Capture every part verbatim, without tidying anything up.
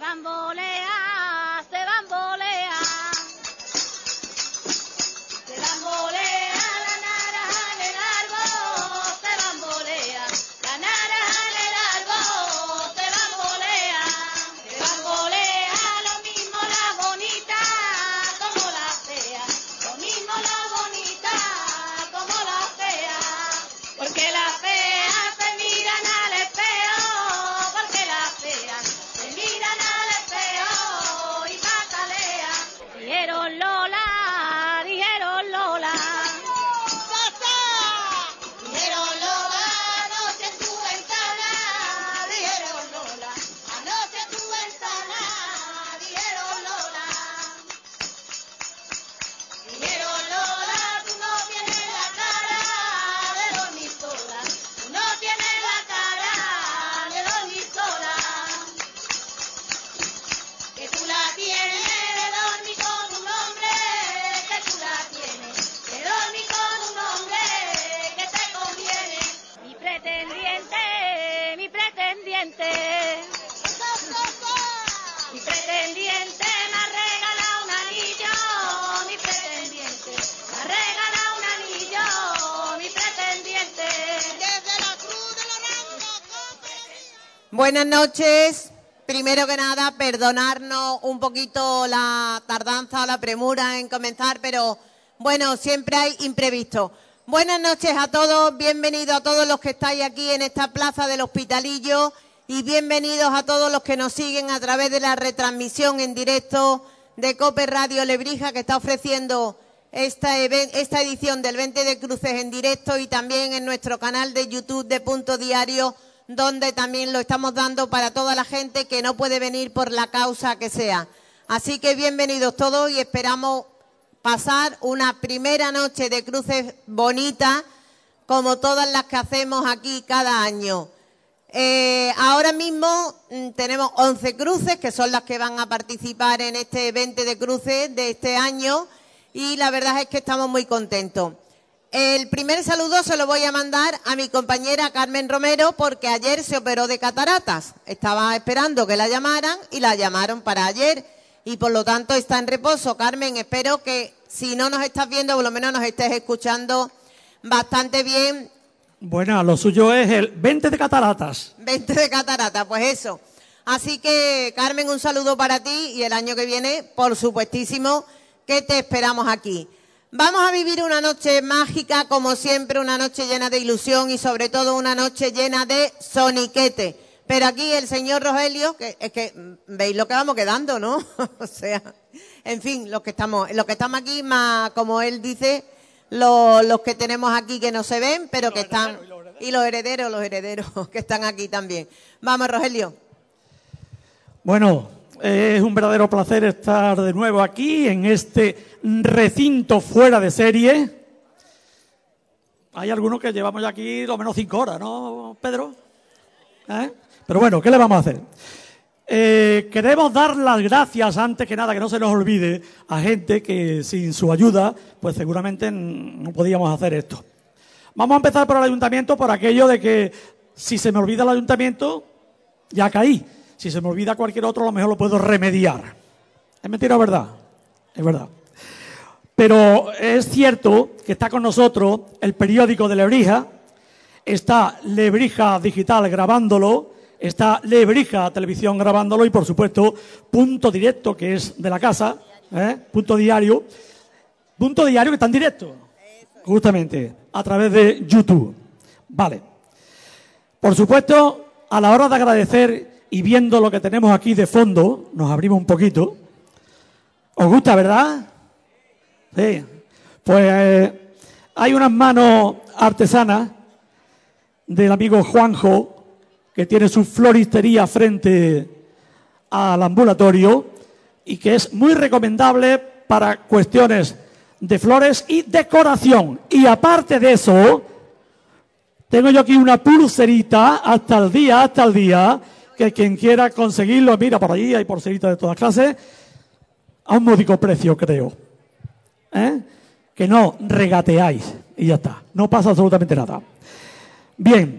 bambolea, se bambolea. Se bambolea la naranja en el árbol, se bambolea. La naranja en el árbol, se bambolea. Se bambolea lo mismo la bonita como la fea. Lo mismo la bonita como la fea. Porque la fea se miran al espejo, porque la fea se miran al espejo y patalean. Dijeron Lola, dijeron Lola. Dijeron Lola, anoche en tu ventana. Dijeron Lola, anoche en tu ventana. Dijeron Lola. Dijeron Lola, tú no tienes la cara de dormir sola. Tú no tienes la cara de dormir sola. Que tú la tienes de dormir con un hombre, que tú la tienes de dormir con un hombre que te conviene. Mi pretendiente, mi pretendiente. Mi pretendiente me ha regalado un anillo, mi pretendiente. Me ha regalado un anillo, mi pretendiente. Desde la cruz de la Buenas noches. Primero que nada, perdonarnos un poquito la tardanza o la premura en comenzar, pero bueno, siempre hay imprevisto. Buenas noches a todos, bienvenidos a todos los que estáis aquí en esta plaza del Hospitalillo y bienvenidos a todos los que nos siguen a través de la retransmisión en directo de COPE Radio Lebrija, que está ofreciendo esta, even- esta edición del veinte de Cruces en directo y también en nuestro canal de YouTube de Punto Diario, donde también lo estamos dando para toda la gente que no puede venir por la causa que sea. Así que bienvenidos todos y esperamos pasar una primera noche de cruces bonita, como todas las que hacemos aquí cada año. Eh, ahora mismo mm, tenemos once cruces, que son las que van a participar en este veinte de cruces de este año, y la verdad es que estamos muy contentos. El primer saludo se lo voy a mandar a mi compañera Carmen Romero, porque ayer se operó de cataratas. Estaba esperando que la llamaran y la llamaron para ayer y por lo tanto está en reposo. Carmen, espero que si no nos estás viendo, por lo menos nos estés escuchando bastante bien. Bueno, lo suyo es el veinte de cataratas. veinte de cataratas, pues eso. Así que, Carmen, un saludo para ti y el año que viene, por supuestísimo, que te esperamos aquí. Vamos a vivir una noche mágica, como siempre, una noche llena de ilusión y sobre todo una noche llena de soniquete. Pero aquí el señor Rogelio, que es que veis lo que vamos quedando, ¿no? O sea, en fin, los que estamos, los que estamos aquí, más como él dice, los, los que tenemos aquí que no se ven, pero que están, y los herederos, los herederos que están aquí también. Vamos, Rogelio. Bueno, eh, es un verdadero placer estar de nuevo aquí en este recinto fuera de serie. Hay algunos que llevamos ya aquí lo menos cinco horas, ¿no, Pedro? ¿Eh? Pero bueno, ¿qué le vamos a hacer? Eh, queremos dar las gracias, antes que nada, que no se nos olvide, a gente que sin su ayuda, pues seguramente no podíamos hacer esto. Vamos a empezar por el ayuntamiento, por aquello de que si se me olvida el ayuntamiento, ya caí. Si se me olvida cualquier otro, a lo mejor lo puedo remediar. ¿Es mentira o verdad? Es verdad. Pero es cierto que está con nosotros el periódico de Lebrija, está Lebrija Digital grabándolo, está Lebrija Televisión grabándolo y, por supuesto, Punto Directo, que es de la casa, ¿eh? Punto Diario. Punto Diario que está en directo, justamente, a través de YouTube. Vale. Por supuesto, a la hora de agradecer y viendo lo que tenemos aquí de fondo, nos abrimos un poquito. ¿Os gusta, verdad? Sí. Pues eh, hay unas manos artesanas del amigo Juanjo, que tiene su floristería frente al ambulatorio y que es muy recomendable para cuestiones de flores y decoración. Y aparte de eso, tengo yo aquí una pulserita hasta el día, hasta el día, que quien quiera conseguirlo, mira, por allí hay pulseritas de todas clases, a un módico precio, creo. ¿Eh? Que no regateáis y ya está, no pasa absolutamente nada. Bien,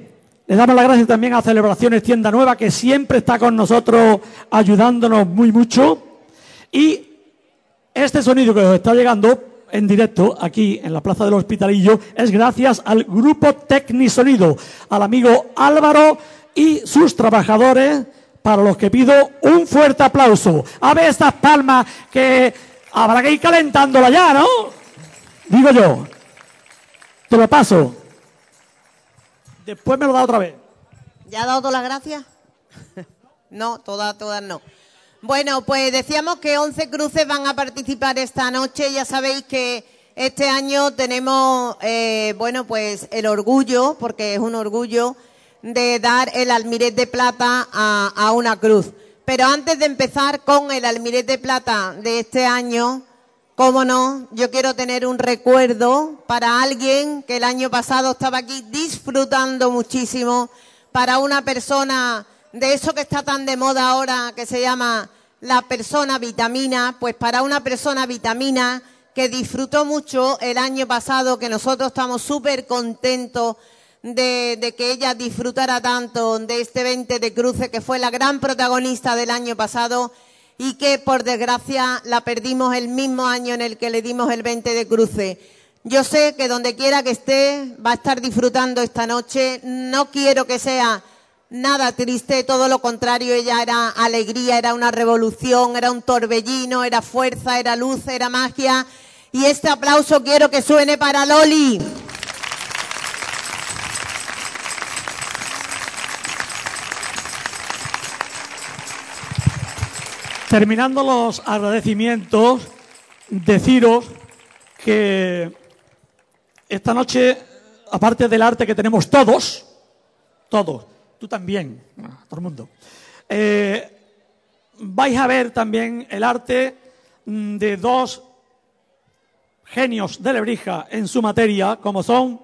Le damos las gracias también a Celebraciones Tienda Nueva, que siempre está con nosotros ayudándonos muy mucho. Y este sonido que os está llegando en directo aquí en la Plaza del Hospitalillo es gracias al Grupo Tecnisonido, al amigo Álvaro y sus trabajadores, para los que pido un fuerte aplauso. A ver estas palmas, que habrá que ir calentándola ya, ¿no? Digo yo. Te lo paso. Después me lo da otra vez. ¿Ya ha dado todas las gracias? No, todas, todas no. Bueno, pues decíamos que once cruces van a participar esta noche. Ya sabéis que este año tenemos, eh, bueno, pues el orgullo, porque es un orgullo, de dar el almirez de plata a, a una cruz. Pero antes de empezar con el almirez de plata de este año, cómo no, yo quiero tener un recuerdo para alguien que el año pasado estaba aquí disfrutando muchísimo, para una persona de eso que está tan de moda ahora, que se llama la persona vitamina, pues para una persona vitamina que disfrutó mucho el año pasado, que nosotros estamos súper contentos de, de que ella disfrutara tanto de este veinte de cruces, que fue la gran protagonista del año pasado y que por desgracia la perdimos el mismo año en el que le dimos el veinte de cruces. Yo sé que donde quiera que esté va a estar disfrutando esta noche. No quiero que sea nada triste, todo lo contrario, ella era alegría, era una revolución, era un torbellino, era fuerza, era luz, era magia. Y este aplauso quiero que suene para Loli. Terminando los agradecimientos, deciros que esta noche, aparte del arte que tenemos todos, todos, tú también, todo el mundo, eh, vais a ver también el arte de dos genios de Lebrija en su materia, como son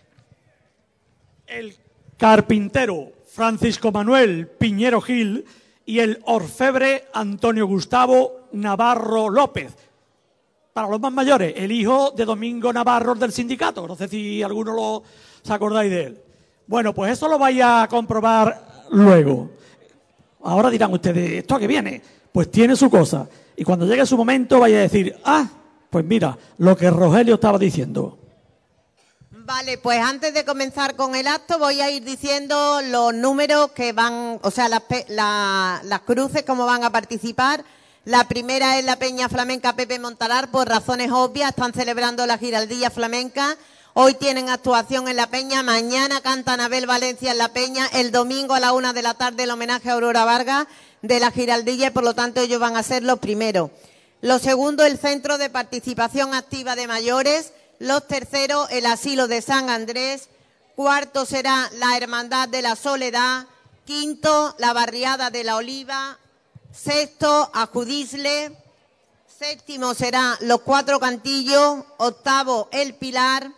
el carpintero Francisco Manuel Piñero Gil y el orfebre Antonio Gustavo Navarro López. Para los más mayores, el hijo de Domingo Navarro del sindicato. No sé si alguno lo, os acordáis de él. Bueno, pues eso lo vais a comprobar luego. Ahora dirán ustedes, ¿esto a qué viene? Pues tiene su cosa. Y cuando llegue su momento vais a decir, ah, pues mira, lo que Rogelio estaba diciendo. Vale, pues antes de comenzar con el acto voy a ir diciendo los números que van, o sea, las, la, las cruces, cómo van a participar. La primera es la Peña Flamenca Pepe Montalar, por razones obvias, están celebrando la Giraldilla Flamenca. Hoy tienen actuación en la Peña, mañana canta Anabel Valencia en la Peña, el domingo a la una de la tarde el homenaje a Aurora Vargas de la Giraldilla y por lo tanto ellos van a ser los primeros. Los segundos, el Centro de Participación Activa de Mayores. Los terceros, el Asilo de San Andrés. Cuarto será la Hermandad de la Soledad. Quinto, la Barriada de la Oliva. Sexto, Ajudisle. Séptimo será los Cuatro Cantillos. Octavo, el Pilar.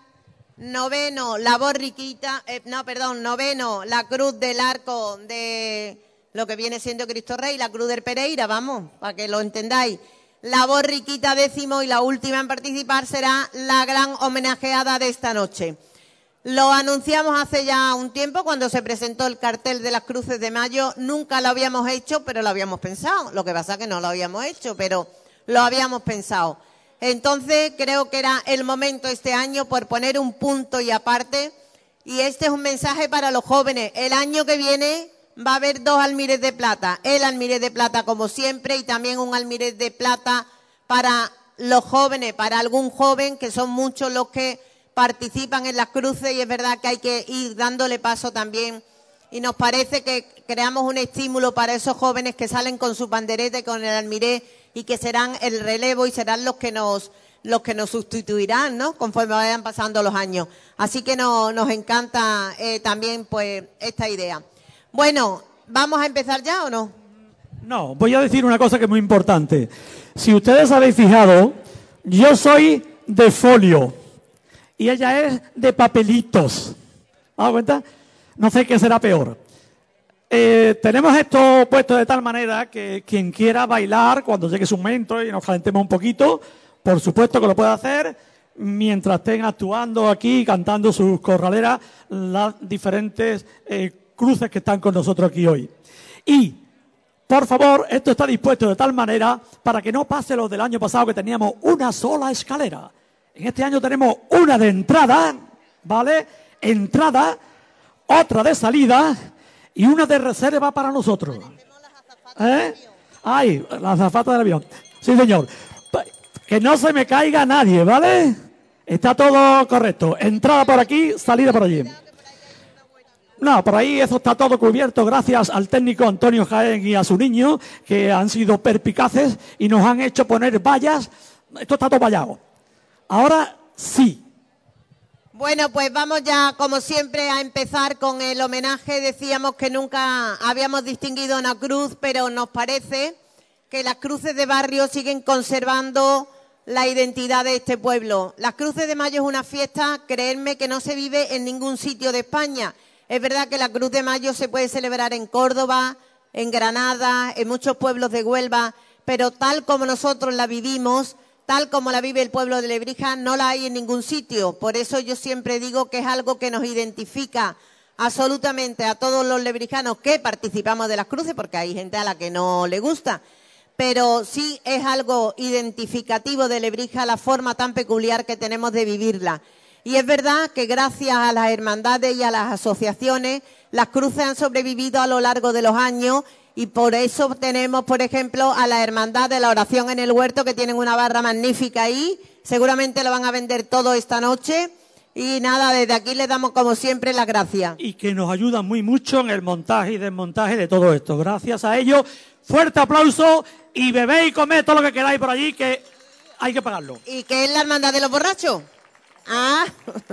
Noveno, la Borriquita. Eh, no, perdón, noveno, la Cruz del Arco de lo que viene siendo Cristo Rey, la Cruz del Pereira, vamos, para que lo entendáis. La Borriquita décimo y la última en participar será la gran homenajeada de esta noche. Lo anunciamos hace ya un tiempo cuando se presentó el cartel de las Cruces de Mayo. Nunca lo habíamos hecho, pero lo habíamos pensado. Lo que pasa es que no lo habíamos hecho, pero lo habíamos pensado. Entonces creo que era el momento este año por poner un punto y aparte. Y este es un mensaje para los jóvenes. El año que viene va a haber dos almirez de plata, el almirez de plata como siempre y también un almirez de plata para los jóvenes, para algún joven, que son muchos los que participan en las cruces y es verdad que hay que ir dándole paso también y nos parece que creamos un estímulo para esos jóvenes que salen con su pandereta y con el almirez y que serán el relevo y serán los que nos los que nos sustituirán, ¿no?, conforme vayan pasando los años. Así que no, nos encanta eh, también pues esta idea. Bueno, ¿vamos a empezar ya o no? No, voy a decir una cosa que es muy importante. Si ustedes habéis fijado, yo soy de folio y ella es de papelitos. ¿Has dado cuenta? No sé qué será peor. Eh, tenemos esto puesto de tal manera que quien quiera bailar, cuando llegue su momento y nos calentemos un poquito, por supuesto que lo puede hacer, mientras estén actuando aquí, cantando sus corraleras, las diferentes eh, cruces que están con nosotros aquí hoy. Y, por favor, esto está dispuesto de tal manera para que no pase lo del año pasado, que teníamos una sola escalera. En este año tenemos una de entrada, ¿vale? Entrada, otra de salida y una de reserva para nosotros. ¿Eh? Ay, la azafata del avión. Sí, señor. Que no se me caiga nadie, ¿vale? Está todo correcto. Entrada por aquí, salida por allí. No, por ahí eso está todo cubierto gracias al técnico Antonio Jaén y a su niño, que han sido perpicaces y nos han hecho poner vallas. Esto está todo vallado. Ahora sí. Bueno, pues vamos ya, como siempre, a empezar con el homenaje. Decíamos que nunca habíamos distinguido una cruz, pero nos parece que las cruces de barrio siguen conservando la identidad de este pueblo. Las Cruces de Mayo es una fiesta, creedme, que no se vive en ningún sitio de España. Es verdad que la Cruz de Mayo se puede celebrar en Córdoba, en Granada, en muchos pueblos de Huelva, pero tal como nosotros la vivimos, tal como la vive el pueblo de Lebrija, no la hay en ningún sitio. Por eso yo siempre digo que es algo que nos identifica absolutamente a todos los lebrijanos que participamos de las cruces, porque hay gente a la que no le gusta. Pero sí es algo identificativo de Lebrija la forma tan peculiar que tenemos de vivirla. Y es verdad que gracias a las hermandades y a las asociaciones, las cruces han sobrevivido a lo largo de los años y por eso tenemos, por ejemplo, a la Hermandad de la Oración en el Huerto, que tienen una barra magnífica ahí. Seguramente lo van a vender todo esta noche. Y nada, desde aquí les damos como siempre las gracias. Y que nos ayudan muy mucho en el montaje y desmontaje de todo esto. Gracias a ellos, fuerte aplauso y bebé y comed todo lo que queráis por allí, que hay que pagarlo. ¿Y qué es la Hermandad de los Borrachos? Ah,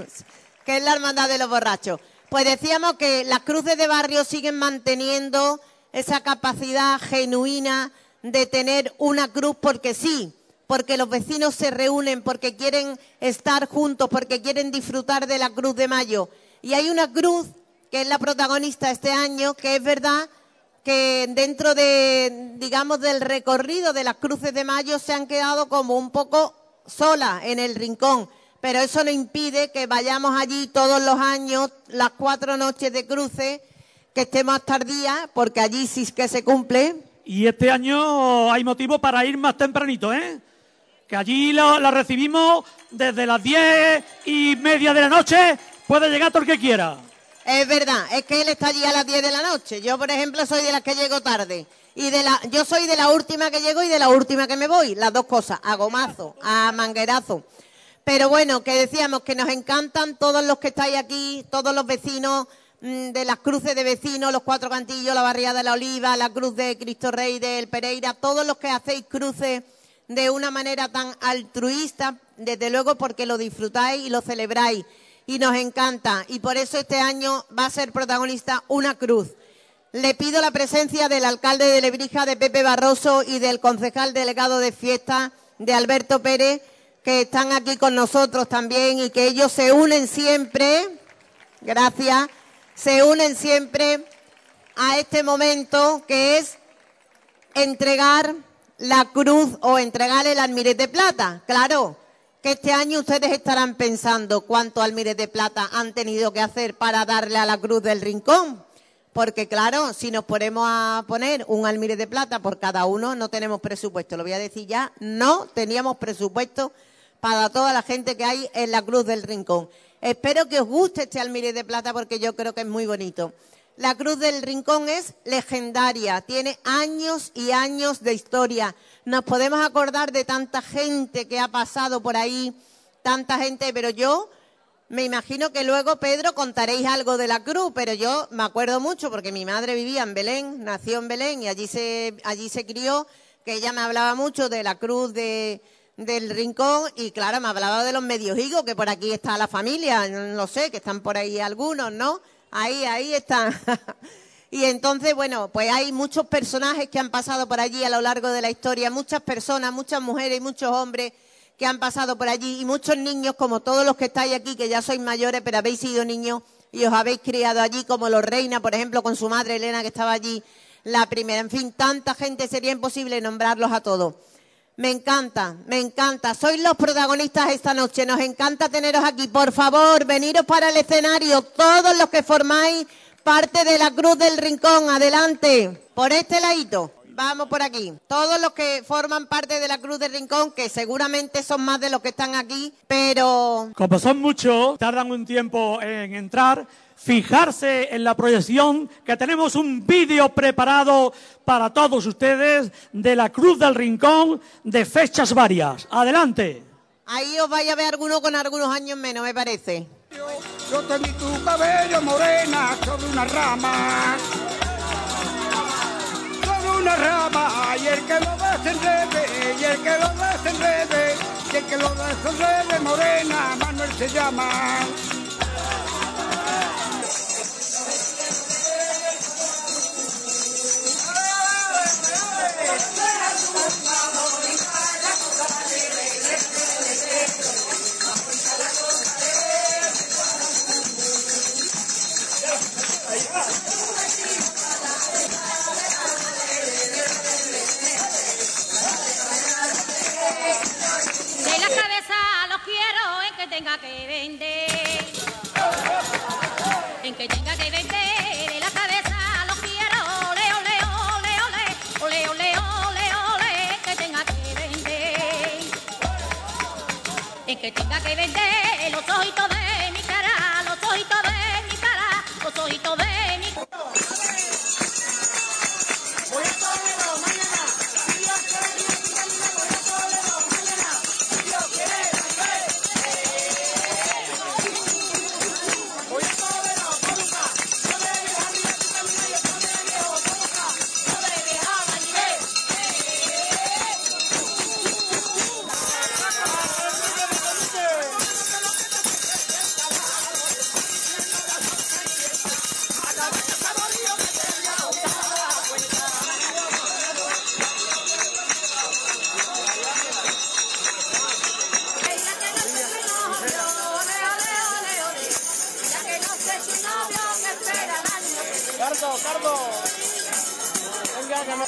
¿qué es la Hermandad de los Borrachos? Pues decíamos que las cruces de barrio siguen manteniendo esa capacidad genuina de tener una cruz porque sí, porque los vecinos se reúnen, porque quieren estar juntos, porque quieren disfrutar de la Cruz de Mayo. Y hay una cruz que es la protagonista este año, que es verdad que dentro de, digamos, del recorrido de las Cruces de Mayo se han quedado como un poco solas en el rincón. Pero eso no impide que vayamos allí todos los años, las cuatro noches de cruces, que estemos hasta el día, porque allí sí que se cumple. Y este año hay motivo para ir más tempranito, ¿eh? Que allí la, la recibimos desde las diez y media de la noche, puede llegar todo el que quiera. Es verdad, es que él está allí a las diez de la noche. Yo, por ejemplo, soy de las que llego tarde. Y de la, yo soy de la última que llego y de la última que me voy. Las dos cosas, a gomazo, a manguerazo. Pero bueno, que decíamos que nos encantan todos los que estáis aquí, todos los vecinos mmm, de las cruces de vecinos, los Cuatro Cantillos, la Barriada de la Oliva, la Cruz de Cristo Rey del Pereira, todos los que hacéis cruces de una manera tan altruista, desde luego porque lo disfrutáis y lo celebráis y nos encanta. Y por eso este año va a ser protagonista una cruz. Le pido la presencia del alcalde de Lebrija, de Pepe Barroso, y del concejal delegado de fiesta, de Alberto Pérez, que están aquí con nosotros también y que ellos se unen siempre, gracias, se unen siempre a este momento que es entregar la cruz o entregar el almirez de plata. Claro, que este año ustedes estarán pensando cuánto almirez de plata han tenido que hacer para darle a la Cruz del Rincón. Porque claro, si nos ponemos a poner un almirez de plata por cada uno, no tenemos presupuesto. Lo voy a decir ya, no teníamos presupuesto para toda la gente que hay en la Cruz del Rincón. Espero que os guste este almirez de plata porque yo creo que es muy bonito. La Cruz del Rincón es legendaria, tiene años y años de historia. Nos podemos acordar de tanta gente que ha pasado por ahí, tanta gente, pero yo me imagino que luego, Pedro, contaréis algo de la cruz, pero yo me acuerdo mucho porque mi madre vivía en Belén, nació en Belén y allí se, allí se crió, que ella me hablaba mucho de la Cruz de... del Rincón y claro, me hablaba de los medios higos, que por aquí está la familia, no sé, que están por ahí algunos, ¿no? Ahí, ahí están. Y entonces, bueno, pues hay muchos personajes que han pasado por allí a lo largo de la historia, muchas personas, muchas mujeres y muchos hombres que han pasado por allí y muchos niños, como todos los que estáis aquí, que ya sois mayores, pero habéis sido niños y os habéis criado allí, como los Reina, por ejemplo, con su madre Elena, que estaba allí la primera. En fin, tanta gente, sería imposible nombrarlos a todos. Me encanta, me encanta. Sois los protagonistas esta noche. Nos encanta teneros aquí. Por favor, veniros para el escenario. Todos los que formáis parte de la Cruz del Rincón. Adelante. Por este ladito. Vamos por aquí. Todos los que forman parte de la Cruz del Rincón, que seguramente son más de los que están aquí, pero... Como son muchos, tardan un tiempo en entrar. Fijarse en la proyección, que tenemos un vídeo preparado para todos ustedes de la Cruz del Rincón de fechas varias. Adelante. Ahí os vais a ver alguno con algunos años menos, me parece. Yo, yo tendí tu cabello morena sobre una rama, sobre una rama, y el que lo desenrede, y el que lo desenrede, y el que lo desenrede morena, Manuel se llama. De la cabeza los quiero en que tenga que vender, en que tenga que vender. De la cabeza los quiero, ole, ole, ole, ole, ole, ole, ole, ole, en que tenga que vender, en que tenga que vender los ojitos de mi cara, los ojitos de mi cara, los ojitos de mi cara. Cardo, Cardo. Venga, que me...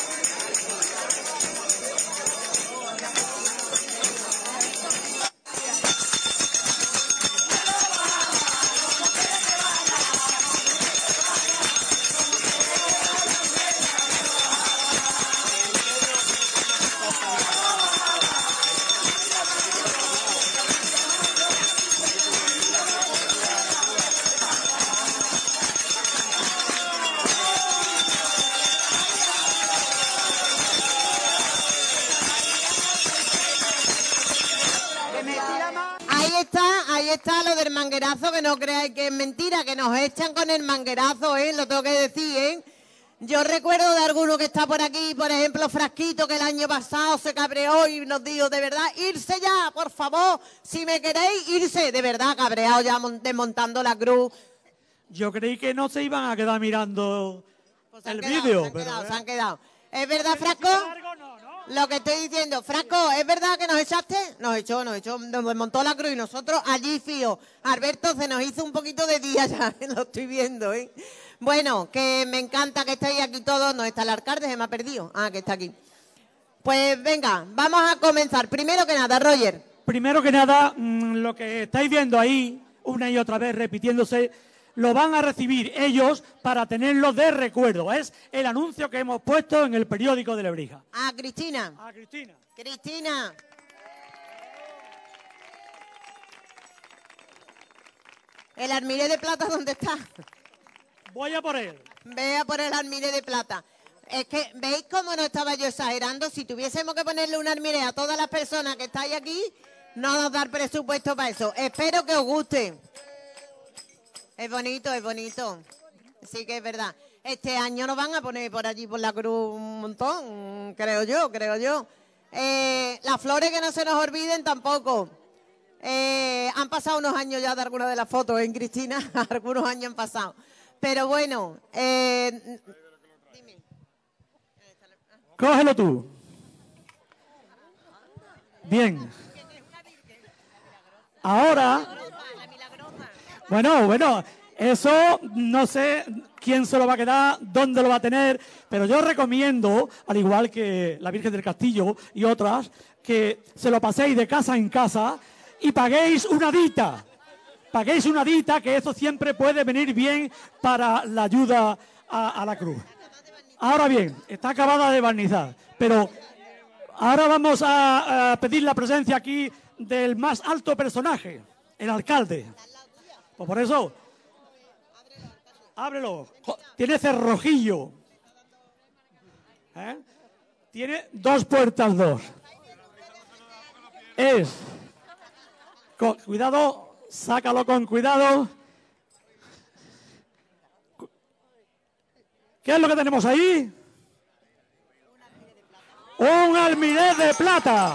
Ahí está, ahí está lo del manguerazo, que no creáis que es mentira, que nos echan con el manguerazo, ¿eh? Lo tengo que decir, ¿eh? Yo recuerdo de alguno que está por aquí, por ejemplo, Frasquito, que el año pasado se cabreó y nos dijo, de verdad, irse ya, por favor, si me queréis, irse, de verdad, cabreado ya mon- desmontando la cruz. Yo creí que no se iban a quedar mirando Pues se han el quedado, vídeo. se han pero, quedado, eh, se han quedado. ¿Es verdad, Frasco? largo no, ¿no? Lo que estoy diciendo, Frasco, ¿es verdad que nos echaste? Nos echó, nos echó, nos desmontó la cruz y nosotros allí, fío. Alberto, se nos hizo un poquito de día ya, lo estoy viendo, ¿eh? Bueno, que me encanta que estéis aquí todos. No está el alcalde, se me ha perdido. Ah, que está aquí. Pues venga, vamos a comenzar. Primero que nada, Roger. Primero que nada, mm, lo que estáis viendo ahí, una y otra vez repitiéndose, lo van a recibir ellos para tenerlo de recuerdo. Es el anuncio que hemos puesto en el periódico de Lebrija. A Cristina. A Cristina. Cristina. ¿El almiré de plata dónde está? Voy a por él. Vea por el almiré de plata. Es que, ¿veis cómo no estaba yo exagerando? Si tuviésemos que ponerle un almiré a todas las personas que estáis aquí, no nos da el presupuesto para eso. Espero que os guste. Es bonito, es bonito. Sí que es verdad. Este año nos van a poner por allí, por la cruz, un montón, creo yo, creo yo. Eh, las flores que no se nos olviden tampoco. Eh, han pasado unos años ya de algunas de las fotos, ¿eh, Cristina? Algunos años han pasado. Pero bueno, eh, dime. Cógelo tú. Bien. Ahora, bueno, bueno, Eso no sé quién se lo va a quedar, dónde lo va a tener, pero yo recomiendo, al igual que la Virgen del Castillo y otras, que se lo paséis de casa en casa y paguéis una dita. Paguéis una dita, que eso siempre puede venir bien para la ayuda a, a la cruz. Ahora bien, está acabada de barnizar, pero ahora vamos a, a pedir la presencia aquí del más alto personaje, el alcalde. Pues por eso, ábrelo. Tiene cerrojillo. ¿Eh? Tiene dos puertas, dos. Es... Con, cuidado, sácalo con cuidado. ¿Qué es lo que tenemos ahí? Un almirez de plata.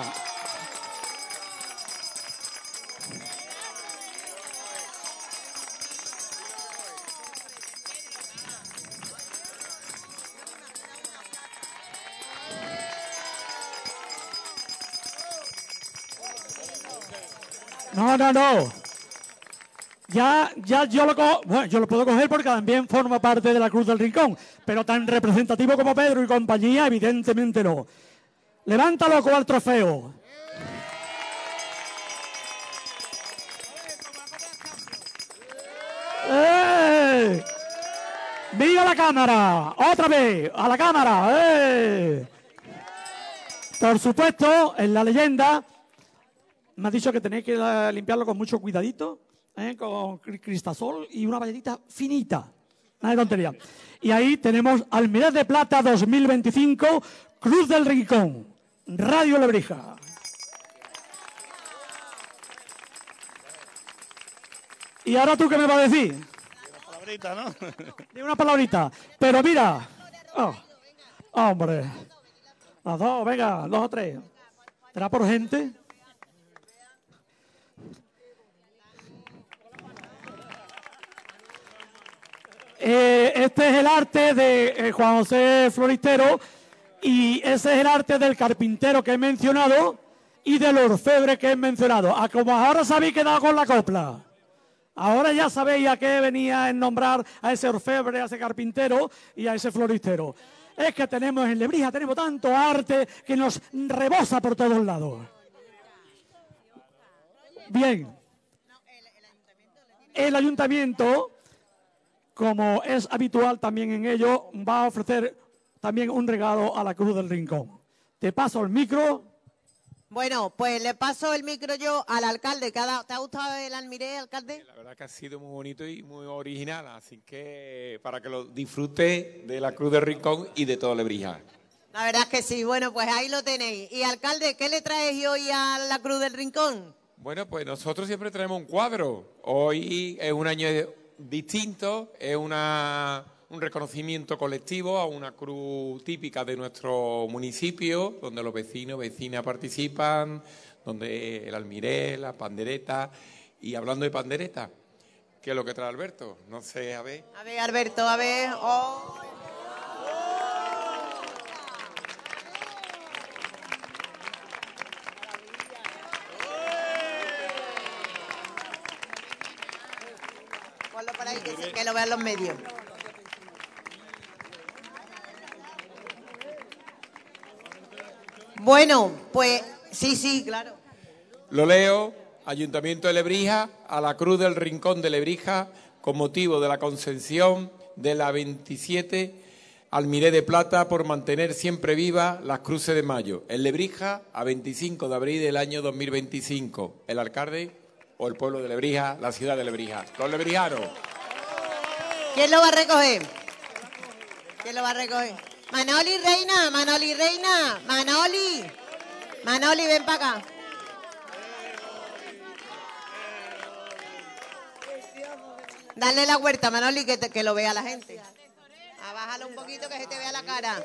No, no, no. Ya, ya yo lo cojo, bueno, yo lo puedo coger porque también forma parte de la Cruz del Rincón, pero tan representativo como Pedro y compañía, evidentemente no. Levántalo con el trofeo. ¡Eh! ¡Mira la cámara! ¡Otra vez! ¡A la cámara! ¡Eh! Por supuesto, en la leyenda me ha dicho que tenéis que eh, limpiarlo con mucho cuidadito, eh, con cristasol y una valletita finita. Nada de tontería. Y ahí tenemos Almirez de Plata dos mil veinticinco, Cruz del Rincón, Radio Lebrija. ¿Y ahora tú qué me vas a decir? Una palabrita, ¿no? De una palabrita. Pero mira. Oh, hombre. Las dos, venga, dos o tres. ¿Será por gente? Eh, este es el arte de eh, Juan José Floristero y ese es el arte del carpintero que he mencionado y del orfebre que he mencionado. A como ahora os habéis quedado con la copla. Ahora ya sabéis a qué venía en nombrar a ese orfebre, a ese carpintero y a ese floristero. Es que tenemos en Lebrija, tenemos tanto arte que nos rebosa por todos lados. Bien. El ayuntamiento, como es habitual también en ello, va a ofrecer también un regalo a la Cruz del Rincón. Te paso el micro. Bueno, pues le paso el micro yo al alcalde. ¿Te ha gustado el almiré, alcalde? La verdad que ha sido muy bonito y muy original, así que para que lo disfrute de la Cruz del Rincón y de todo Lebrija. La verdad es que sí. Bueno, pues ahí lo tenéis. Y alcalde, ¿qué le traes hoy a la Cruz del Rincón? Bueno, pues nosotros siempre traemos un cuadro. Hoy es un año distinto, es una, un reconocimiento colectivo a una cruz típica de nuestro municipio, donde los vecinos, vecinas participan, donde el almiré, la pandereta. Y hablando de pandereta, ¿qué es lo que trae Alberto? No sé, a ver. A ver, Alberto, a ver. Oh. Ponlo por ahí, que, se, que lo vean los medios. Bueno, pues sí, sí, claro. Lo leo. Ayuntamiento de Lebrija, a la Cruz del Rincón de Lebrija, con motivo de la concesión de la veintisiete Almiré de Plata por mantener siempre viva las Cruces de Mayo. En Lebrija, a veinticinco de abril del año dos mil veinticinco. El alcalde o el pueblo de Lebrija, la ciudad de Lebrija. Los lebrijanos. ¿Quién lo va a recoger? ¿Quién lo va a recoger? Manoli, reina, Manoli, reina, Manoli. Manoli, ven para acá. Dale la huerta, Manoli, que, te, que lo vea la gente. Ah, bájalo un poquito que se te vea la cara.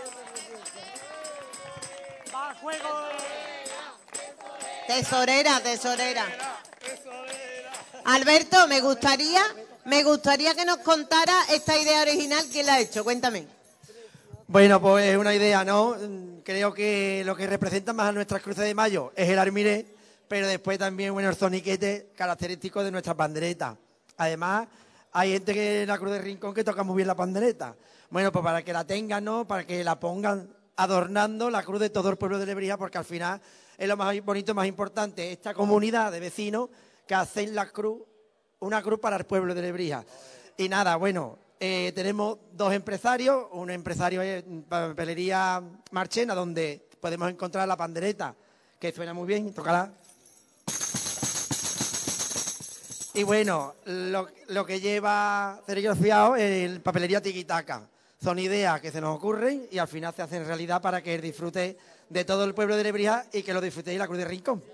Tesorera, tesorera. Alberto, me gustaría, me gustaría que nos contara esta idea original. ¿Quién la ha hecho? Cuéntame. Bueno, pues es una idea, ¿no? Creo que lo que representa más a nuestras cruces de mayo es el almiré, pero después también, bueno, el zoniquete característico de nuestras banderetas. Además, Hay gente que en la Cruz de Rincón que toca muy bien la pandereta. Bueno, pues para que la tengan, ¿no? Para que la pongan adornando la cruz de todo el pueblo de Lebrija, porque al final es lo más bonito, más importante, esta comunidad de vecinos que hacen la cruz, una cruz para el pueblo de Lebrija. Y nada, bueno, eh, tenemos dos empresarios, un empresario en papelería Marchena, donde podemos encontrar la pandereta, que suena muy bien, tócala. Y bueno, lo, lo que lleva serigrafiado es papelería Tiquitaca. Son ideas que se nos ocurren y al final se hacen realidad para que disfrute de todo el pueblo de Lebrija y que lo disfrutéis la Cruz de Rincón.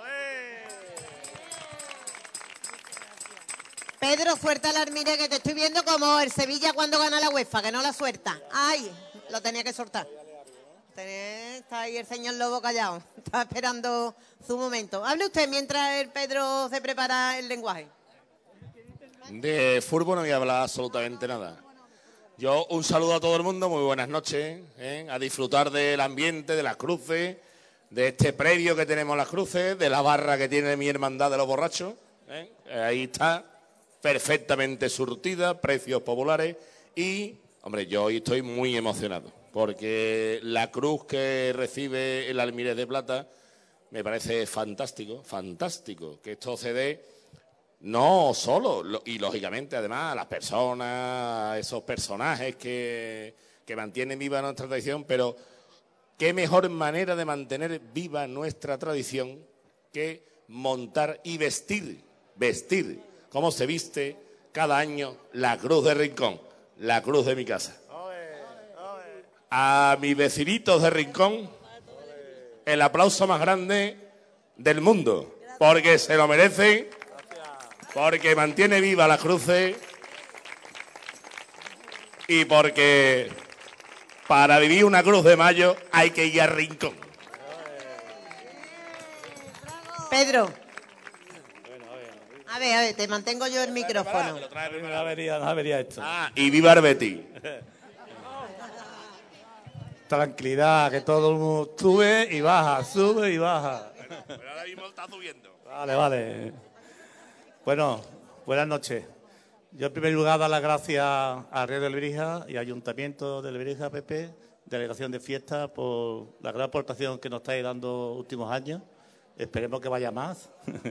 Pedro, suelta la armire, que te estoy viendo como el Sevilla cuando gana la UEFA, que no la suelta. ¡Ay! Lo tenía que soltar. Está ahí el señor Lobo callado. Está esperando su momento. Hable usted mientras el Pedro se prepara el lenguaje. De fútbol no voy a hablar absolutamente nada. Yo un saludo a todo el mundo, muy buenas noches, ¿eh? A disfrutar del ambiente, de las cruces, de este previo que tenemos las cruces, de la barra que tiene mi hermandad de los borrachos, ¿eh? Ahí está, perfectamente surtida, precios populares y, hombre, yo hoy estoy muy emocionado, porque la cruz que recibe el Almirez de Plata me parece fantástico, fantástico, que esto se dé. No solo, y lógicamente además a las personas, a esos personajes que, que mantienen viva nuestra tradición, pero qué mejor manera de mantener viva nuestra tradición que montar y vestir, vestir, como se viste cada año la Cruz de Rincón, la cruz de mi casa. A mis vecinitos de Rincón, el aplauso más grande del mundo, porque se lo merecen. Porque mantiene viva la cruce y porque para vivir una cruz de mayo hay que ir a Rincón. Pedro. A ver, a ver, te mantengo yo el micrófono. No avería, no avería esto. Ah, y viva Arbeti. Tranquilidad, que todo el mundo sube y baja, sube y baja. Bueno, pero ahora mismo está subiendo. Vale, vale. Bueno, buenas noches. Yo en primer lugar dar las gracias a Red de Lebrija y Ayuntamiento de Lebrija, P P, Delegación de Fiestas, por la gran aportación que nos estáis dando últimos años. Esperemos que vaya más.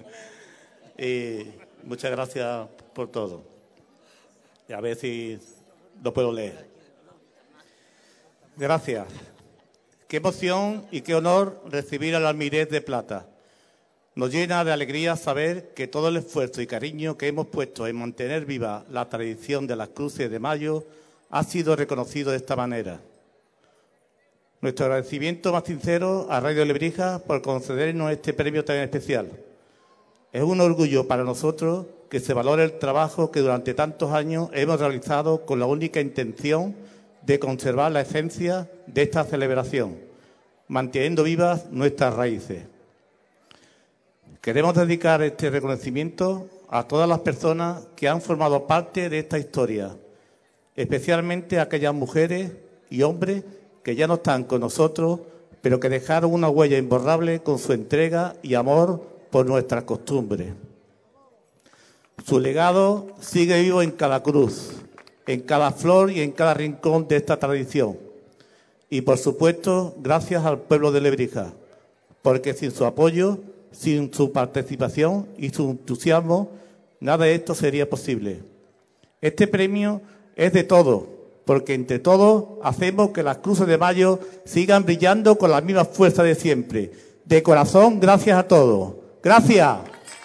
Y muchas gracias por todo. Y a ver si lo puedo leer. Gracias. Qué emoción y qué honor recibir al Almirez de Plata. Nos llena de alegría saber que todo el esfuerzo y cariño que hemos puesto en mantener viva la tradición de las cruces de mayo ha sido reconocido de esta manera. Nuestro agradecimiento más sincero a Radio Lebrija por concedernos este premio tan especial. Es un orgullo para nosotros que se valore el trabajo que durante tantos años hemos realizado con la única intención de conservar la esencia de esta celebración, manteniendo vivas nuestras raíces. Queremos dedicar este reconocimiento a todas las personas que han formado parte de esta historia, especialmente a aquellas mujeres y hombres que ya no están con nosotros, pero que dejaron una huella imborrable con su entrega y amor por nuestras costumbres. Su legado sigue vivo en cada cruz, en cada flor y en cada rincón de esta tradición. Y, por supuesto, gracias al pueblo de Lebrija, porque sin su apoyo, sin su participación y su entusiasmo, nada de esto sería posible. Este premio es de todos, porque entre todos hacemos que las cruces de mayo sigan brillando con la misma fuerza de siempre. De corazón, gracias a todos. ¡Gracias!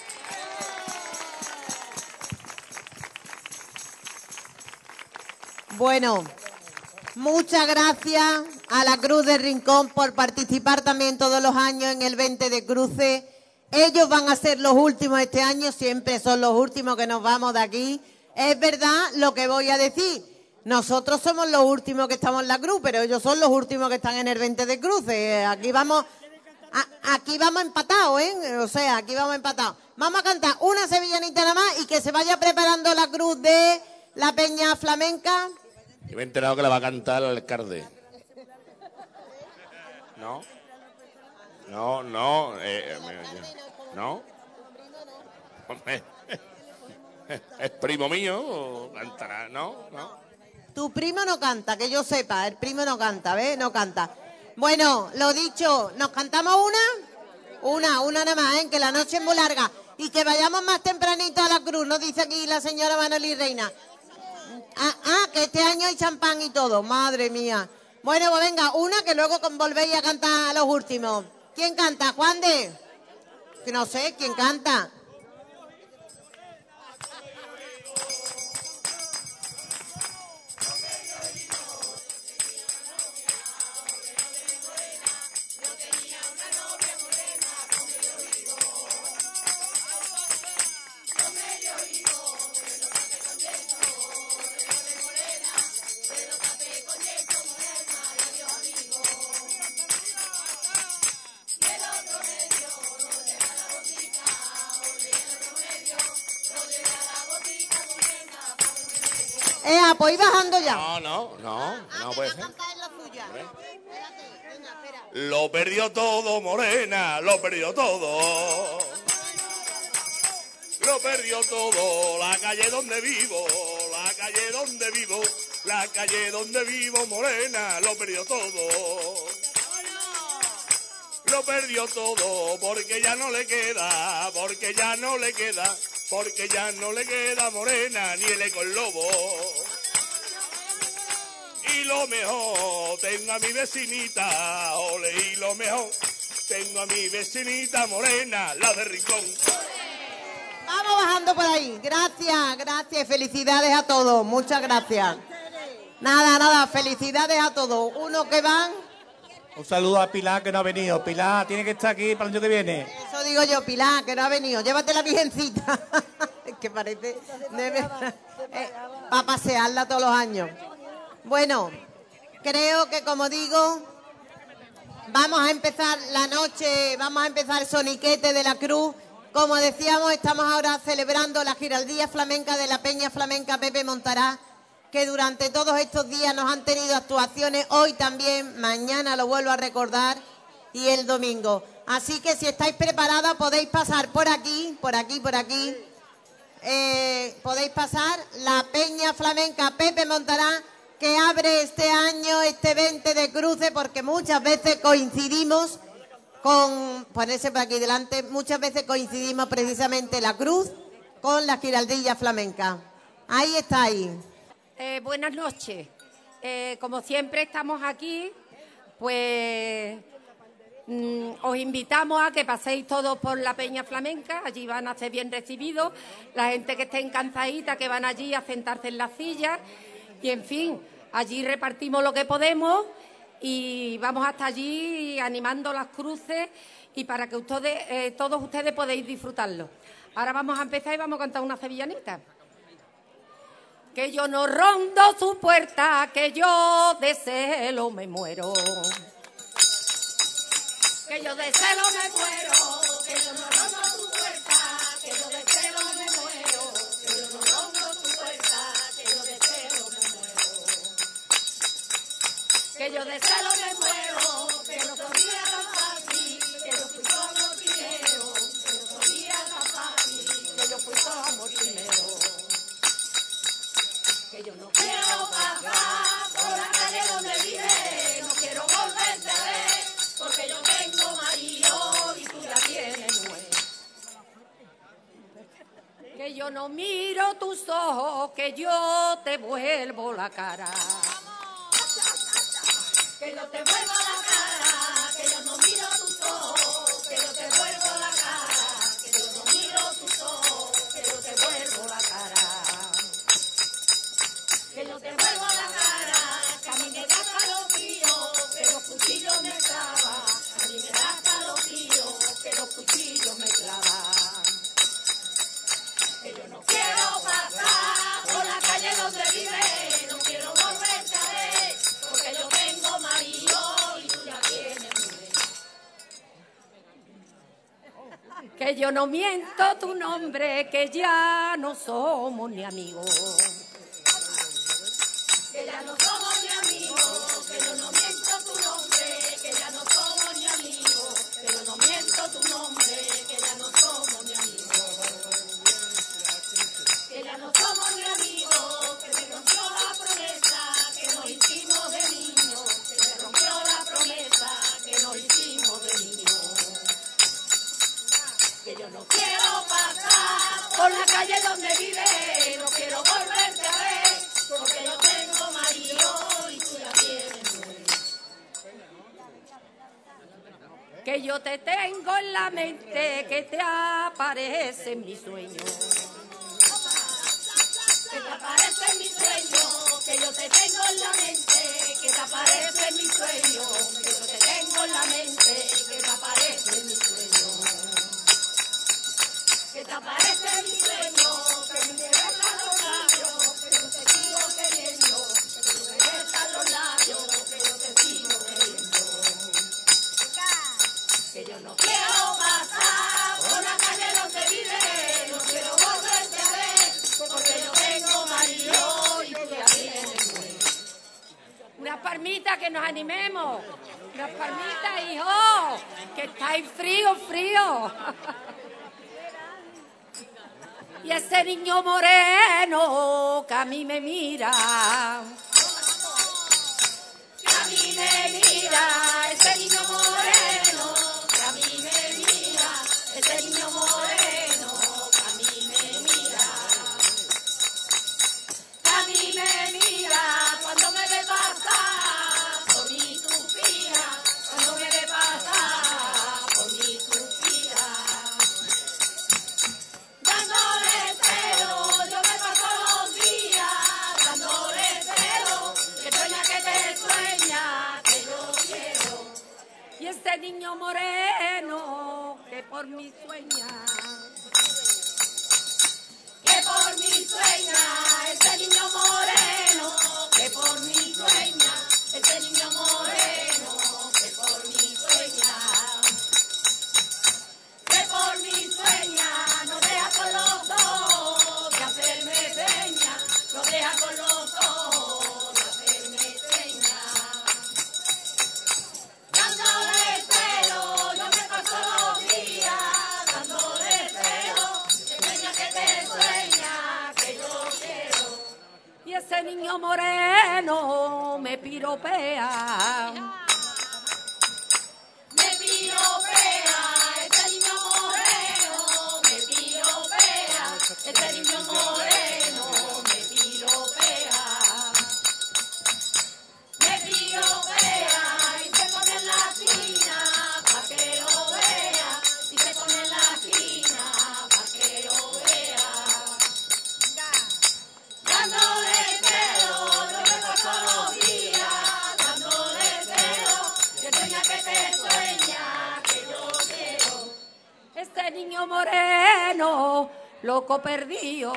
Bueno, muchas gracias a la Cruz de Rincón por participar también todos los años en el veinte de cruces. Ellos van a ser los últimos este año, siempre son los últimos que nos vamos de aquí. Es verdad lo que voy a decir. Nosotros somos los últimos que estamos en la cruz, pero ellos son los últimos que están en el veinte de cruces. Aquí vamos, a, aquí vamos empatados, ¿eh? O sea, aquí vamos empatados. Vamos a cantar una sevillanita nada más y que se vaya preparando la cruz de la Peña Flamenca. Yo me he enterado que la va a cantar el alcalde. ¿No? No, no, eh, no. Hombre. es primo mío, cantará, ¿no? ¿no? Tu primo no canta, que yo sepa, el primo no canta, ¿ves? No canta. Bueno, lo dicho, ¿nos cantamos una? Una, una nada más, ¿eh? Que la noche es muy larga. Y que vayamos más tempranito a la cruz, nos dice aquí la señora Manoli Reina. Ah, ah, que este año hay champán y todo, madre mía. Bueno, pues venga, una que luego volvéis a cantar a los últimos. ¿Quién canta? ¿Juan de? Que no sé, ¿quién canta? Eh, pues ir bajando ya. No, no, no, no puede ser. Cantar en la suya. Lo perdió todo, Morena, lo perdió todo. Lo perdió todo, la calle donde vivo, la calle donde vivo, la calle donde vivo, Morena, lo perdió todo. Lo perdió todo, porque ya no le queda, porque ya no le queda, porque ya no le queda, Morena, ni el eco el lobo. Y lo mejor, tengo a mi vecinita, ole, y lo mejor, tengo a mi vecinita Morena, la de Rincón. Vamos bajando por ahí. Gracias, gracias. Felicidades a todos. Muchas gracias. Nada, nada. Felicidades a todos. Uno que van. Un saludo a Pilar, que no ha venido. Pilar, tiene que estar aquí para el año que viene. Eso digo yo, Pilar, que no ha venido. Llévate la virgencita. Es que parece... Debe... eh, para pasearla todos los años. Bueno, creo que como digo, vamos a empezar la noche, vamos a empezar el soniquete de la cruz. Como decíamos, estamos ahora celebrando la Giraldía Flamenca de la Peña Flamenca Pepe Montará, que durante todos estos días nos han tenido actuaciones, hoy también, mañana lo vuelvo a recordar, y el domingo. Así que si estáis preparadas podéis pasar por aquí, por aquí, por aquí. Eh, podéis pasar la Peña Flamenca Pepe Montará, que abre este año, este veinte de cruce, porque muchas veces coincidimos con, ponerse por aquí delante, muchas veces coincidimos precisamente la cruz con la Giraldilla Flamenca. Ahí está ahí. Eh, buenas noches. Eh, como siempre estamos aquí, pues mm, os invitamos a que paséis todos por la Peña Flamenca. Allí van a ser bien recibidos. La gente que esté cansadita, que van allí a sentarse en las sillas. Y, en fin, allí repartimos lo que podemos y vamos hasta allí animando las cruces y para que ustedes, eh, todos ustedes podáis disfrutarlo. Ahora vamos a empezar y vamos a cantar una sevillanita. Que yo no rondo su puerta, que yo de celo me muero. Que yo de celo me muero, que yo no rondo su puerta, que yo de celo me muero. Que yo no rondo su puerta, que yo de celo me muero. Que yo de celo me muero, que no podía tan fácil, que yo fui como primero, que no podía tan fácil, que yo fui como primero. Que yo no quiero pasar por la calle donde vive, no quiero volverte a ver, porque yo tengo marido y tú ya tienes mujer. Que yo no miro tus ojos, que yo te vuelvo la cara. Que yo te vuelvo la cara, que yo no miro tus ojos, que yo te vuelvo la cara, que yo no miro tus ojos, que yo te vuelvo la cara. Que yo te vuelvo la cara, que a mí me da calofrío, que los cuchillos me clavan, a mí me da calofrío, que los cuchillos me clavan. Que yo no quiero pasar por la calle donde vive, no quiero volverte a ver, porque yo tengo marido y tú ya tienes mujer. Que yo no miento tu nombre, que ya no somos ni amigos. Que ya no somos ni amigos, que yo no miento tu nombre, que ya no somos ni amigos, que yo no miento tu nombre, que ya no somos ni amigos. Que no quiero pasar por la calle donde vive, no quiero volverte a ver, porque yo tengo marido y tú ya tienes mujer. Que yo te tengo en la mente, que te aparece en mi sueño. Que te aparece en mi sueño, que yo te tengo en la mente, que te aparece en mi sueño, que yo te tengo en la mente, que te aparece en mi sueño. Que te aparece en mi sueño, que me besas los labios, que yo te sigo queriendo, que tú me besas los labios, que yo te sigo queriendo. Que yo no quiero pasar por la calle donde vive, no quiero volverte a ver, porque yo tengo marido y tú ya tienes mujer. Unas palmitas que nos animemos, unas palmitas, hijo, que estáis frío, frío. Y ese niño moreno que a mí me mira, que a mí me mira, ese niño moreno, que a mí me mira, ese niño moreno, que a mí me mira, que a mí me mira, cuando me ve pasar por mi suspira, cuando me ve pasar por mi suspira. Dándole celo, yo me paso los días, dándole celo, que sueña que te sueña, que yo quiero. Y este niño moreno, que por mi sueña, que por mi sueña, este niño moreno, que por mi sueña, este niño moreno, que por mi sueña. Que por mi sueña, no deja con los ojos de hacerme seña, no deja con los ojos de hacerme seña. Dándole celo, yo me paso los días, dándole celo, que sueña que te sueña, que yo quiero. Y ese niño moreno me piropea. Me piropea, este niño moreno, me piropea, este niño moreno, me piropea. Me piropea y se pone en la esquina pa' que lo vea, y se pone en la esquina pa' que lo vea. Dándole celo, yo me paso los días, dándole celo, que sueña que te sueña, que yo quiero. Este niño moreno, loco perdido.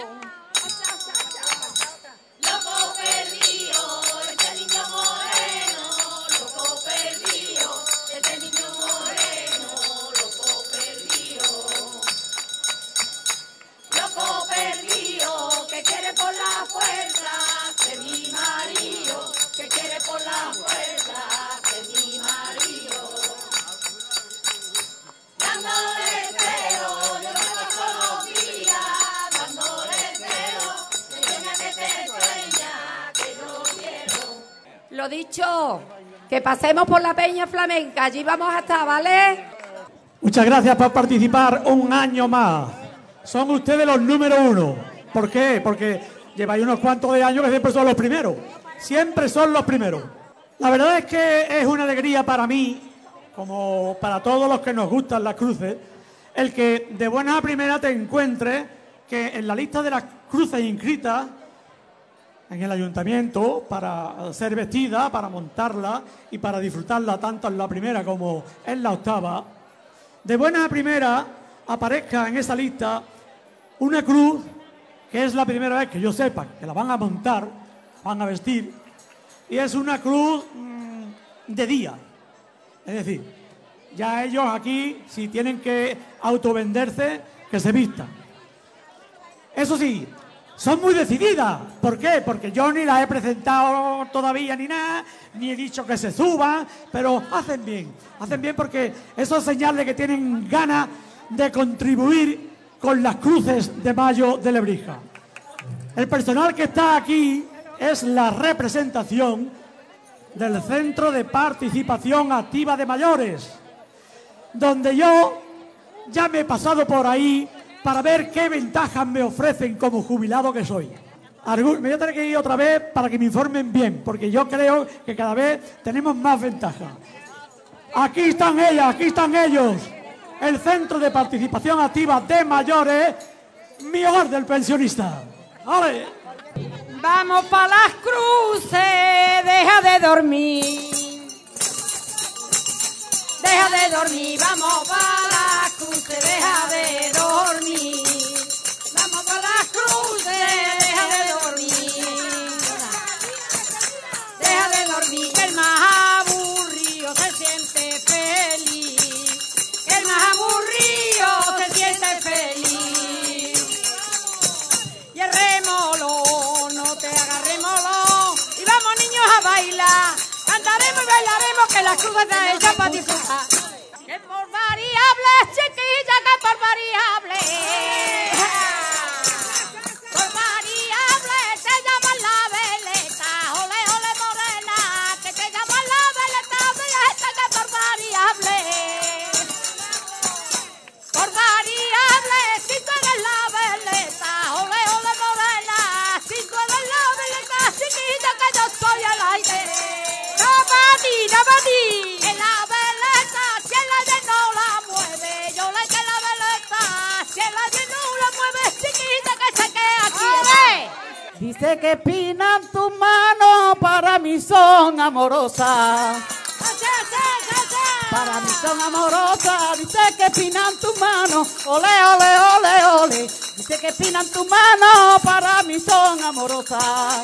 Loco perdido, este niño moreno, loco perdido, este niño moreno, loco perdido. Loco perdido, que quiere por la fuerza ser mi marido, que quiere por la fuerza ser mi marido. Dándole celo, yo me paso los días, dándole celo, que sueña que te sueña, que yo quiero. Lo dicho, que pasemos por la Peña Flamenca, allí vamos a estar, ¿vale? Muchas gracias por participar un año más. Son ustedes los número uno. ¿Por qué? Porque lleváis unos cuantos de años que siempre son los primeros. Siempre son los primeros. La verdad es que es una alegría para mí, como para todos los que nos gustan las cruces, el que de buena a primera te encuentres que en la lista de las cruces inscritas en el ayuntamiento para ser vestida, para montarla y para disfrutarla tanto en la primera como en la octava, de buena a primera aparezca en esa lista una cruz que es la primera vez que yo sepa que la van a montar, van a vestir, y es una cruz mmm, de día. Es decir, ya ellos aquí, si tienen que autovenderse, que se vistan. Eso sí, son muy decididas. ¿Por qué? Porque yo ni las he presentado todavía ni nada, ni he dicho que se suban, pero hacen bien. Hacen bien porque eso es señal de que tienen ganas de contribuir con las cruces de mayo de Lebrija. El personal que está aquí es la representación del Centro de Participación Activa de Mayores, donde yo ya me he pasado por ahí para ver qué ventajas me ofrecen como jubilado que soy. Algún- me voy a tener que ir otra vez para que me informen bien, porque yo creo que cada vez tenemos más ventajas. Aquí están ellas, aquí están ellos. El Centro de Participación Activa de Mayores, mi hogar del pensionista. ¡Ale! Vamos pa' las cruces, deja de dormir. Deja de dormir, vamos pa' las cruces, deja de dormir. Vamos pa' las cruces, deja de dormir. Deja de dormir, que el más aburrido se siente feliz. Que el más aburrido se siente feliz. Y el remolón, no te hagas remolón. Y vamos niños a bailar. Cantaremos y bailaremos que la cruz está hecha para disfrutar. Que por variable, chiquilla, que por variable. Por variable te llaman la veleta. Ole, ole, morena, que te llaman la veleta. Mira esta que por variable. Por variable, si tú eres la veleta. Ole, ole, morena, si tú eres la veleta. Chiquilla, que yo soy el aire. En la veleta, si el aire no la mueve, yo le que la veleta, si el aire no la mueve, chiquita que se queda aquí. Dice que pinan tus manos, para mí son amorosas. Para mí son amorosas. Dice que pinan tus manos, ole, ole, ole, ole. Dice que pinan tus manos, para mí son amorosas.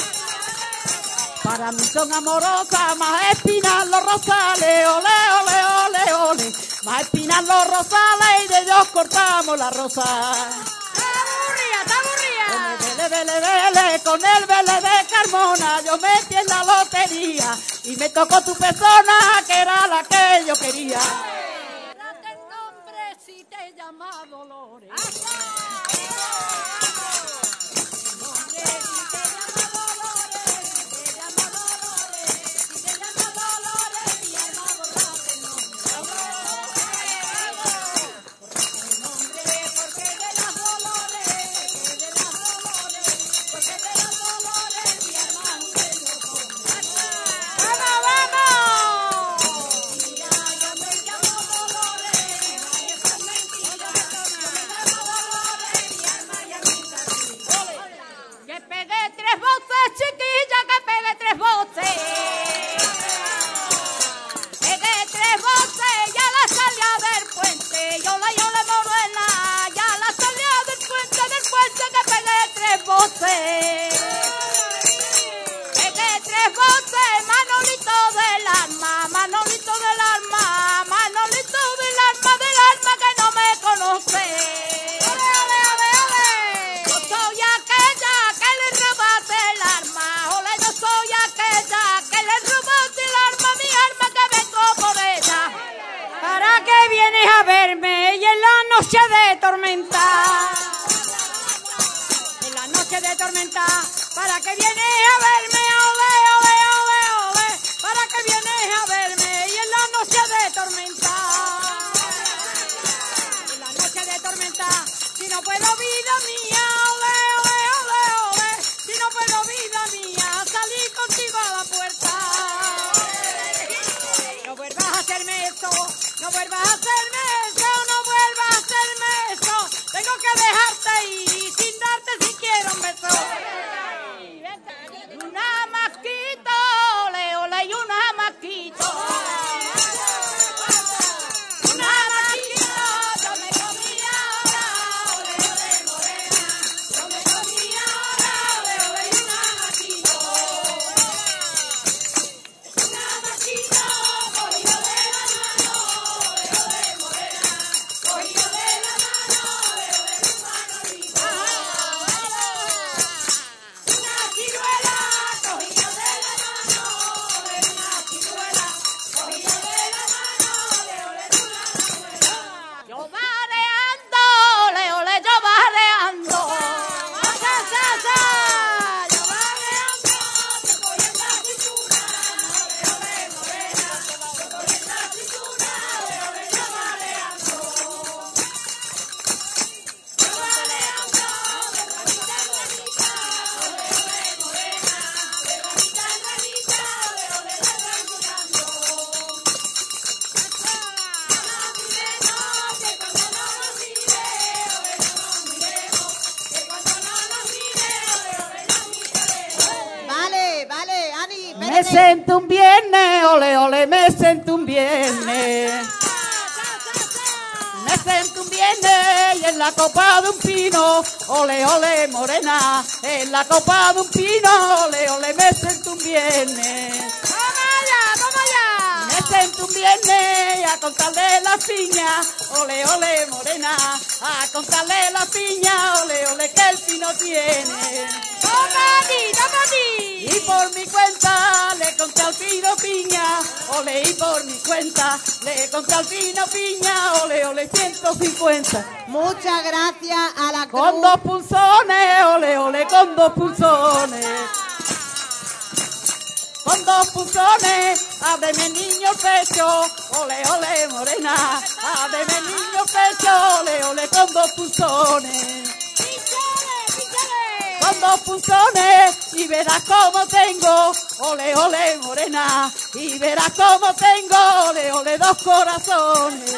Para mí son amorosas, más espinan los rosales, ole, ole, ole, ole. Más espinan los rosales y de ellos cortamos la rosa. ¡Está aburrida, está aburrida! Con el vele, vele, vele, con el vele de Carmona, yo metí en la lotería y me tocó tu persona, que era la que yo quería. Date el nombre si te llamas Dolores. Que pegué tres voces, chiquilla, que pegué tres voces. Pegué tres voces, ya la salía del puente. Yo la, yo la morena, ya la salía del puente, del puente, que pegué tres voces. Pegué tres voces, Manolito del alma, Manolito del alma, Manolito del alma, del alma que no me conoce. Ole, ole, ole, ole. Yo soy aquella que le robaste el arma, ole, yo soy aquella que le robaste el arma, mi arma que vengo por ella. ¿Para qué vienes a verme y en la noche de tormenta? En la noche de tormenta, ¿para qué vienes a verme? Ole, ole, ole, ole. ¿Para qué vienes a verme y en la noche de tormenta? En la noche de tormenta, si no puedo vida mía, ole, ole, ole, ole. Si no puedo vida mía, salí contigo a la puerta. No vuelvas a hacerme esto, no vuelvas a hacerme eso, no vuelvas a hacerme eso. Tengo que dejarte ir sin darte siquiera un beso. Una masquito, ole, ole, y una masquito. Una masquito, yo me comí ahora, ole, ole, morena. Yo me comí ahora, ole, ole, y una masquito. Una masquito, cogido de la mano, ole, ole, morena. siento un viernes, ole, ole, me siento un viernes. Me siento un viernes y en la copa de un pino, ole, ole, morena, en la copa de un pino, ole, ole, me siento un viernes. ¡Toma ya, toma ya! Me siento un viernes a contarle la piña, ole, ole, morena, a contarle la piña, ole, ole, que el pino tiene. ¡Toma a ti, toma a ti! Y por mi cuenta le conté al pino piña, ole, y por mi cuenta le conté al pino piña, ole, ole, ciento cincuenta. Muchas gracias a la cruz. Con dos punzones, ole, ole, con dos punzones. Con dos punzones, ábreme niño el pecho, ole, ole, morena, ábreme niño el pecho, ole, ole, con dos punzones. Con dos punzones y verás cómo tengo, ole, ole, morena, y verás cómo tengo, ole, ole, dos corazones.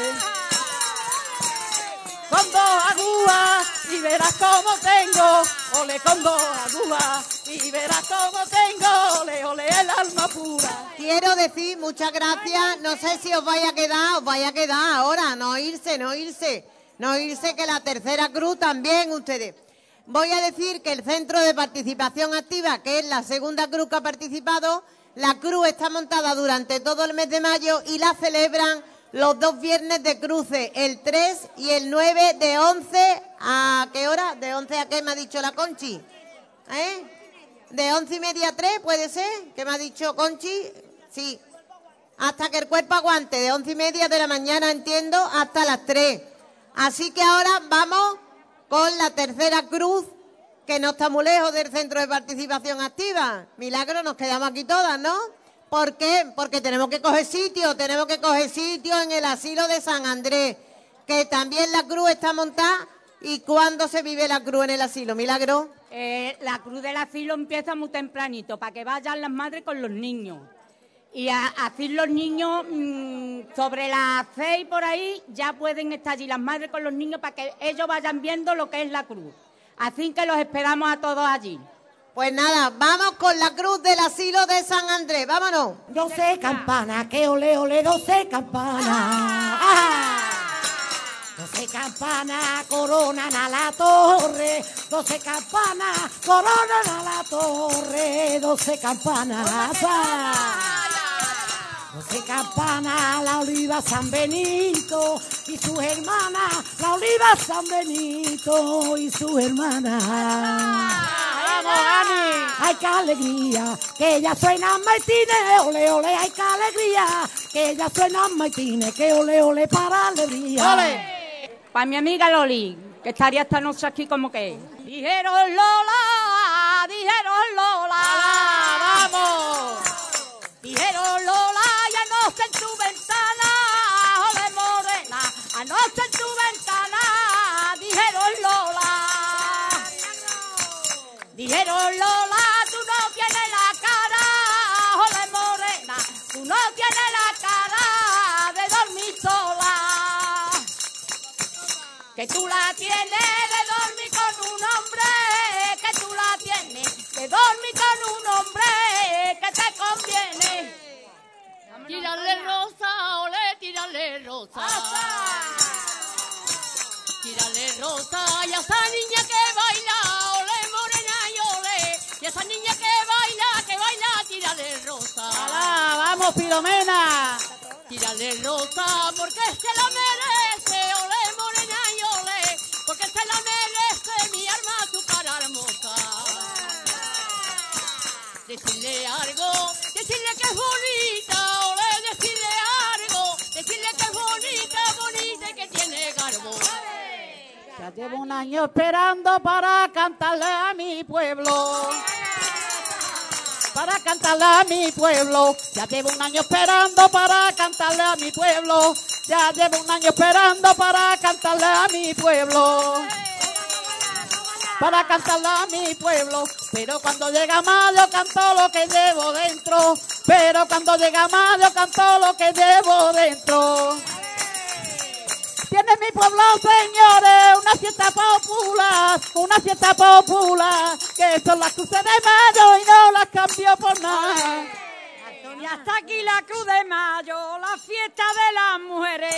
Con dos agujas y verás cómo tengo, ole, con dos agujas y verás cómo tengo, ole, ole, el alma pura. Quiero decir muchas gracias, no sé si os vaya a quedar, os vaya a quedar ahora, no irse, no irse, no irse, que la tercera cruz también ustedes. Voy a decir que el Centro de Participación Activa, que es la segunda cruz que ha participado, la cruz está montada durante todo el mes de mayo y la celebran los dos viernes de cruce, el tres y el nueve, de once a ¿qué hora? ¿De once a qué me ha dicho la Conchi? ¿Eh? ¿De once y media a tres puede ser? ¿Qué me ha dicho Conchi? Sí. Hasta que el cuerpo aguante, de once y media de la mañana, entiendo, hasta las tres. Así que ahora vamos con la tercera cruz, que no está muy lejos del Centro de Participación Activa. Milagro, nos quedamos aquí todas, ¿no? ¿Por qué? Porque tenemos que coger sitio, tenemos que coger sitio en el asilo de San Andrés, que también la cruz está montada. ¿Y cuándo se vive la cruz en el asilo, Milagro? Eh, la cruz del asilo empieza muy tempranito, para que vayan las madres con los niños. Y a, así los niños, mmm, sobre las seis por ahí, ya pueden estar allí las madres con los niños para que ellos vayan viendo lo que es la cruz. Así que los esperamos a todos allí. Pues nada, vamos con la cruz del asilo de San Andrés, vámonos. Doce campanas, que ole, ole, doce campanas. ¡Ah! Doce campanas coronan a la torre, doce campanas coronan a la torre, doce campanas. ¡Ah! Doce campanas, la oliva San Benito y sus hermanas, la oliva San Benito y sus hermanas. ¡Vamos, Ani! ¡Ay, qué alegría! Que ella suena maitines, ole, ole, ay, qué alegría. Que ella suena maitines, que ole, ole, para alegría. ¡Ole! Para mi amiga Loli, que estaría esta noche aquí como que... Dijeron Lola, dijeron Lola. ¡Vamos! Dijeron Lola, y anoche en tu ventana, ole morena, anoche en tu ventana, dijeron Lola. Dijeron Lola, tú no tienes la cara, ole morena, tú no tienes la cara de dormir sola. Que tú la tienes de dormir con un hombre, que tú la tienes de dormir con un hombre que te conviene. Tírale rosa, ole, tírale rosa. Tírale rosa y a esa niña que baila, ole morena y ole. Y a esa niña que baila, que baila, tírale rosa. ¡Hala, vamos, Filomena! Tírale rosa porque se la merece, ole morena y ole. Porque se la merece mi alma, su cara hermosa. Decirle algo, decirle que es bonita, ole, decirle algo, decirle que es bonita, bonita y que tiene garbo. Ya llevo un año esperando para cantarle a mi pueblo. Para cantarle a mi pueblo. Ya llevo un año esperando para cantarle a mi pueblo. Ya llevo un año esperando para cantarle a mi pueblo. Para cantarle a mi pueblo, pero cuando llega mayo canto lo que llevo dentro, pero cuando llega mayo canto lo que llevo dentro. Tiene mi pueblo, señores, una fiesta popular, una fiesta popular, que son las cruces de mayo y no las cambio por nada. Y hasta aquí la Cruz de Mayo, la fiesta de las mujeres.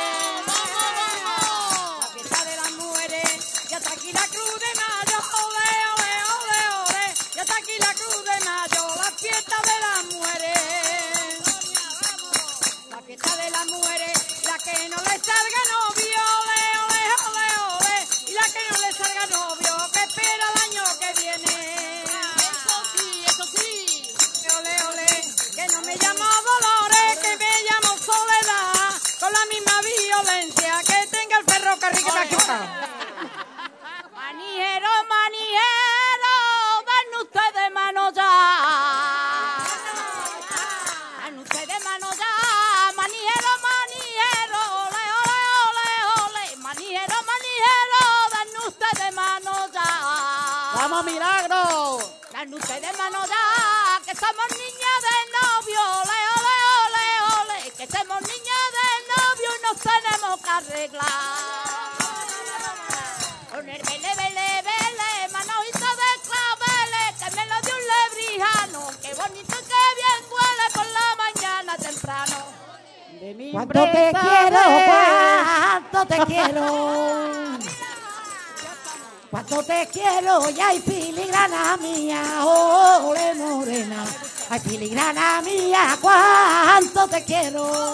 La fiesta de las mujeres. Y hasta aquí la Cruz de Mayo, ole, ole, ole, ole. Y hasta aquí la Cruz de Mayo, la fiesta de las mujeres. La fiesta de las mujeres, la que no le salga novio, ole, ole, ole, ole. Y la que no le salga novio, que espera el año que viene. Eso sí, eso sí. Ole, ole, que no me llamo Dolores, que me llamo Soledad, con la misma violencia que tenga el ferrocarril que me quita. Manijero, manijero, dan ustedes mano ya. Dan ustedes mano ya. Manijero, manijero, ole, ole, ole, ole. Manijero, manijero, dan ustedes mano ya. ¡Vamos, Milagro! Dan ustedes mano ya, que somos niñas de novio, ole, ole, ole, ole. Que somos niñas de novio y nos tenemos que arreglar. Con el vele, vele, vele, manojito de claveles, que me lo dio un lebrijano. Qué bonito y qué bien huele por la mañana temprano. De mi ¿Cuánto te quiero? ¿Cuánto te quiero? ¿Cuánto te quiero? Y ay, filigrana mía, ole morena. Ay, filigrana mía, ¿cuánto te quiero?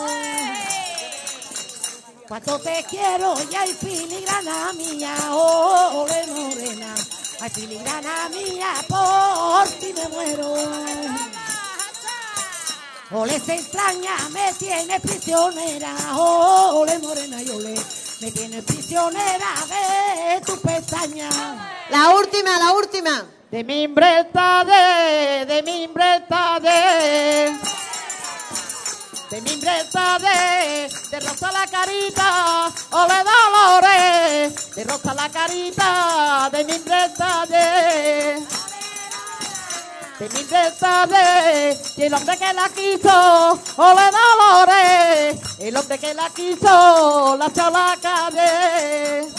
Cuánto te quiero, y ay, filigrana mía, ole morena. Ay, filigrana mía, por ti me muero. Ole se extraña, me tiene prisionera, ole morena y ole, me tiene prisionera de tu pestaña. La última, la última. De mi imbreta de, de mi imbreta de. De mi imbreta de, de rosa la carita, ole Dolores, de rosa la carita, de mi imbreta de, de mi imbreta de, y el hombre que la quiso, ole Dolores, el hombre que la quiso, la chalaca de.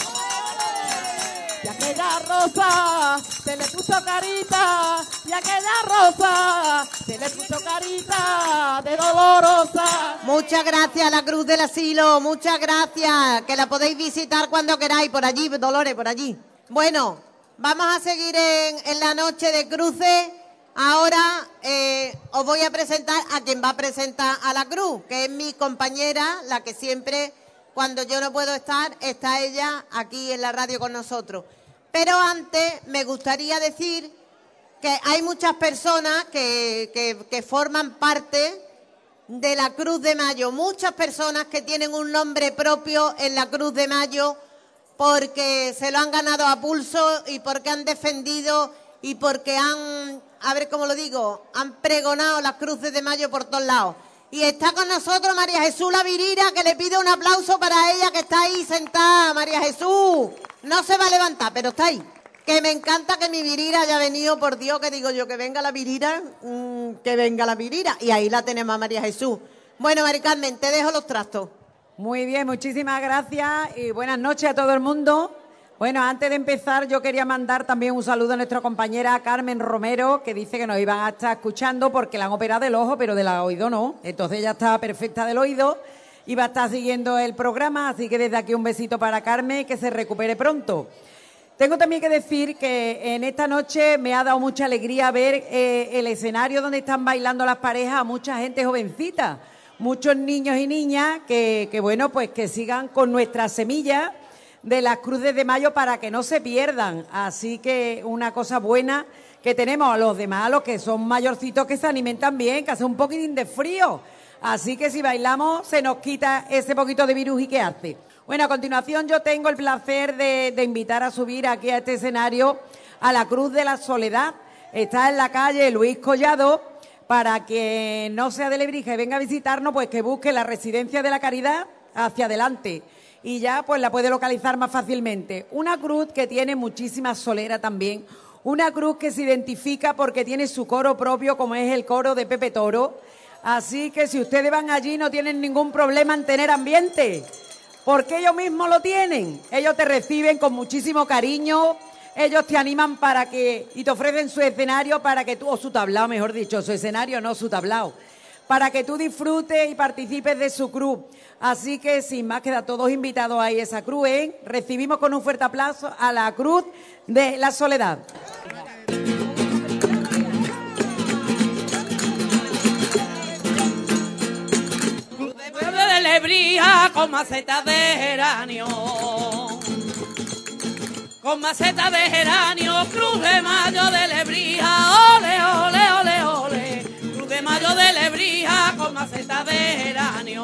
Y aquella rosa se le puso carita, y aquella rosa se le puso carita de dolorosa. Muchas gracias, la Cruz del Asilo, muchas gracias, que la podéis visitar cuando queráis, por allí, Dolores, por allí. Bueno, vamos a seguir en, en la noche de cruces. Ahora eh, os voy a presentar a quien va a presentar a la Cruz, que es mi compañera, la que siempre, cuando yo no puedo estar, está ella aquí en la radio con nosotros. Pero antes me gustaría decir que hay muchas personas que, que, que forman parte de la Cruz de Mayo, muchas personas que tienen un nombre propio en la Cruz de Mayo porque se lo han ganado a pulso y porque han defendido y porque han, a ver cómo lo digo, han pregonado las Cruces de Mayo por todos lados. Y está con nosotros María Jesús La Virira, que le pido un aplauso para ella, que está ahí sentada. María Jesús, no se va a levantar, pero está ahí. Que me encanta que mi Virira haya venido, por Dios, que digo yo, que venga la Virira, mmm, que venga la Virira. Y ahí la tenemos a María Jesús. Bueno, Mari Carmen, te dejo los trastos. Muy bien, muchísimas gracias y buenas noches a todo el mundo. Bueno, antes de empezar yo quería mandar también un saludo a nuestra compañera Carmen Romero, que dice que nos iban a estar escuchando porque la han operado del ojo, pero del oído no. Entonces ella está perfecta del oído y va a estar siguiendo el programa, así que desde aquí un besito para Carmen y que se recupere pronto. Tengo también que decir que en esta noche me ha dado mucha alegría ver eh, el escenario donde están bailando las parejas a mucha gente jovencita, muchos niños y niñas que, que bueno, pues que sigan con nuestra semilla de las Cruces de Mayo para que no se pierdan. Así que una cosa buena que tenemos a los demás, a los que son mayorcitos, que se animen también, que hace un poquitín de frío. Así que si bailamos se nos quita ese poquito de virus y qué hace. Bueno, a continuación yo tengo el placer de, de invitar a subir aquí a este escenario a la Cruz de la Soledad. Está en la calle Luis Collado. Para que no sea de Lebrija y venga a visitarnos, pues que busque la Residencia de la Caridad hacia adelante. Y ya pues la puede localizar más fácilmente. Una cruz que tiene muchísima solera también, una cruz que se identifica porque tiene su coro propio, como es el coro de Pepe Toro. Así que si ustedes van allí no tienen ningún problema en tener ambiente, porque ellos mismos lo tienen. Ellos te reciben con muchísimo cariño, ellos te animan para que, y te ofrecen su escenario para que tú, o su tablao, mejor dicho, su escenario, no su tablao, para que tú disfrutes y participes de su cruz. Así que, sin más, queda todos invitados ahí a esa cruz, ¿eh? Recibimos con un fuerte aplauso a la Cruz de la Soledad. Pueblo de Lebrija con macetas de geranio, con macetas de geranio, Cruz de Mayo de Lebrija, ole, ole, ole, ole, Cruz de Mayo de Lebrija con macetas de geranio,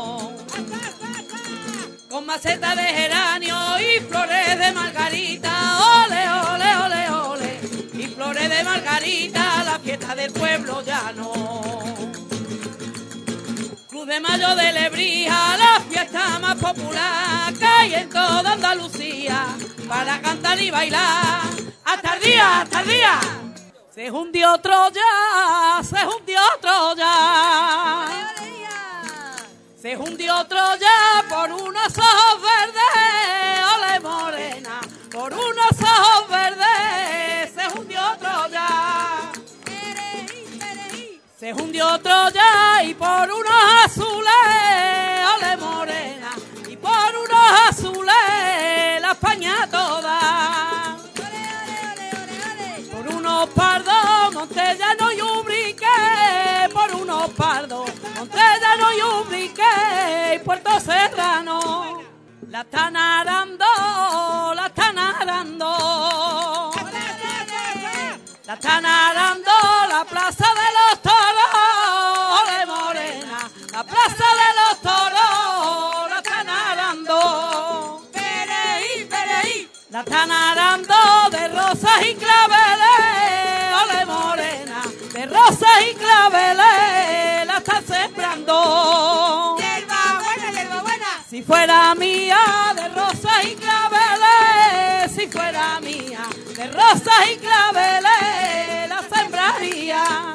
con macetas de geranio y flores de margarita, ole, ole, ole, ole, y flores de margarita, la fiesta del pueblo llano. Cruz de Mayo de Lebrija, la fiesta más popular que hay en toda Andalucía, para cantar y bailar hasta el día, hasta el día. Se hundió Troya, se hundió Troya, se hundió Troya por unos ojos verdes, ole morena, por unos ojos verdes, se hundió Troya. Se hundió Troya y por unos azules, ole morena, y por unos azules la España toda. Por unos pardos, Montellano y Ubrique, por unos pardos, Montellano y Ubrique, y Puerto Serrano. La están arando, la están arando. La están arando la plaza de los toros, ole morena, la plaza de los toros, la están arando. Pereí, pereí. La están arando de rosas y claveles, ole morena, de rosas y claveles, la están sembrando. Hierba buena, hierba buena. Si fuera mía, de rosas y claveles, si fuera mía, de rosas y claveles, la sembraría.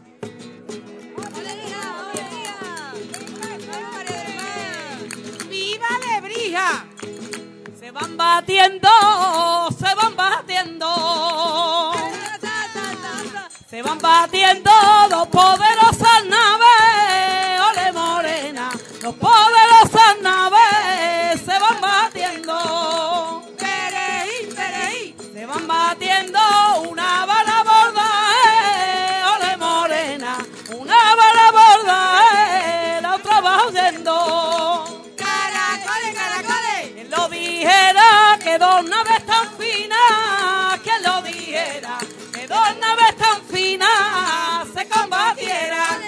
¡Viva Lebrija! Se van batiendo, se van batiendo, se van batiendo dos poderosas naves, ole morena, dos poderosas naves se van batiendo. Pereí, pereí. Se van batiendo una bala borda, eh, ole morena, una bala borda, eh, la otra va huyendo. Caracoles, caracoles. Quien lo dijera que dos naves tan finas, quien lo dijera que dos naves tan finas se combatieran.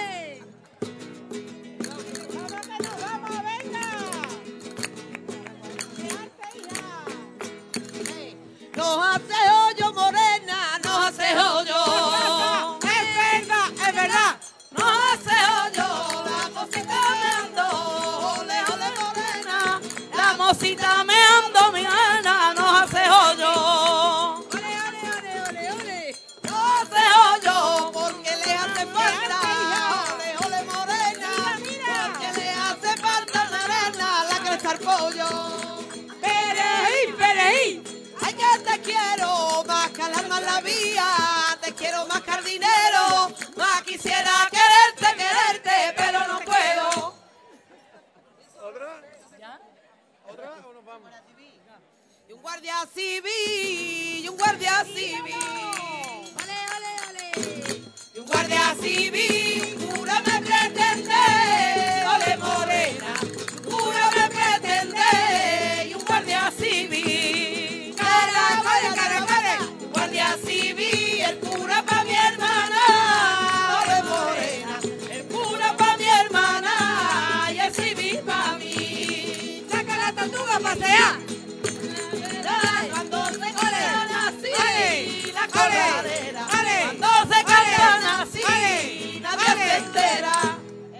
Nos hace hoyo, morena, nos hace hoyo. Es verdad, es verdad. Nos hace hoyo, la mosita meando, ole, ole, morena. La mosita meando, mi ana, nos hace hoyo. Ole, ole, ole, ole, ole. Nos hace hoyo, porque le hace falta, ole, ole, morena. Porque le hace falta la arena, la cresta al pollo. Pereí, pereí. Ay, que te quiero más que el alma en la vía, te quiero más que el dinero, más quisiera quererte, quererte, pero no puedo. ¿Otra? ¿Ya? ¿Otra o nos vamos? Y un guardia civil, y un guardia civil. Ole, ole, ole. Y un guardia civil, pura me pretende, ole morena, pura me pretende, y un guardia civil. Caracoles, caracoles, guardia civil, el cura pa' mi hermana, ole morena, el cura pa' mi hermana, y el civil pa' mí. Saca la tortuga a pasear. Cuando se cantan así, la Ale, coladera, ale, cuando se cantan ale, así, ale, nadie ale. se entera.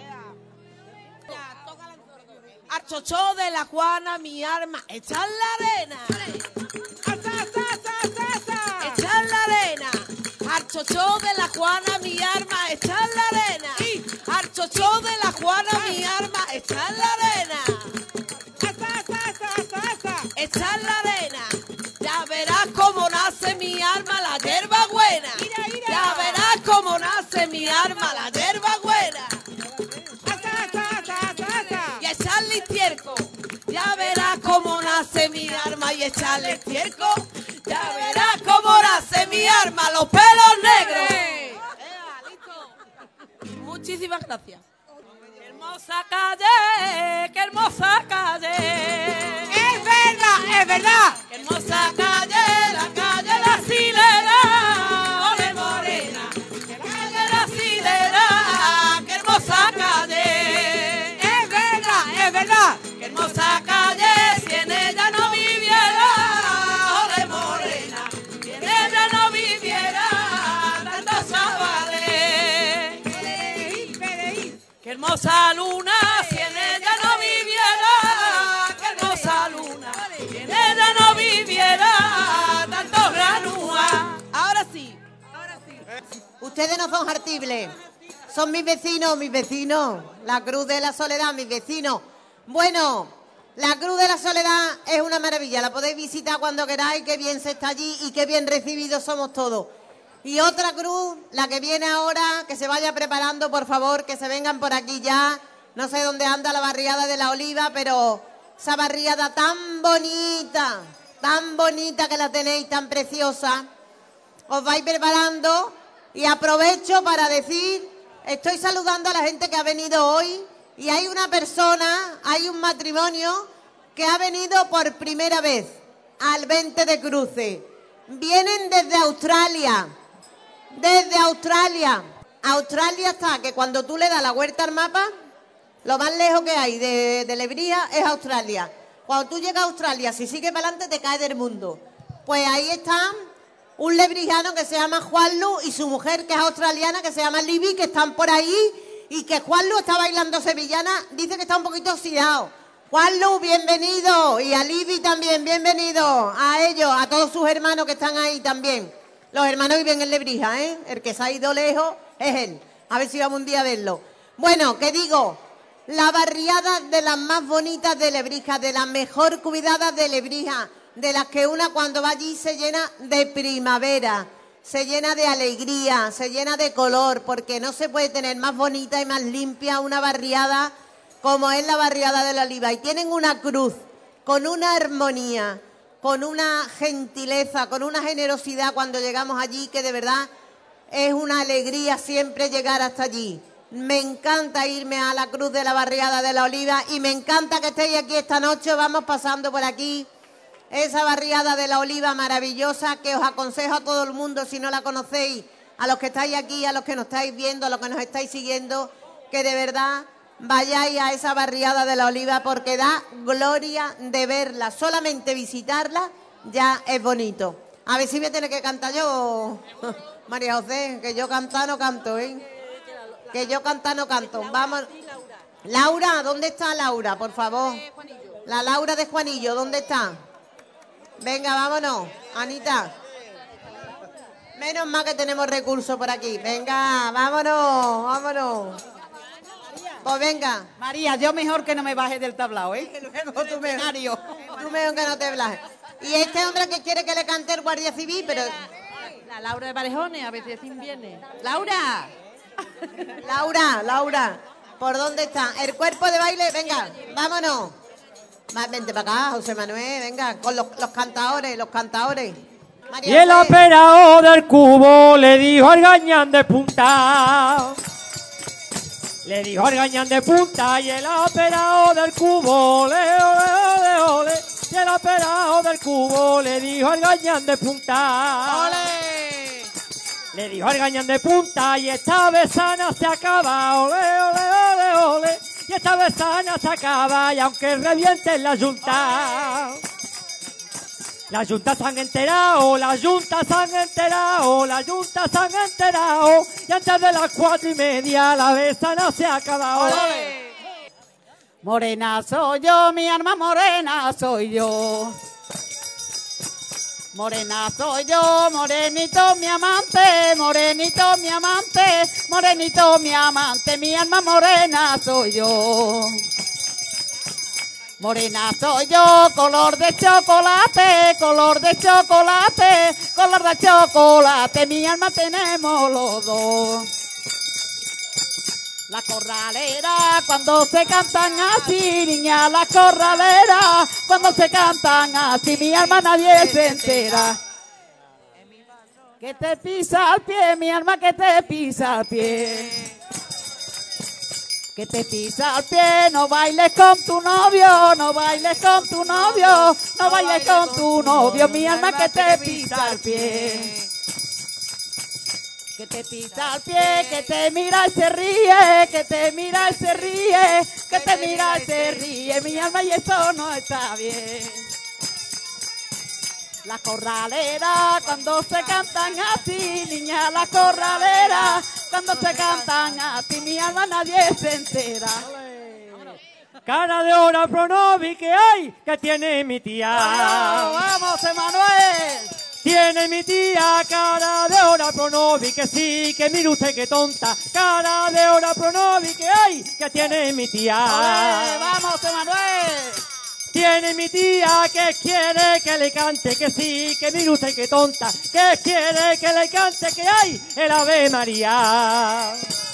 Al chocho de la Juana mi arma, echa en la arena. Echa en la arena. Al chocho de la Juana mi arma, echa en la arena. Al chocho de la Juana mi arma, echa en la arena. Echa en la arena. Ya verás cómo nace mi arma, la hierba buena. Ya verás cómo nace mi arma, la hierba buena. echarle estiércol. Ya verás cómo nace mi arma, los pelos negros. Muchísimas gracias. ¡Qué hermosa calle! ¡Qué hermosa calle! ¡Es verdad, es verdad! ¡Qué hermosa calle! La calle La Silera. ¡Ole morena! ¡Qué calle La Silera! ¡Qué hermosa calle! ¡Es verdad, es verdad! ¡Qué hermosa calle! Si en ella no viviera, ole morena, si en ella no viviera, tanto sabale. ¡Qué hermosa luna! Si en ella no viviera, qué hermosa luna, si en ella no viviera, tanto granúa. Ahora sí, ahora sí. Ustedes no son hartibles, son mis vecinos, mis vecinos. La Cruz de la Soledad, mis vecinos. Bueno, la Cruz de la Soledad es una maravilla, la podéis visitar cuando queráis, qué bien se está allí y qué bien recibidos somos todos. Y otra cruz, la que viene ahora, que se vaya preparando, por favor, que se vengan por aquí ya. No sé dónde anda la barriada de la Oliva, pero esa barriada tan bonita, tan bonita que la tenéis, tan preciosa. Os vais preparando y aprovecho para decir, estoy saludando a la gente que ha venido hoy y hay una persona, hay un matrimonio que ha venido por primera vez al veinte de Cruces. Vienen desde Australia. Desde Australia. Australia está, que cuando tú le das la vuelta al mapa, lo más lejos que hay de, de Lebrija es Australia. Cuando tú llegas a Australia, si sigues para adelante, te caes del mundo. Pues ahí está un lebrijano que se llama Juanlu y su mujer, que es australiana, que se llama Libby, que están por ahí y que Juanlu está bailando sevillana, dice que está un poquito oxidado. Juanlu, bienvenido. Y a Libby también, bienvenido. A ellos, a todos sus hermanos que están ahí también. Los hermanos viven en Lebrija, ¿eh? El que se ha ido lejos es él. A ver si vamos un día a verlo. Bueno, ¿qué digo? La barriada de las más bonitas de Lebrija, de las mejor cuidadas de Lebrija, de las que una cuando va allí se llena de primavera, se llena de alegría, se llena de color, porque no se puede tener más bonita y más limpia una barriada como es la barriada de la Oliva. Y tienen una cruz con una armonía, con una gentileza, con una generosidad cuando llegamos allí, que de verdad es una alegría siempre llegar hasta allí. Me encanta irme a la Cruz de la Barriada de la Oliva y me encanta que estéis aquí esta noche. Vamos pasando por aquí, esa Barriada de la Oliva maravillosa que os aconsejo a todo el mundo, si no la conocéis, a los que estáis aquí, a los que nos estáis viendo, a los que nos estáis siguiendo, que de verdad vayáis a esa Barriada de la Oliva porque da gloria de verla. Solamente visitarla ya es bonito. A ver si me tiene que cantar yo, María José, que yo cantar no canto, ¿eh? Que yo cantar no canto. Vamos. Laura, ¿dónde está Laura, por favor? La Laura de Juanillo, ¿dónde está? Venga, vámonos, Anita. Menos mal que tenemos recursos por aquí. Venga, vámonos, vámonos. Pues venga. María, yo mejor que no me baje del tablao, ¿eh? Luego tú mejor, tú mejor que no te bajes. Y este hombre que quiere que le cante el Guardia Civil, pero... La Laura de Parejones, a ver si así viene. ¡Laura! Laura, Laura, ¿por dónde está? El cuerpo de baile, venga, vámonos. Va, vente para acá, José Manuel, venga, con los, los cantadores, los cantadores. María Y el José. operador del cubo le dijo al gañán de punta. Le dijo al gañán de punta y el operador del cubo, ole, ole, ole, ole. Y el operador del cubo le dijo al gañán de punta. ¡Ole! Le dijo al gañán de punta y esta vez sana se acaba, ole, ole, ole, ole. Y esta vez sana se acaba y aunque reviente la yunta. Las yuntas se han enterado, las yuntas se han enterado, las yuntas se han enterado. Y antes de las cuatro y media la vez sana se ha acabado. ¡Ole! Morena soy yo, mi alma morena soy yo. Morena soy yo, morenito mi amante, morenito mi amante, morenito mi amante, mi alma morena soy yo. Morena soy yo, color de chocolate, color de chocolate, color de chocolate, mi alma tenemos los dos. La corralera cuando se cantan así, niña, la corralera cuando se cantan así, mi alma nadie se entera. Que te pisa al pie, mi alma, que te pisa al pie. Que te pisa al pie, no bailes con tu novio, no bailes con tu novio, no bailes con tu novio, mi alma, que te pisa al pie. Que te pisa al pie, que te mira y se ríe, que te mira y se ríe, que te mira y se ríe, mi alma, y eso no está bien. La corralera cuando se cantan así, niña, la corralera cuando se cantan así, mi alma nadie se entera. Cara de hora pronovi que hay, que tiene mi tía. ¡Vamos, vamos, Emanuel! Tiene mi tía cara de hora pronovi que sí, que mire usted que tonta. Cara de hora pronovi que hay, que tiene mi tía. ¡Olé, vamos, Emanuel! Tiene mi tía que quiere que le cante, que sí, que mire usted que tonta, que quiere que le cante, que hay el Ave María.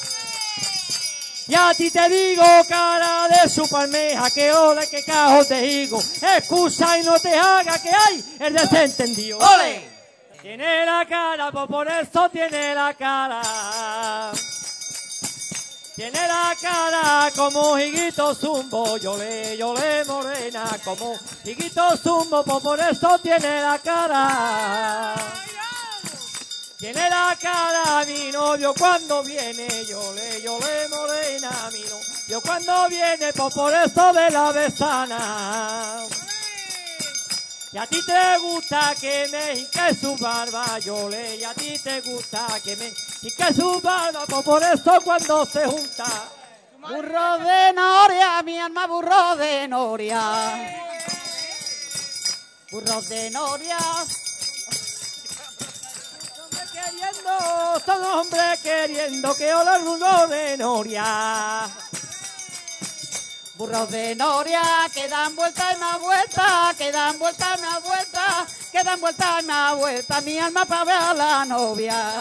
Y a ti te digo, cara de su palmeja, que ole, que cajo te digo, excusa y no te haga, que hay el desentendido. ¡Ole! Tiene la cara, pues por eso tiene la cara. Tiene la cara como higuito zumbo, yole, yole morena, como higuito zumbo, pues por eso tiene la cara. Tiene la cara mi novio cuando viene, yole, yole morena, mi novio cuando viene, pues por eso de la besana. Y a ti te gusta que me hinque su barba, yole, y a ti te gusta que me hinque su barba, pues por eso cuando se junta. Burro de noria, mi alma, burro de noria. Burro de noria. Queriendo, son hombres queriendo que hola el burro de noria. Burros de noria que dan vuelta y más vuelta, que dan vuelta y más vuelta, que dan vuelta y más vuelta, mi alma para ver a la novia.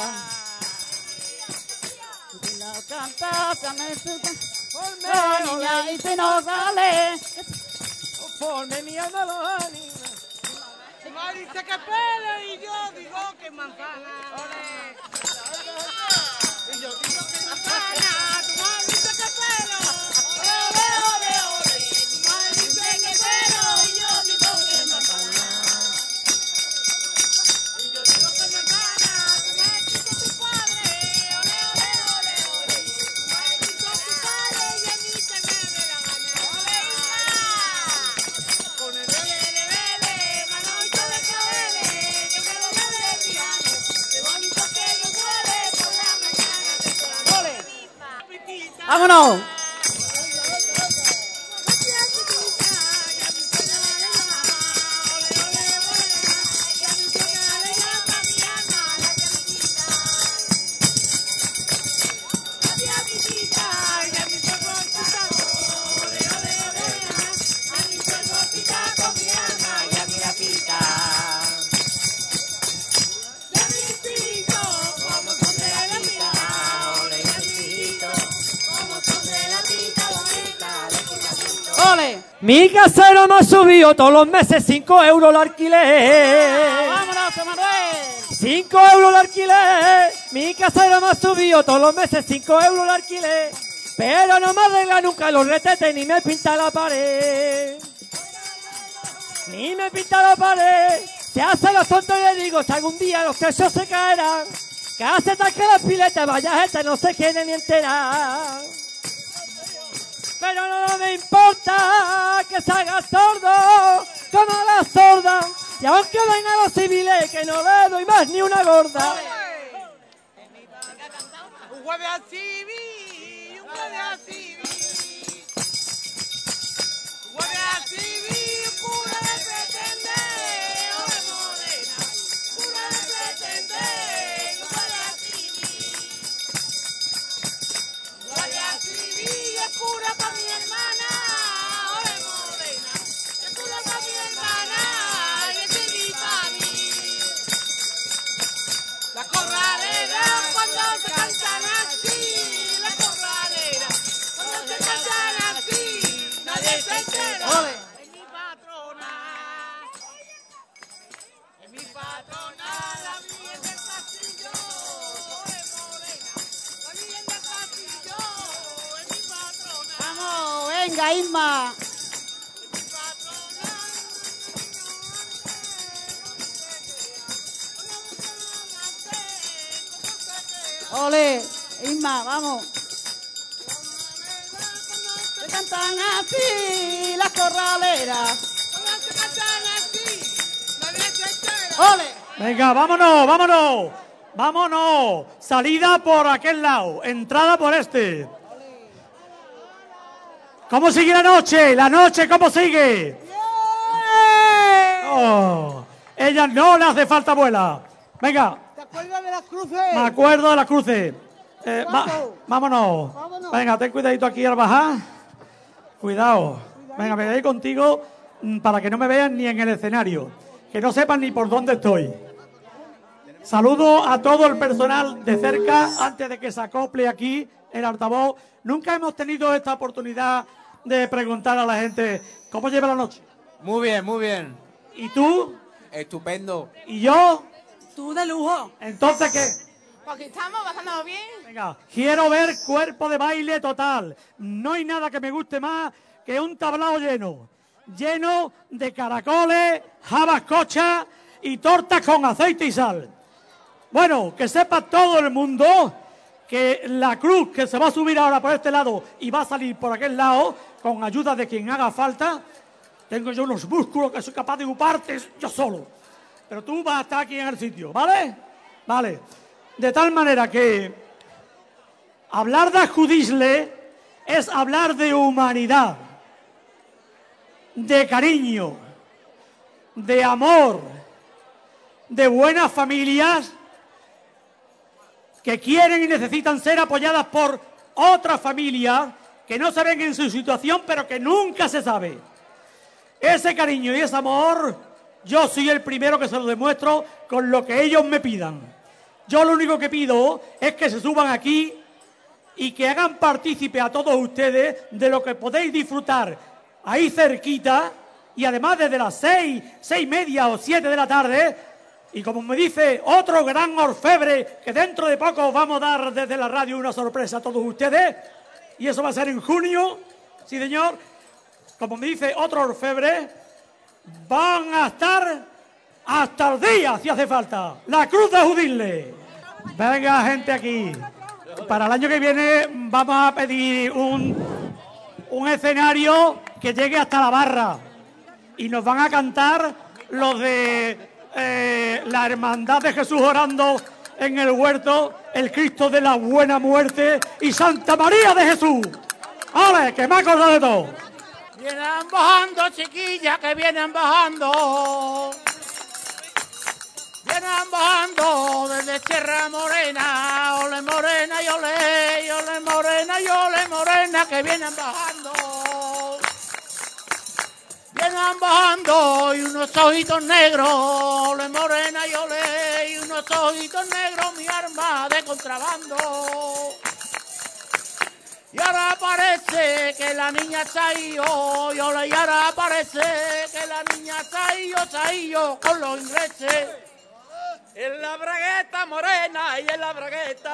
Si la canta, se me la niña, y si no sale, conforme mi alma los anima. Tu madre dice que pele y yo digo que manzana. Y yo digo que manzana, tu madre dice que pelo. Ole, ole, ole. Tu madre dice que pelo y yo digo que manzana. Y yo digo que manzana, tu madre dice tu padre. Ole, ole, ole, ole. Tu madre dice tu padre y a mí se me ve la gana. Ole, hija. Con el bebé de bebé, manolito de cabele, que me lo bebe de piano. Qué bonito que yo huele por la mañana de tu amor. ¡vámonos! ¡Ole! Mi casero me ha subido todos los meses cinco euros el alquiler. ¡Vámonos, Emanuel! cinco euros el alquiler. Mi casero me ha subido todos los meses cinco euros el alquiler. Pero no me arregla nunca los retetes ni me pinta la pared. Ni me pinta la pared. Se hace los tontos y le digo, si algún día los techos se caerán, que hace tal que las piletas, vaya gente, no se quiere ni enterar. Pero no me importa que se haga sordo como la sorda. Y aunque vengan los civiles, que no le doy más ni una gorda. Un jueves así vi, un jueves así vi. Un jueves así vi, un cura de pretender, ole morena. Cura de pretender, un jueves así vi. Un jueves así vi, es cura pa' mi hermana, ole morena. Es cura pa' mi hermana, y ese vi pa' mí. La corralera cuando se cantan así, la corralera Isma, Isma. Ole, Isma, vamos. Se cantan así las corraleras. Ole. Venga, vámonos, vámonos. Vámonos. Salida por aquel lado, entrada por este. ¿Cómo sigue la noche? La noche, ¿cómo sigue? Oh, ella no le hace falta abuela. Venga. ¿Te acuerdas de las cruces? Me acuerdo de las cruces. Eh, va- Vamos. vámonos. Vámonos. Venga, ten cuidadito aquí al bajar. Cuidado. Venga, me voy a ir contigo mm, para que no me vean ni en el escenario. Que no sepan ni por dónde estoy. Saludo a todo el personal de cerca antes de que se acople aquí el altavoz. Nunca hemos tenido esta oportunidad de preguntar a la gente cómo lleva la noche. Muy bien, muy bien. ¿Y tú? Estupendo. ¿Y yo? Tú de lujo. Entonces, ¿qué? Porque estamos pasando bien. Venga, quiero ver cuerpo de baile total. No hay nada que me guste más que un tablao lleno. Lleno de caracoles, habas cochas y tortas con aceite y sal. Bueno, que sepa todo el mundo que la cruz que se va a subir ahora por este lado y va a salir por aquel lado, con ayuda de quien haga falta, tengo yo unos músculos que soy capaz de ocuparte yo solo. Pero tú vas a estar aquí en el sitio, ¿vale? Vale. De tal manera que hablar de Ajudisle es hablar de humanidad, de cariño, de amor, de buenas familias que quieren y necesitan ser apoyadas por otras familias que no se ven en su situación, pero que nunca se sabe. Ese cariño y ese amor, yo soy el primero que se lo demuestro con lo que ellos me pidan. Yo lo único que pido es que se suban aquí y que hagan partícipe a todos ustedes de lo que podéis disfrutar ahí cerquita, y además desde las seis, seis y media o siete de la tarde. Y como me dice otro gran orfebre, que dentro de poco os vamos a dar desde la radio una sorpresa a todos ustedes, y eso va a ser en junio, sí señor, como me dice otro orfebre, van a estar hasta el día, si hace falta, la Cruz de Ajudisle. Venga, gente aquí. Para el año que viene vamos a pedir un, un escenario que llegue hasta la barra, y nos van a cantar los de Eh, la Hermandad de Jesús orando en el huerto, el Cristo de la Buena Muerte y Santa María de Jesús. ¡Ale, que me ha acordado de todo! Vienen bajando, chiquillas, que vienen bajando. Vienen bajando desde Sierra Morena. Ole morena y ole, y ole morena y ole morena, que vienen bajando. Vienen bajando y unos ojitos negros, ole morena y ole, y unos ojitos negros, mi arma de contrabando. Y ahora parece que la niña se ha ido, y ole, y ahora parece que la niña se ha ido, se ha ido con los ingleses. En la bragueta morena y en la bragueta.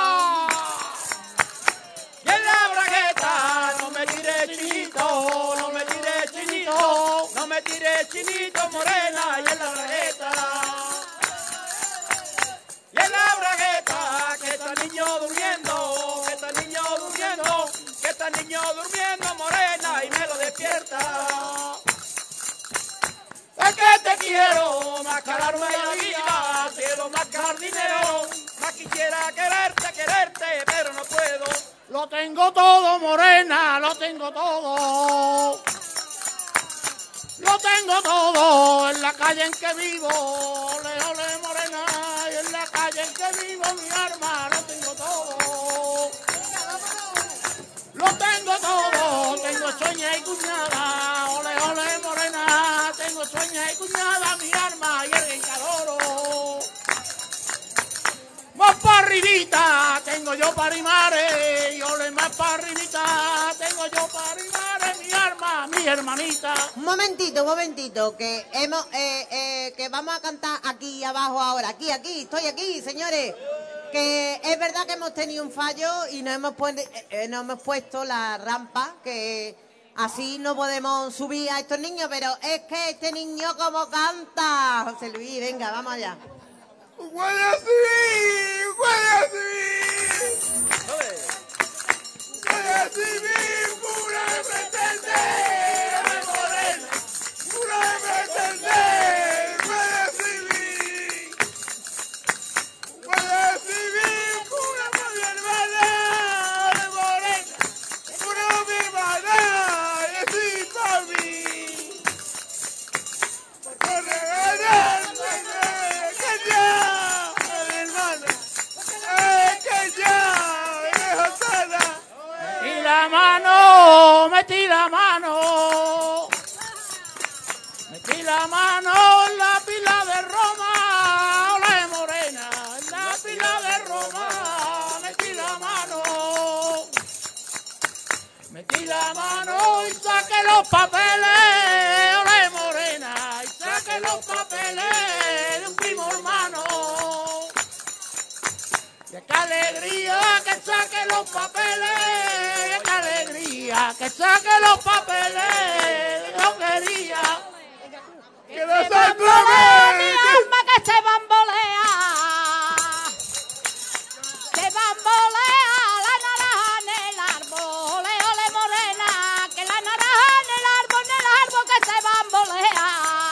Y en la bragueta no me tires chinito, no me tires chinito, no me tires chinito morena y en la bragueta. Y en la bragueta que está niño durmiendo, que está niño durmiendo, que está niño durmiendo morena y me lo despierta. Es que te quiero mascararme la vida, quiero mascar dinero, más quisiera quererte, quererte, pero no puedo. Lo tengo todo, morena, lo tengo todo. Lo tengo todo en la calle en que vivo, ole, ole, morena, y en la calle en que vivo, mi arma, lo tengo todo. Lo tengo todo, tengo sueña y cuñada, ole, ole, morena, tengo sueña y cuñada, mi arma y el que adoro. Más para arribita tengo yo para rimare, y ole, más para arribita tengo yo para rimare, mi arma, mi hermanita. Un momentito, un momentito, que hemos, eh, eh, que vamos a cantar aquí abajo ahora, aquí, aquí, estoy aquí, señores. Que es verdad que hemos tenido un fallo y nos hemos, puen- eh, nos hemos puesto la rampa que Así no podemos subir a estos niños, pero es que este niño como canta. José Luis, venga, vamos allá. Guardia Civil, Guardia Civil. Guardia Civil, pura de pretender, Morena, pura de pretender, Guardia Civil. Guardia Civil, pura de mi hermana, de Morena, pura de mi hermana, y así para mí. Por regalarme, que ya, mi hermana, es que ya, viejo sana. Y la mano, metí la mano, metí la mano en la pila de Roma, ole Morena, en la pila de Roma, metí la mano, metí la mano y saqué los papeles, ole Morena, y saqué los papeles de un primo hermano. ¡Qué alegría que saque los papeles! ¡Qué alegría que saque los papeles! ¡Yo quería que no se atreve! Mi alma que se bambolea, se bambolea la naranja en el árbol, ole, ole Morena, que la naranja en el árbol, en el árbol que se bambolea,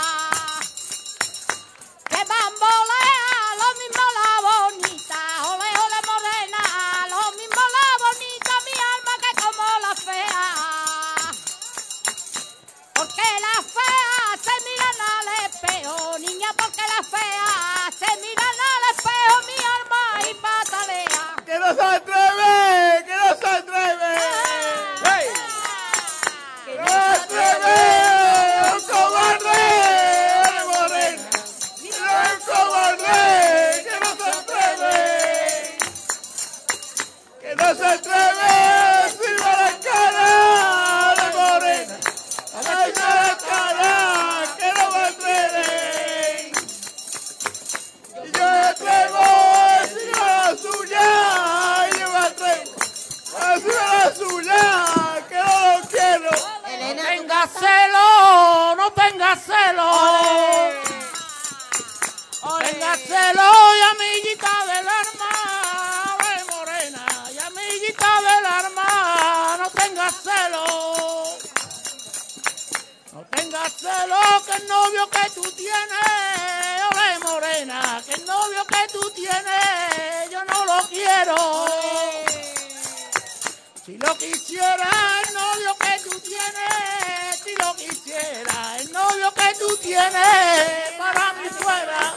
que bambolea lo mismo la bonita, ole, ole Morena, lo mismo la bonita, mi alma que como la fea, porque las feas se miran al espejo, niña, porque las feas se miran al espejo, mi alma y patalea. ¡Que no se atreve! ¡Que no se atreve! ¡Hey! ¡Que no se atreve! ¡El cobarde! ¡Morena! ¡El cobarde! ¡Que no se atreve! ¡Que no se atreve! ¡Silba la cara de Morena! ¡Ay, la cara! ¡Que no me atreve! ¡Y yo me atrevo! ¡Silba la suya! ¡Y yo me atrevo! ¡Silba la suya! ¡Que no lo quiero! no tengas celo, no tengas celo. Tengas celo y amiguita del arma, ole Morena, y amiguita del arma, no tengas celo. No tengas celo que el novio que tú tienes, ole Morena, que el novio que tú tienes, yo no lo quiero. Si lo quisiera el novio que tú tienes, si lo quisiera el novio que tú tienes, para mí fuera.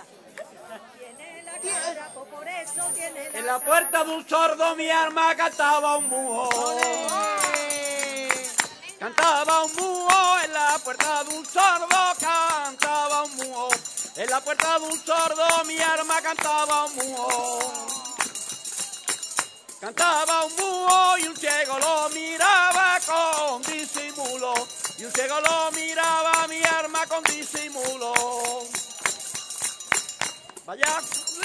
En la puerta de un sordo mi alma cantaba un mujo. Cantaba un mujo en la puerta de un sordo, cantaba un mujo. En la puerta de un sordo mi alma cantaba un mujo. Cantaba un mujo y un ciego lo miraba con disimulo. Y un ciego lo miraba a mi alma con disimulo. Vaya,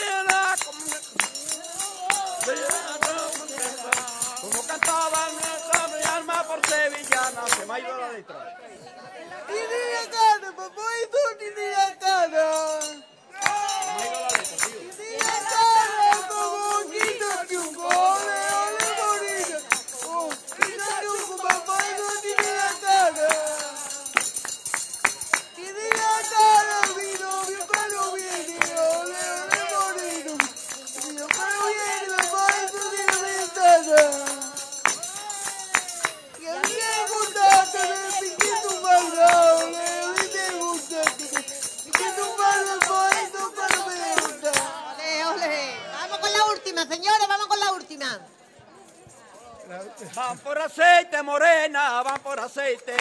como cantaba nuestra mi alma por sevillana, se me ha ido la letra. ¡Tiene cara, papá! ¡Tiene cara! Se me ha ido la letra, tío. ¡Tiene cara, como un quito que un gole! ¡Ole, morena! ¡Oh, tiene un papá! ¡No tiene la cara! ¡Tiene la cara, mi novio, pero viene! ¡Ole, ole, moreno! ¡Mi novio, pero viene, papá! ¡No tiene la cara! ¡Y a mí me gusta que me pique tu maldad! ¡Ole, a mí me gusta que me pique tu maldad! ¡Por eso, pero me gusta! Ole, ole. Vamos con la última, señores, vamos con la última. Van por aceite, morena, van por aceite.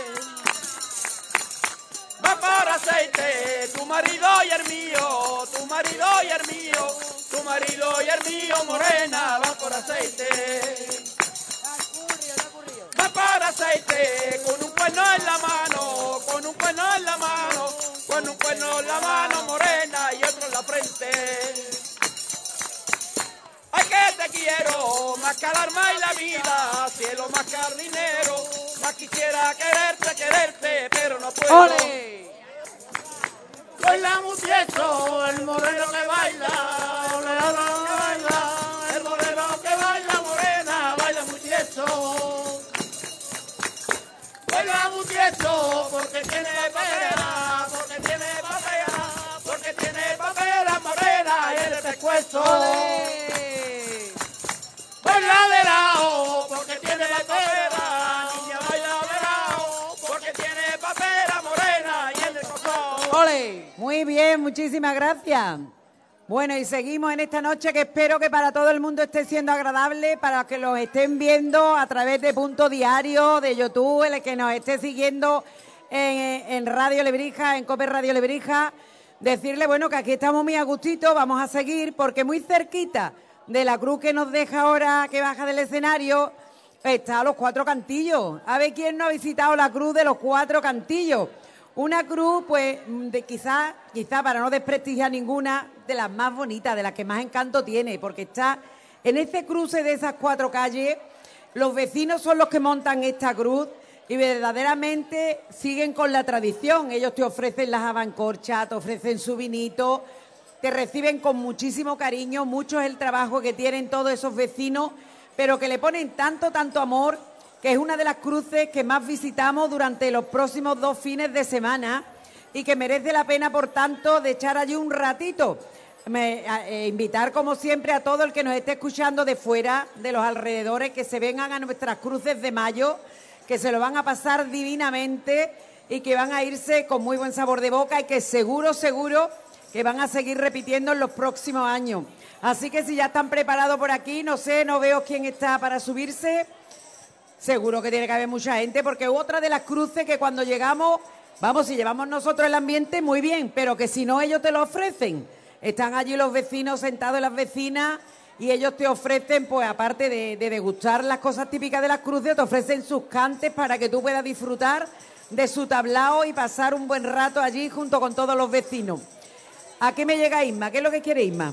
Van por aceite, tu marido y el mío, tu marido y el mío, tu marido y el mío, morena, van por aceite. Van por aceite, con un cuerno en la mano, con un cuerno en la mano, con un cuerno en la mano, morena, y otro en la frente. Ay, que te quiero, más que el alma y la vida, cielo más que el dinero, más más quisiera quererte, quererte, pero no puedo. ¡Ole! Baila muy tieso, el moreno que baila, ole, ole, que baila, el moreno que baila, morena, baila muy tieso. Baila muy tieso, porque tiene papera, porque tiene papera, porque tiene papera, morena, y el pescuezo. Baila de lado, porque tiene papera, niña, baila de lado, porque tiene papera, morena, y el pescuezo. ¡Ole! Muy bien, muchísimas gracias. Bueno, y seguimos en esta noche que espero que para todo el mundo esté siendo agradable, para que los estén viendo a través de Punto Diario, de YouTube, el que nos esté siguiendo en, en Radio Lebrija, en COPE Radio Lebrija. Decirle, bueno, que aquí estamos muy a gustito, vamos a seguir, porque muy cerquita de la cruz que nos deja ahora, que baja del escenario, está Los Cuatro Cantillos. A ver quién no ha visitado la cruz de Los Cuatro Cantillos. Una cruz, pues, de quizá, quizá para no desprestigiar ninguna, de las más bonitas, de las que más encanto tiene, porque está en ese cruce de esas cuatro calles. Los vecinos son los que montan esta cruz y verdaderamente siguen con la tradición. Ellos te ofrecen las habancorchas, te ofrecen su vinito, te reciben con muchísimo cariño. Mucho es el trabajo que tienen todos esos vecinos, pero que le ponen tanto, tanto amor, que es una de las cruces que más visitamos durante los próximos dos fines de semana y que merece la pena, por tanto, de echar allí un ratito. Me, eh, invitar, como siempre, a todo el que nos esté escuchando de fuera, de los alrededores, que se vengan a nuestras cruces de mayo, que se lo van a pasar divinamente y que van a irse con muy buen sabor de boca y que seguro, seguro que van a seguir repitiendo en los próximos años. Así que si ya están preparados por aquí, no sé, no veo quién está para subirse. Seguro que tiene que haber mucha gente, porque es otra de las cruces que cuando llegamos, vamos, si llevamos nosotros el ambiente, muy bien, pero que si no, ellos te lo ofrecen. Están allí los vecinos sentados en las vecinas y ellos te ofrecen, pues aparte de, de degustar las cosas típicas de las cruces, te ofrecen sus cantes para que tú puedas disfrutar de su tablao y pasar un buen rato allí junto con todos los vecinos. ¿A qué me llega Isma? ¿Qué es lo que quiere Isma?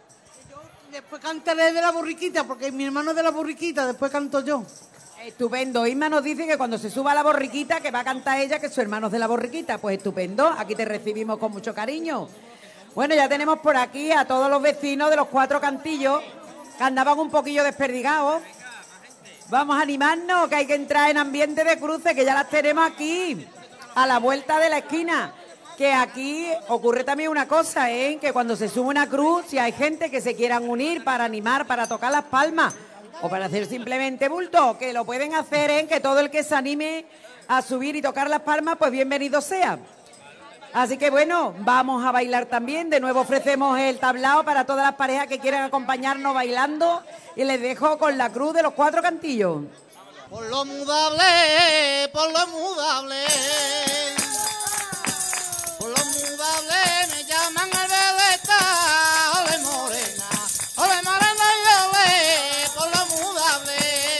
Después cantaré de la borriquita, porque mi hermano es de la borriquita, después canto yo. Estupendo. Isma nos dice que cuando se suba a la borriquita, que va a cantar ella, que su hermano es de la borriquita. Pues estupendo, aquí te recibimos con mucho cariño. Bueno, ya tenemos por aquí a todos los vecinos de Los Cuatro Cantillos, que andaban un poquillo desperdigados. Vamos a animarnos, que hay que entrar en ambiente de cruces, que ya las tenemos aquí, a la vuelta de la esquina. Que aquí ocurre también una cosa, ¿eh? Que cuando se sube una cruz, si hay gente que se quieran unir para animar, para tocar las palmas, o para hacer simplemente bulto, que lo pueden hacer, ¿eh? Que todo el que se anime a subir y tocar las palmas, pues bienvenido sea. Así que bueno, vamos a bailar también. De nuevo ofrecemos el tablao para todas las parejas que quieran acompañarnos bailando. Y les dejo con la cruz de Los Cuatro Cantillos. Por lo mudable, por lo mudable, por lo mudable me llaman el veleta, ole morena, ole morena y ole, por lo mudable,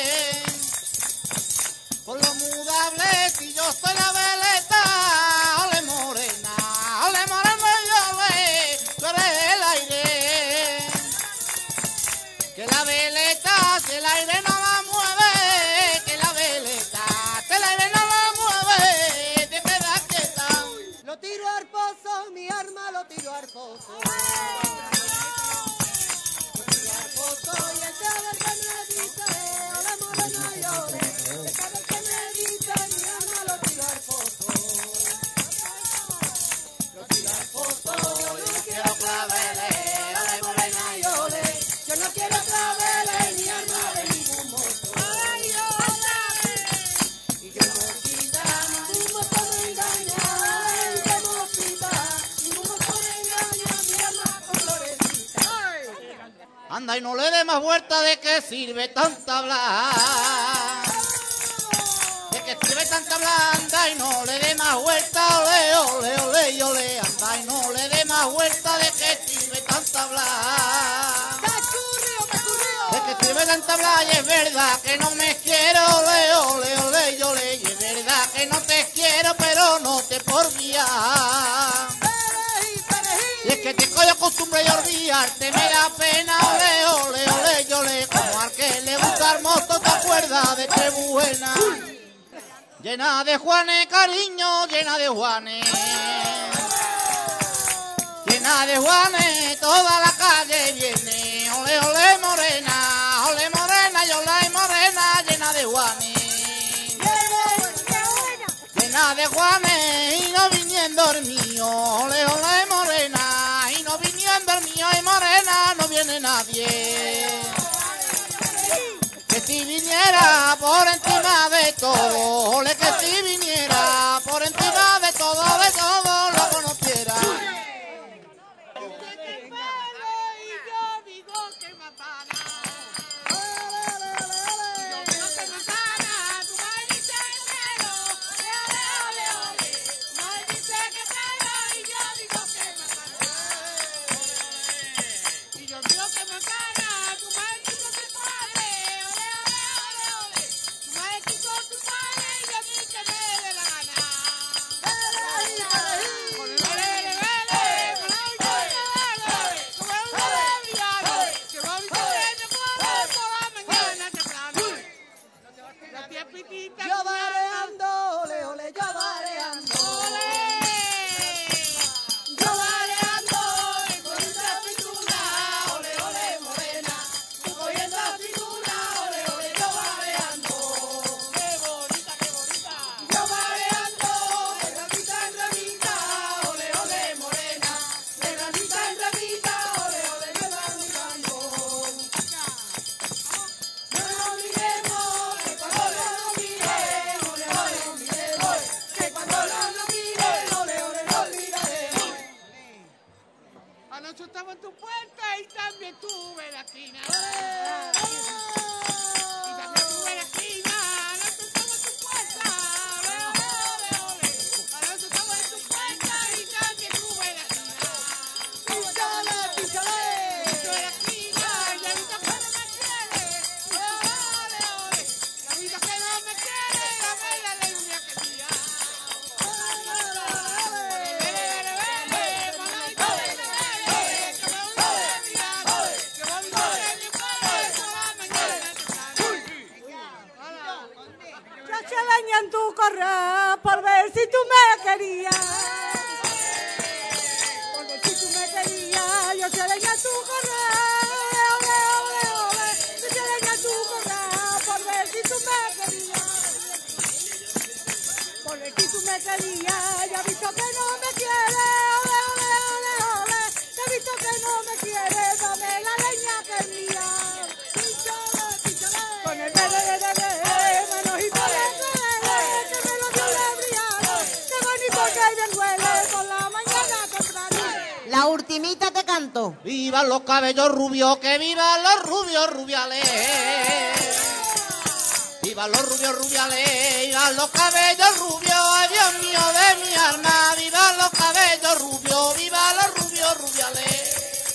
por lo mudable, si yo soy la veleta, ole morena, ole morena y ole, tú eres el aire, que la veleta, si el aire no la mueve, que la veleta, si el aire no la mueve, de verdad que está. Lo tiro al pozo, mi arma lo tiro al pozo. Lo tiro al pozo y esta vez que me dice, ole morena y ole, esta vez que me dice, mi arma lo tiro al pozo. Lo tiro al pozo, yo no quiero claveles, ole morena y ole, yo no quiero claveles ni arma de ningún mozo. Ay, ole, y que mosquita, ningún mozo me engaña, ay, que mosquita, ningún mozo me engaña, mi arma con florecita. Anda y no le dé más vuelta, de que sirve tanta hablar, de que sirve tanta blanda y no le dé más vuelta, ole, ole, ole, y ole, anda y no le dé más vuelta, de que sirve tanta hablar, de que sirve tanta hablar, y es verdad que no me quiero, ole, ole, ole, y ole, y es verdad que no te quiero, pero no te por guiar. Y es que te cojo costumbre de olvidarte, me da pena, ole, ole, ole, y ole, como al que le gusta el mozo, te acuerdas de qué buena. Llena de Juanes, cariño, llena de Juanes. Llena de Juanes, toda la calle viene. Ole, ole, morena, ole, morena, y ole, morena, llena de Juanes. Llena de Juanes, y no viniendo el mío. Ole, ole, morena, y no viniendo el mío, y morena, no viene nadie. Que si viniera por encima de todo, ole, que si viniera por encima de todo, de todo, lo conociera. Yo vareando, ole, ole, yo vareando, ole. Yo vareando, y cogiendo la cintura, ole, ole, morena. Tú cogiendo la cintura, ole, ole, yo vareando. Qué bonita, qué bonita. Yo vareando, de ramita en ramita, ole, ole, morena. De ramita en ramita, ole, ole, me van mirando. No nos olvidemos que cuando nos miremos, ole, ole, nos miremos. Que cuando nos miremos, ole, ole, nos miraremos. Anoche estaba en tu puerta y también tuve la esquina. Y también tuve la esquina. Anoche estaba en tu puerta. Ole, ole, ole. Anoche estaba en tu puerta y también tuve la esquina. Píchale, píchale. Tuve la esquina y la vida que no me quiere. Ole, ole, ole. La vida que no me quiere, la bella alegría que mía. Yo se leña en tu correo por ver si tú me querías. Por ver si tú me querías. Yo se leña en tu correo. Ole, ole, ole. Yo se leña en tu correo por ver si tú me querías. Por ver si tú me querías. Ya he visto que no me quieres. Ole, ole, ole, ole. Ya he visto que no me quieres. Dame la leña que es mía. Píchale, píchale. Con el bebé, bebé, bebé. Menos y por el bebé. Que me lo dio de brillado. Qué bonito que bien huele por la mañana temprano. La ultimita te canto. Vivan los cabellos rubios, que vivan los rubios rubiales. Vivan los rubios rubiales, vivan los cabellos rubios, ay Dios mío de mi alma. Vivan los cabellos rubios, vivan los rubios rubiales.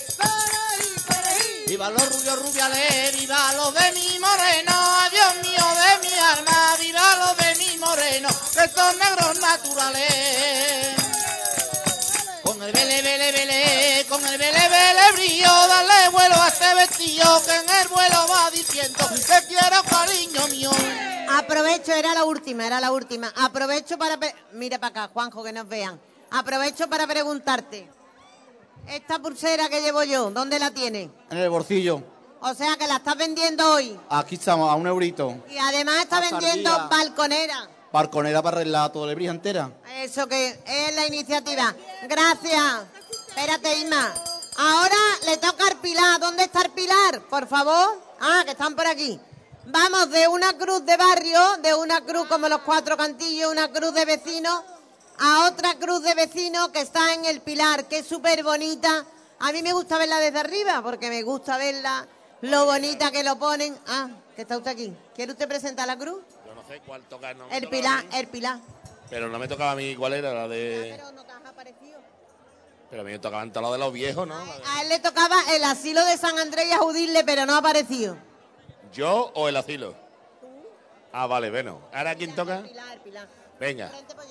Vivan los rubios rubiales, vivan los de mi moreno, ay Dios mío de mi alma. Vivan los de mi moreno, que son negros naturales. Con el vele, vele, vele, con el vele, vele brillo, dale vuelo a este vestido, que en el vuelo va diciendo, te quiero cariño mío. Aprovecho, era la última, era la última. Aprovecho para... pre- Mira para acá, Juanjo, que nos vean. Aprovecho para preguntarte. Esta pulsera que llevo yo, ¿dónde la tienes? En el bolsillo. O sea, que la estás vendiendo hoy. Aquí estamos, a un eurito. Y además está vendiendo Sardía. balconera. Balconera para arreglar todo el brilla entera. Eso que es la iniciativa. Gracias. Espérate, Isma. Ahora le toca al Pilar. ¿Dónde está el Pilar? Por favor. Ah, que están por aquí. Vamos de una cruz de barrio, de una cruz como los Cuatro Cantillos, una cruz de vecinos, a otra cruz de vecinos que está en el Pilar, que es súper bonita. A mí me gusta verla desde arriba, porque me gusta verla, lo bonita que lo ponen. Ah, que está usted aquí. ¿Quiere usted presentar la cruz? Yo no sé cuál tocar. No me El tocaba Pilar, a mí. el Pilar. Pero no me tocaba a mí cuál era la de... Pero no te has aparecido. Pero a mí me tocaban todos los de los viejos, ¿no? A él le tocaba el asilo de San Andrés y a Judilde, pero no ha aparecido. ¿Yo o el asilo? Ah, vale, bueno. ¿Ahora quién toca? Pilar, Pilar. Venga.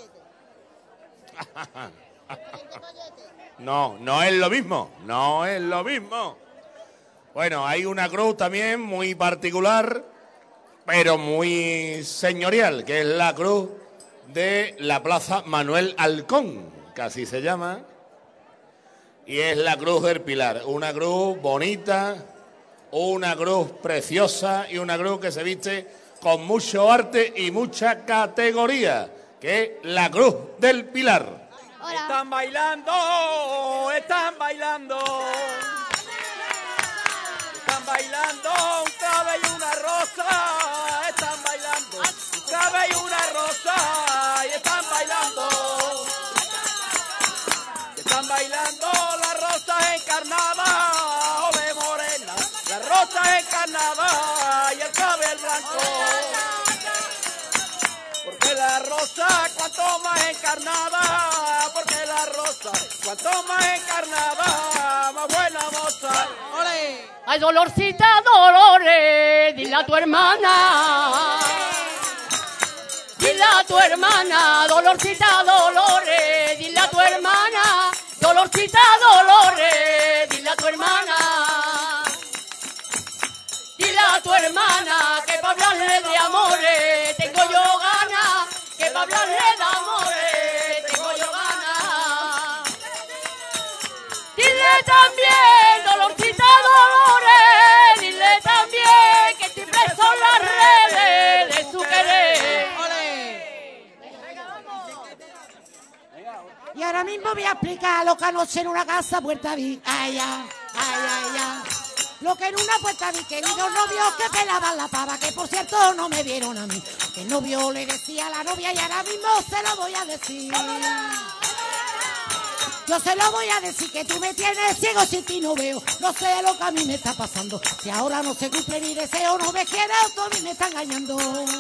No, no es lo mismo. No es lo mismo. Bueno, hay una cruz también muy particular, pero muy señorial, que es la cruz de la Plaza Manuel Halcón, que así se llama, y es la Cruz del Pilar, una cruz bonita, una cruz preciosa y una cruz que se viste con mucho arte y mucha categoría, que es la Cruz del Pilar. Están bailando, están bailando. Están bailando un cabe y una rosa. Están bailando un cabe y una rosa. Y están bailando. Están bailando las rosas encarnadas. Ole morena, las rosas encarnadas. Y el cabe el blanco. Porque la rosa cuanto más encarnada, porque la rosa cuanto más encarnada, más buena moza. ¡Ole! Ay, Dolorcita, Dolores, dile a tu hermana. Dile a tu hermana, Dolorcita, Dolores, dile a tu hermana. Dolorcita, Dolores, dile a tu hermana. Dile a tu hermana que para hablarle de amores tengo yo ganas, que para hablarle de amores tengo yo ganas. Dile también, Dolorcita Dolores, dile también que estoy preso en las redes de su querer. Y ahora mismo voy a explicar lo que anoche en una casa puerta vi. Ay, ay, ay, ay, ay. Lo que en una puerta vi, queridos novios que pelaban la pava, que por cierto no me vieron a mí. Que el novio le decía a la novia y ahora mismo se lo voy a decir. Yo se lo voy a decir que tú me tienes ciego, si ti no veo. No sé lo que a mí me está pasando. Si ahora no se cumple mi deseo, no me quieres, tú a mí me está engañando.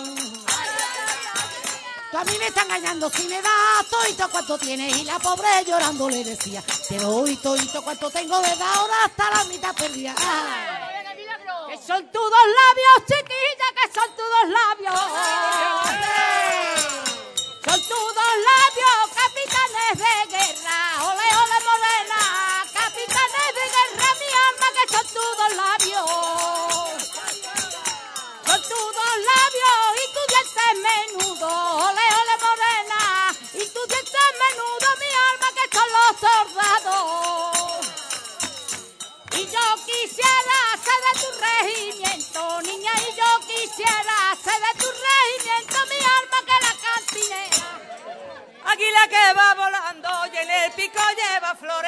Tú a mí me está engañando, si me das toito cuánto tienes. Y la pobre llorando le decía, te doy toito cuánto tengo desde ahora hasta la mitad perdida. Ah. Que son tus dos labios, chiquilla, que son tus dos labios. Son tus dos labios, capitanes de guerra. Ole, ole, morena, capitanes de guerra, mi alma, que son tus dos labios. Son tus dos labios y tu dientes menudo. Ole, ole, morena, y tu dientes menudo, mi alma, que son los soldados. Y yo quisiera ser de tu regimiento, niña, y yo quisiera ser de tu regimiento, mi alma, que la cantinera. Águila que va volando y en el pico lleva flores.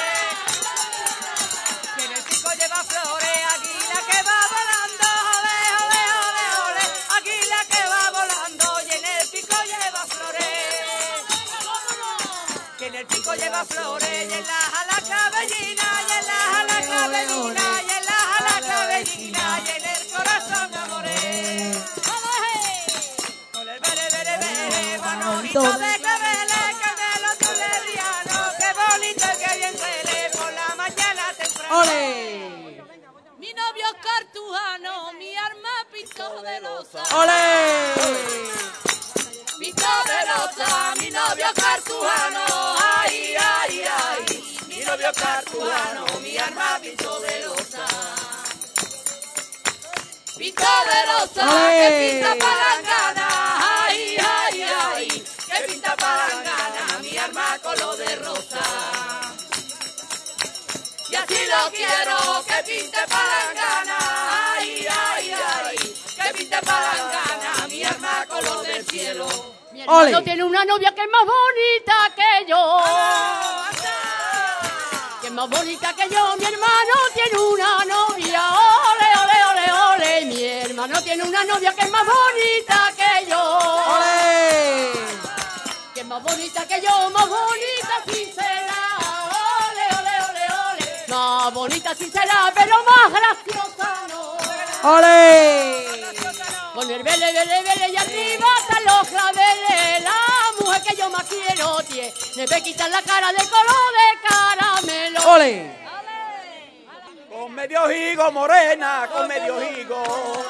Y en el pico lleva flores, águila que va volando, ole, ole, ole, ole. Águila que va volando y en el pico lleva flores. Que en el pico lleva flores y en las alas cabellina, y en las alas cabellina, y en las alas cabellina, y en el corazón amores. Con el vere, vere, vere, bonito de cabele, cabelo tuleriano, qué bonito que bien huele por la mañana temprano. ¡Ole! Mi novio es cartujano, mi arma piso de losa. ¡Ole! Piso de losa, mi novio es cartujano, ay, ay, ay. Mi novio es cartujano, mi arma piso de losa. Piso de losa, que pinta palangana, ay, ay, ay. Que pinta palangana, mi arma color de rosa. Y así lo quiero, que pinte palangana, ay, ay, ay. Que pinte palangana, mi arma color del cielo. Mi hermano ¡Ole! tiene una novia que es más bonita que yo. Que es más bonita que yo, mi hermano tiene una novia. Ole, ole, ole, ole. Mi hermano tiene una novia que es más bonita que yo. ¡Ole! Que es más bonita que yo, más bonita sí será. Ole, ole, ole, ole. Más bonita sí será, pero más graciosa no. ¡Ole! Con el vele, vele, vele y arriba están los claveles. La mujer que yo más quiero tiene, me quitar la cara de color de caramelo. ¡Ole! Con medio higo morena, con medio higo.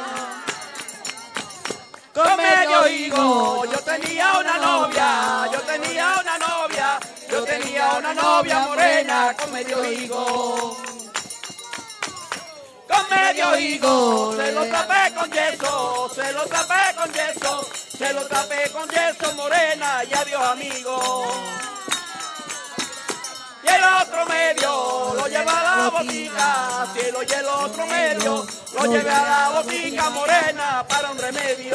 Con medio higo, yo tenía una novia, yo tenía una novia, yo tenía una novia morena, con medio higo. Con medio higo, se lo tapé con yeso, se lo tapé con yeso, se lo tapé con yeso morena y adiós amigo. Y el otro medio lo lleva a la botica, cielo, y el otro medio lo lleva a la botica morena para un remedio.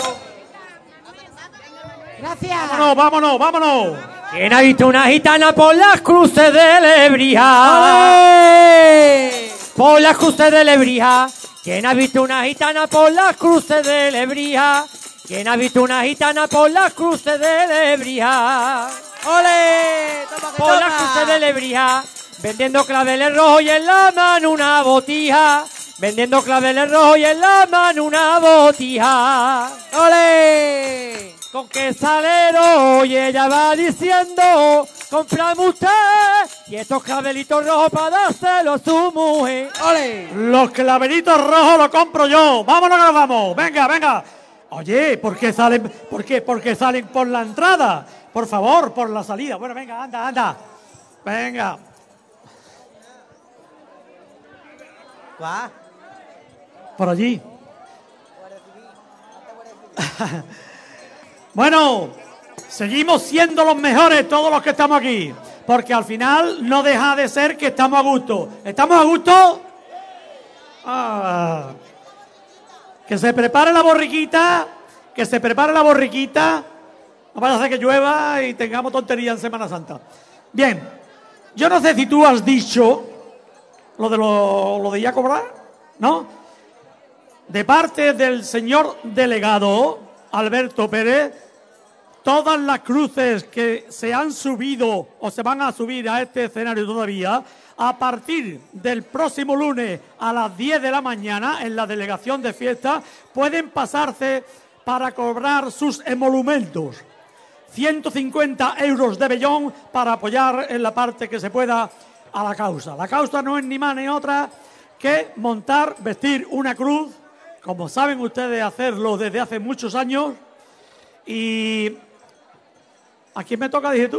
Gracias. Vámonos, vámonos, vámonos. ¿Quién ha visto una gitana por las cruces de Lebrija? ¡Ole! Por las cruces de Lebrija. ¿Quién ha visto una gitana por las cruces de Lebrija? ¿Quién ha visto una gitana por las cruces de Lebrija? ¡Ole! Toma, que Por toma. las cruces de Lebrija, vendiendo claveles rojos y en la mano una botija. Vendiendo claveles rojos y en la mano una botija. ¡Ole! Con qué salero y ella va diciendo, cómprame usted y estos clavelitos rojos para dárselo a su mujer. ¡Ole! Los clavelitos rojos los compro yo. Vámonos que nos vamos. Venga, venga. Oye, ¿por qué salen, por qué, por qué salen por la entrada? Por favor, por la salida. Bueno, venga, anda, anda. Venga. Va. Por allí. Bueno, seguimos siendo los mejores todos los que estamos aquí, porque al final no deja de ser que estamos a gusto. ¿Estamos a gusto? Ah. Que se prepare la borriquita, que se prepare la borriquita. No vaya a ser que llueva y tengamos tontería en Semana Santa. Bien, yo no sé si tú has dicho lo de lo, lo de ya cobrar, ¿no? De parte del señor delegado Alberto Pérez, todas las cruces que se han subido o se van a subir a este escenario todavía, a partir del próximo lunes a las diez de la mañana en la delegación de fiesta, pueden pasarse para cobrar sus emolumentos. ciento cincuenta euros de vellón para apoyar en la parte que se pueda a la causa. La causa no es ni más ni otra que montar, vestir una cruz, como saben ustedes hacerlo desde hace muchos años. Y ¿a quién me toca, dije tú?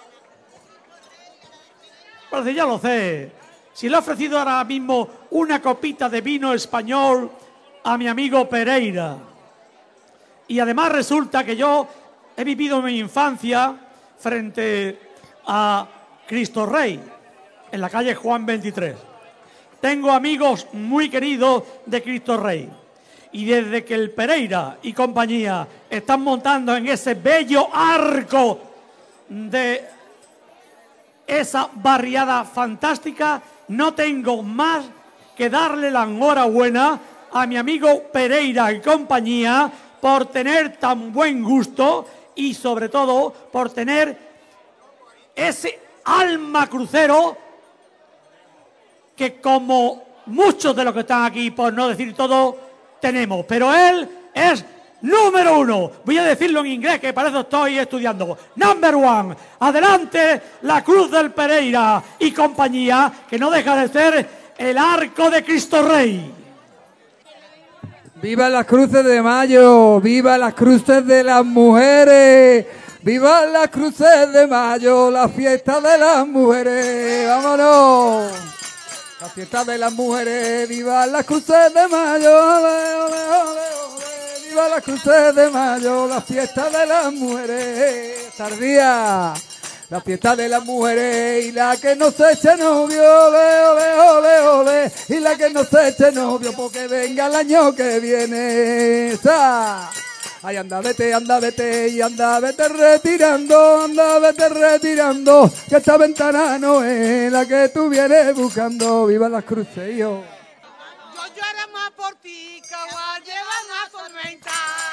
Parece ya lo sé. Si le he ofrecido ahora mismo una copita de vino español a mi amigo Pereira. Y además resulta que yo he vivido mi infancia frente a Cristo Rey, en la calle Juan veintitrés. Tengo amigos muy queridos de Cristo Rey. Y desde que el Pereira y compañía están montando en ese bello arco de esa barriada fantástica, no tengo más que darle la enhorabuena a mi amigo Pereira y compañía por tener tan buen gusto y sobre todo por tener ese alma crucero que, como muchos de los que están aquí, por no decir todo, tenemos. Pero él es número uno. Voy a decirlo en inglés, que para eso estoy estudiando. Number one. Adelante la Cruz del Pereira y compañía, que no deja de ser el arco de Cristo Rey. ¡Viva las cruces de mayo! ¡Viva las cruces de las mujeres! ¡Viva las cruces de mayo! ¡La fiesta de las mujeres! ¡Vámonos! La fiesta de las mujeres, viva las cruces de mayo, ole, ole, ole, ole. Viva las cruces de mayo, la fiesta de las mujeres, tardía, la fiesta de las mujeres y la que no se eche novio, ole, ole, ole, ole, y la que no se eche novio porque venga el año que viene, ¡sa! Ay, anda, vete, anda, vete, y anda, vete retirando, anda, vete retirando, que esta ventana no es la que tú vienes buscando. ¡Viva las cruces, yo! Yo lloro más por ti, caballo, lleva una tormenta.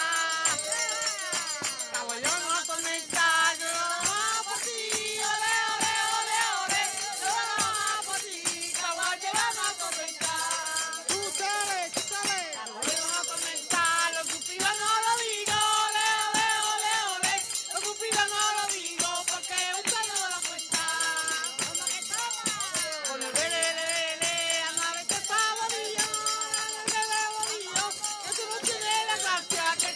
Caballo, lleva una tormenta, yo lloro más por ti, ole, ole, ole, ole. Yo lloro más por ti, caballo, lleva una tormenta. Tú sabes, tú sabes. Caballo, lleva una tormenta, los cupidos no lo digo, ole, ole, ole, ole. Los cupidos no lo digo porque un payo no lo cuenta. Toma que toma. Con el vele, vele, vele, anda, vete pa' bolillo, vete pa' bolillo, que tú no tienes la gracia que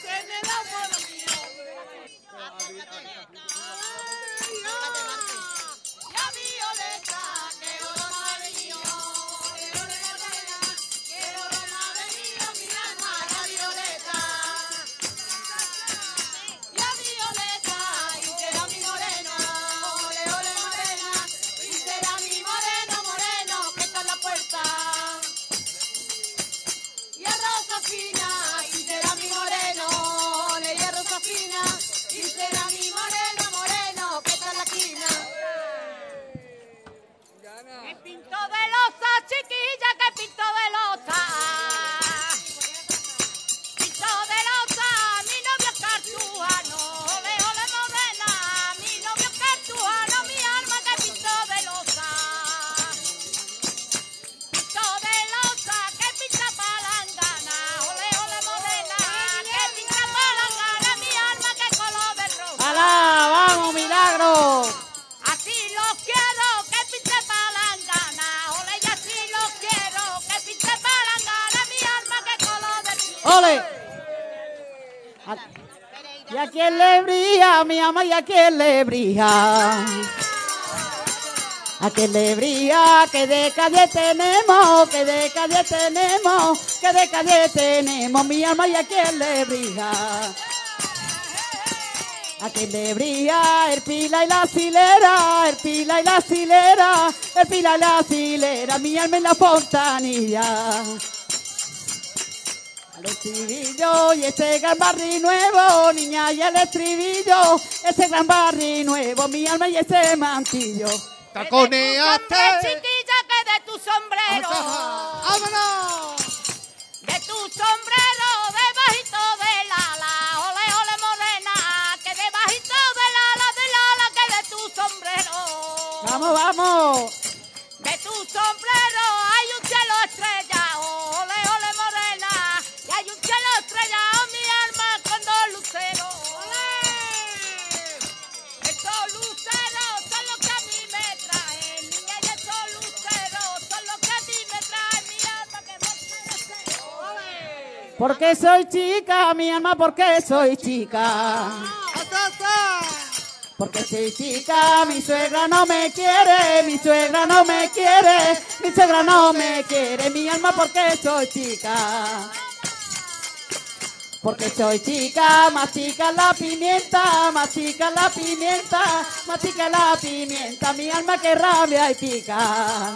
que pinto de losa. Pinto de losa, mi novio es cartujano. Ole, ole, morena, mi novio es cartujano. Mi alma que pinto de losa. Pinto de losa, que pinta palangana. Ole, ole, morena, que pinta palangana. Mi alma que color de rosa. ¡Hala! ¡Vamos, Milagro! Así los quiero, que pinte palangana. Ole, y así los quiero, que pinte palangana. Mi alma que color de piel. ¡Ole! A- ¿Y a quién le brilla, mi ama? ¿Y a quién le brilla? ¿A quién le brilla? Que de calle tenemos, que de calle tenemos, que de calle tenemos, mi alma. ¿Y a quién le brilla? A quien le brilla el pila y la silera, el pila y la silera, el pila y la silera, mi alma en la fontanilla. Al estribillo y ese gran barri nuevo, niña, y el estribillo, ese gran barri nuevo, mi alma y ese mantillo. Taconeaste. Chiquilla, que de tu sombrero. ¡Vámonos! De tu sombrero, debajito del ala. Ole, ole, morena, que debajito del ala, del ala, que de tu sombrero. Vamos, vamos. De tu sombrero hay un cielo estrellado. Ole, ole, morena, y hay un cielo estrellado, mi alma con dos luceros. Ole. Estos luceros son los que a mí me traen, niña, y estos luceros son los que a mí me traen, mi alma que no se deseo. Ole. Porque soy chica, mi alma, porque soy chica. Porque soy chica, mi suegra no me quiere, mi suegra no me quiere, mi suegra no me quiere, mi alma, porque soy chica. Porque soy chica, mastica la pimienta, mastica la pimienta, mastica la pimienta, mi alma que rabia y pica.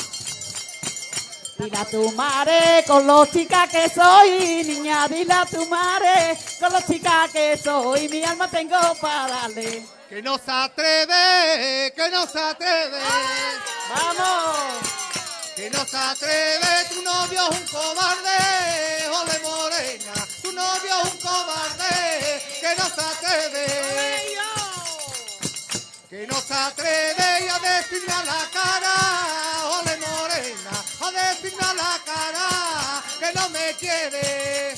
Dile a tu madre con lo chica que soy, niña, dile a tu madre con lo chica que soy, mi alma tengo para darle. Que no se atreve, que no se atreve. ¡Vamos! Que no se atreve, tu novio es un cobarde. Ole, morena, tu novio es un cobarde. Que no se atreve. Que no se atreve a decirme a la cara. Ole, morena, a decirme a la cara que no me quiere.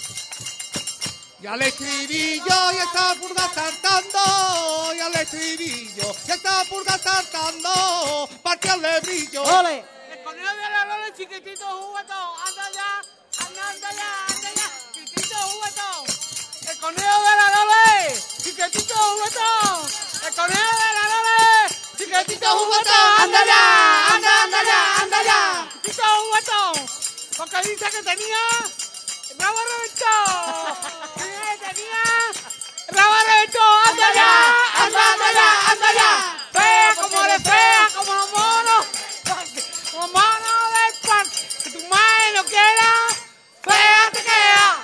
Ya le estribillo y esta purga saltando, ya le estribillo y esta purga saltando, para que le brillo. ¡Ole! El conejo de la Lola, chiquitito juguetón, anda ya, anda, anda ya, anda ya, chiquitito juguetón. El conejo de la Lola, chiquitito juguetón. El conejo de la Lola, chiquitito juguetón, anda ya, anda, anda ya, anda ya, chiquitito juguetón. Porque dice que tenía rabo reventado. Dice que tenía rabo reventado, anda ya, anda, anda ya, anda ya. Fea como eres fea, como los monos. Como mono del parque, que tu madre no quiera, fea te queda.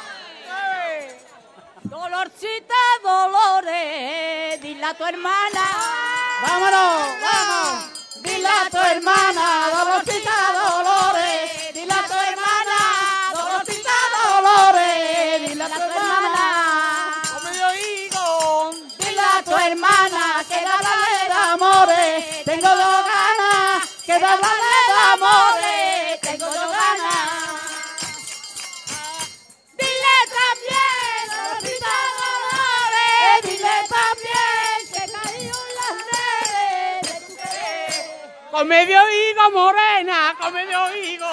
Dolorcita, Dolores, dile a tu hermana. ¡Vámonos! ¡Vamos! Dile a tu hermana, Dolorcita Dolores, dile a tu hermana, Dolorcita Dolores, dile a tu hermana. Como yo digo, Dile a tu hermana que de hablarle de amores, tengo dos ganas, que de hablarle de amores, tengo dos ganas. Dile también, Dolorcita Dolores, dile también que caí en las redes de tu querer. con medio higo morena, con medio higo.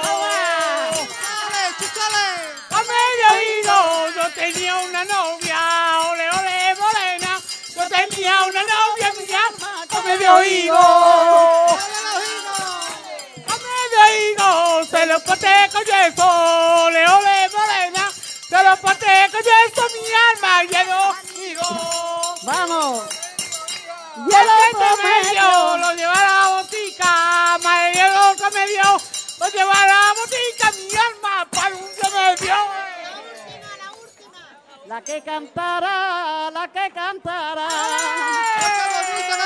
Con medio higo, yo tenía una novia, ole, ole, morena. Yo tenía una novia, mi alma, con medio higo. Con medio higo, se lo poté con yeso, ole, ole, morena. Se lo poté con yeso, mi alma, lleno higo. ¡Vamos! Y el otro medio lo lleva a la botica, madre, y el otro medio lo lleva a la botica, mi alma, para un medio. La que cantará, la que cantará.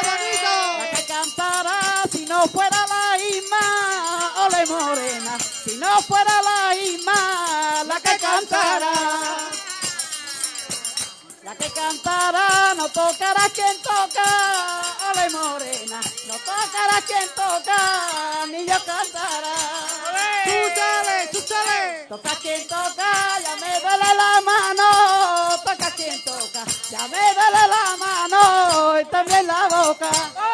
La que cantará si no fuera la Isma, ole morena. Si no fuera la Isma la que cantara. La que cantara, no tocará quien toca, ole morena, no tocará quien toca, ni yo cantará. Chúchale, chúchale. Toca quien toca, ya me duele la mano, toca quien toca, ya me duele la mano y también la boca.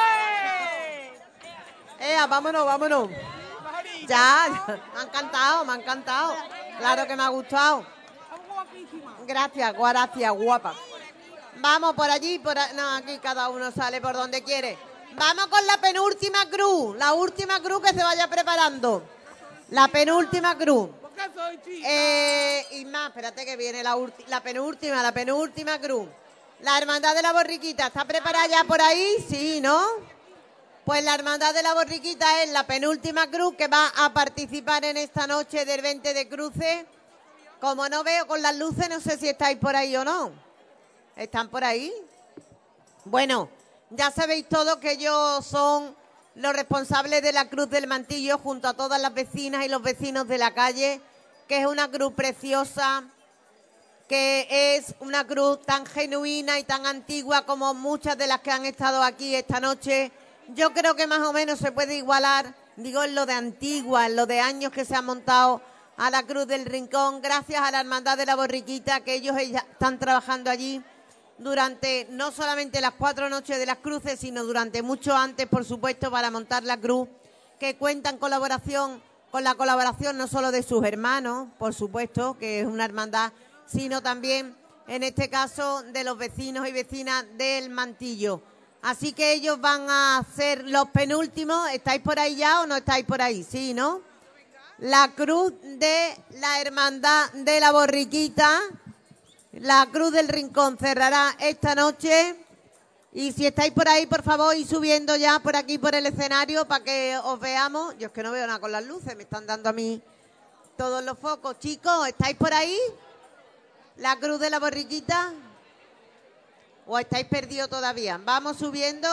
Ea, vámonos, vámonos. Ya, me han cantado, me han cantado. Claro que me ha gustado. Gracias, gracias, guapa. Vamos por allí, por a... no, aquí cada uno sale por donde quiere. Vamos con la penúltima cruz, la última cruz que se vaya preparando. La penúltima cruz. Eh, y más, espérate que viene la, la penúltima, la penúltima cruz. La Hermandad de la Borriquita, ¿está preparada ya por ahí? Sí, ¿no? Pues la Hermandad de la Borriquita es la penúltima cruz que va a participar en esta noche del veinte de cruces. Como no veo con las luces, no sé si estáis por ahí o no. ¿Están por ahí? Bueno, ya sabéis todos que ellos son los responsables de la Cruz del Mantillo junto a todas las vecinas y los vecinos de la calle, que es una cruz preciosa, que es una cruz tan genuina y tan antigua como muchas de las que han estado aquí esta noche. Yo creo que más o menos se puede igualar, digo, en lo de antigua, en lo de años que se ha montado a la Cruz del Rincón, gracias a la Hermandad de la Borriquita, que ellos están trabajando allí durante no solamente las cuatro noches de las cruces, sino durante mucho antes, por supuesto, para montar la cruz, que cuenta en colaboración con la colaboración no solo de sus hermanos, por supuesto, que es una hermandad, sino también, en este caso, de los vecinos y vecinas del Mantillo. Así que ellos van a ser los penúltimos. ¿Estáis por ahí ya o no estáis por ahí? Sí, ¿no? La cruz de la Hermandad de la Borriquita, la Cruz del Rincón, cerrará esta noche. Y si estáis por ahí, por favor, ir subiendo ya por aquí, por el escenario, para que os veamos. Yo es que no veo nada con las luces, me están dando a mí todos los focos. Chicos, ¿estáis por ahí? La Cruz de la Borriquita. ¿O estáis perdidos todavía? Vamos subiendo.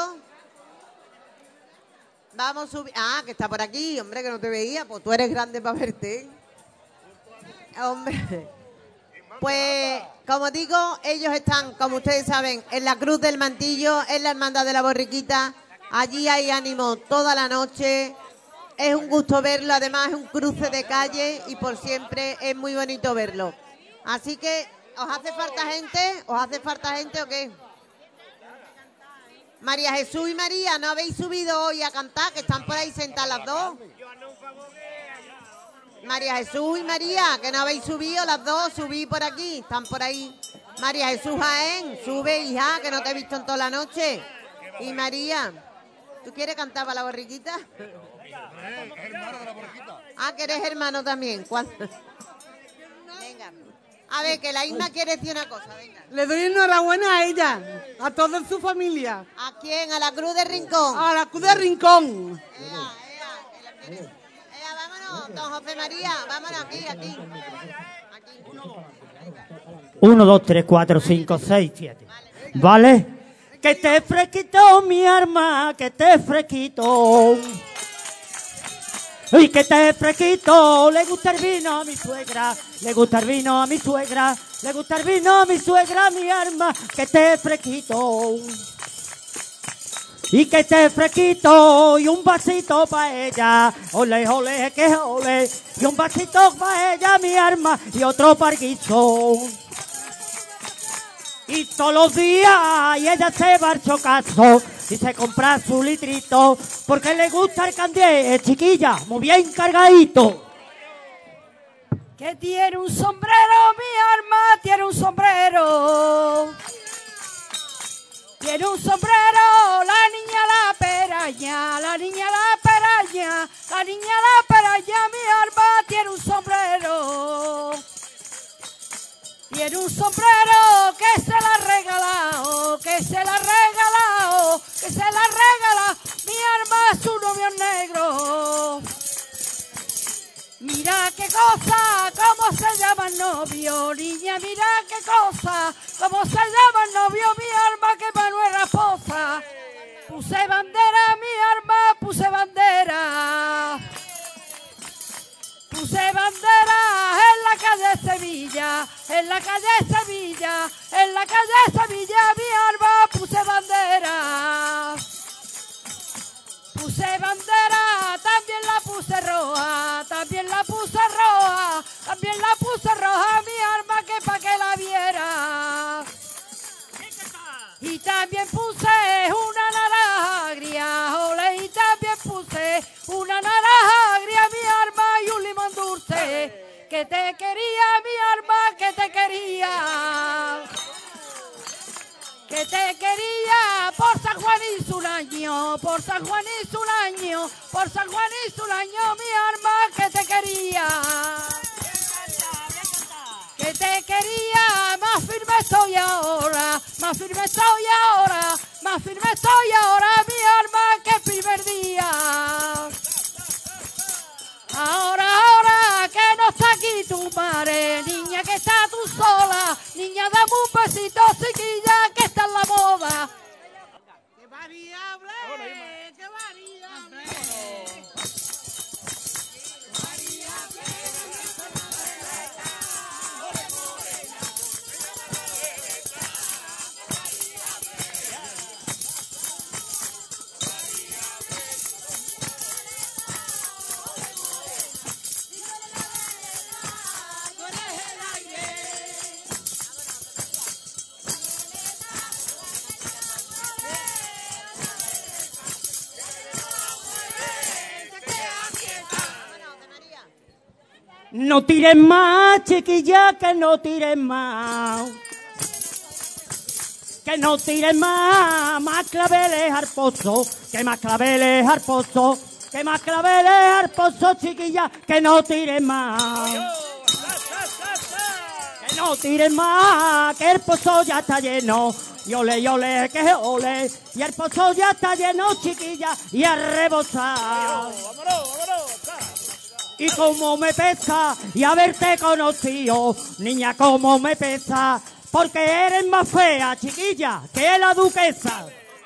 Vamos subiendo. Ah, que está por aquí. Hombre, que no te veía. Pues tú eres grande para verte. Hombre. Pues, como digo, ellos están, como ustedes saben, en la Cruz del Mantillo, en la Hermandad de la Borriquita. Allí hay ánimo toda la noche. Es un gusto verlo. Además, es un cruce de calle y por siempre es muy bonito verlo. Así que, ¿os hace falta gente? ¿Os hace falta gente o qué? María Jesús y María, ¿no habéis subido hoy a cantar? Que están por ahí sentadas las dos. María Jesús y María, que no habéis subido las dos, subí por aquí, están por ahí. María Jesús Jaén, sube, hija, que no te he visto en toda la noche. Y María, ¿tú quieres cantar para la Borriquita? Ah, que eres hermano también. ¿Cuál? Venga. A ver, que la Isma quiere decir una cosa, venga. Le doy enhorabuena a ella, a toda su familia. ¿A quién? ¿A la Cruz de Rincón? A la Cruz de Rincón. Ea, ea, que la tiene. Ea, vámonos, don José María, vámonos aquí, aquí. Uno, dos, tres, cuatro, cinco, seis, siete. ¿Vale? Que esté fresquito, mi arma, que esté fresquito. Y que esté fresquito, le gusta el vino a mi suegra, le gusta el vino a mi suegra, le gusta el vino a mi suegra, mi arma, que esté fresquito. Y que esté fresquito, y un vasito pa' ella, ole, ole, que ole, y un vasito pa' ella, mi arma, y otro parguizo. Y todos los días, y ella se va al chocazo, y se compra su litrito, porque le gusta el candié, chiquilla, muy bien cargadito. Que tiene un sombrero, mi arma, tiene un sombrero. Tiene un sombrero, la niña la peraña, la niña la peraña, la niña la peraña, mi arma, tiene un sombrero. Tiene un sombrero que se la ha regalado, que se la ha regalado, que se la ha regalado, mi arma, su novio negro. Mira qué cosa, cómo se llama el novio, niña, mira qué cosa, cómo se llama el novio, mi arma, que Manuel Raposa. Puse bandera, mi arma, puse bandera. Puse Sevilla, en la calle Sevilla, en la calle Sevilla mi arma puse bandera. Puse bandera, también la puse roja, también la puse roja, también la puse roja mi arma que pa' que la viera. Y también puse una naranja agria, ole, y también puse una naranja agria mi arma y un limón dulce, que te quería mi arma, que te quería. Que te quería por San Juan y Sulaño, por San Juan y Sulaño, por San Juan y Sulaño, mi arma que te quería. Que te quería, más firme estoy ahora, más firme estoy ahora, más firme estoy ahora, mi arma que el primer día. Ahora, ahora, que no está aquí tu madre, niña que está tú sola, niña dame un besito, chiquilla, que está en la moda. ¡Qué variable! ¡Qué variable! No tires más, chiquilla, que no tires más. Que no tires más, más claveles al pozo, que más claveles al pozo, que más claveles al pozo, chiquilla, que no tires más. Que no tires más, que el pozo ya está lleno. Y ole, y ole, que ole, y el pozo ya está lleno, chiquilla, y a rebosar. Y como me pesa y haberte conocido, niña, como me pesa, porque eres más fea, chiquilla, que la duquesa.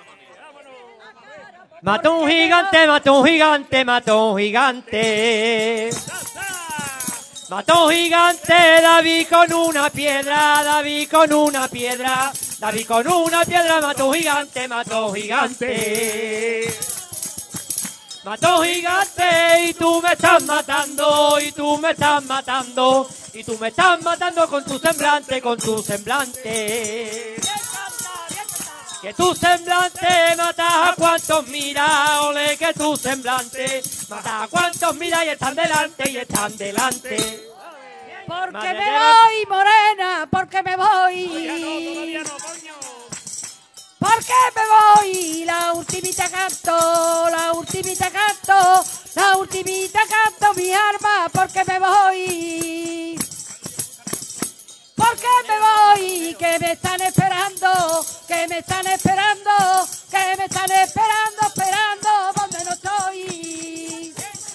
Mató un gigante, mató un gigante, mató un gigante. Mató un gigante, David con una piedra, David con una piedra, David con una piedra, mató un gigante, mató un gigante. Mató gigante y tú me estás matando, y tú me estás matando, y tú me estás matando con tu semblante, con tu semblante. Que tu semblante mata a cuantos mira, ole, que tu semblante mata a cuantos mira y están delante, y están delante. Porque Madre me lleva- voy, morena, porque me voy. Porque me voy, la ultimita canto, la ultimita canto, la ultimita canto mi arma, porque me voy. Porque me voy, que me están esperando, que me están esperando, que me están esperando, esperando, donde no estoy.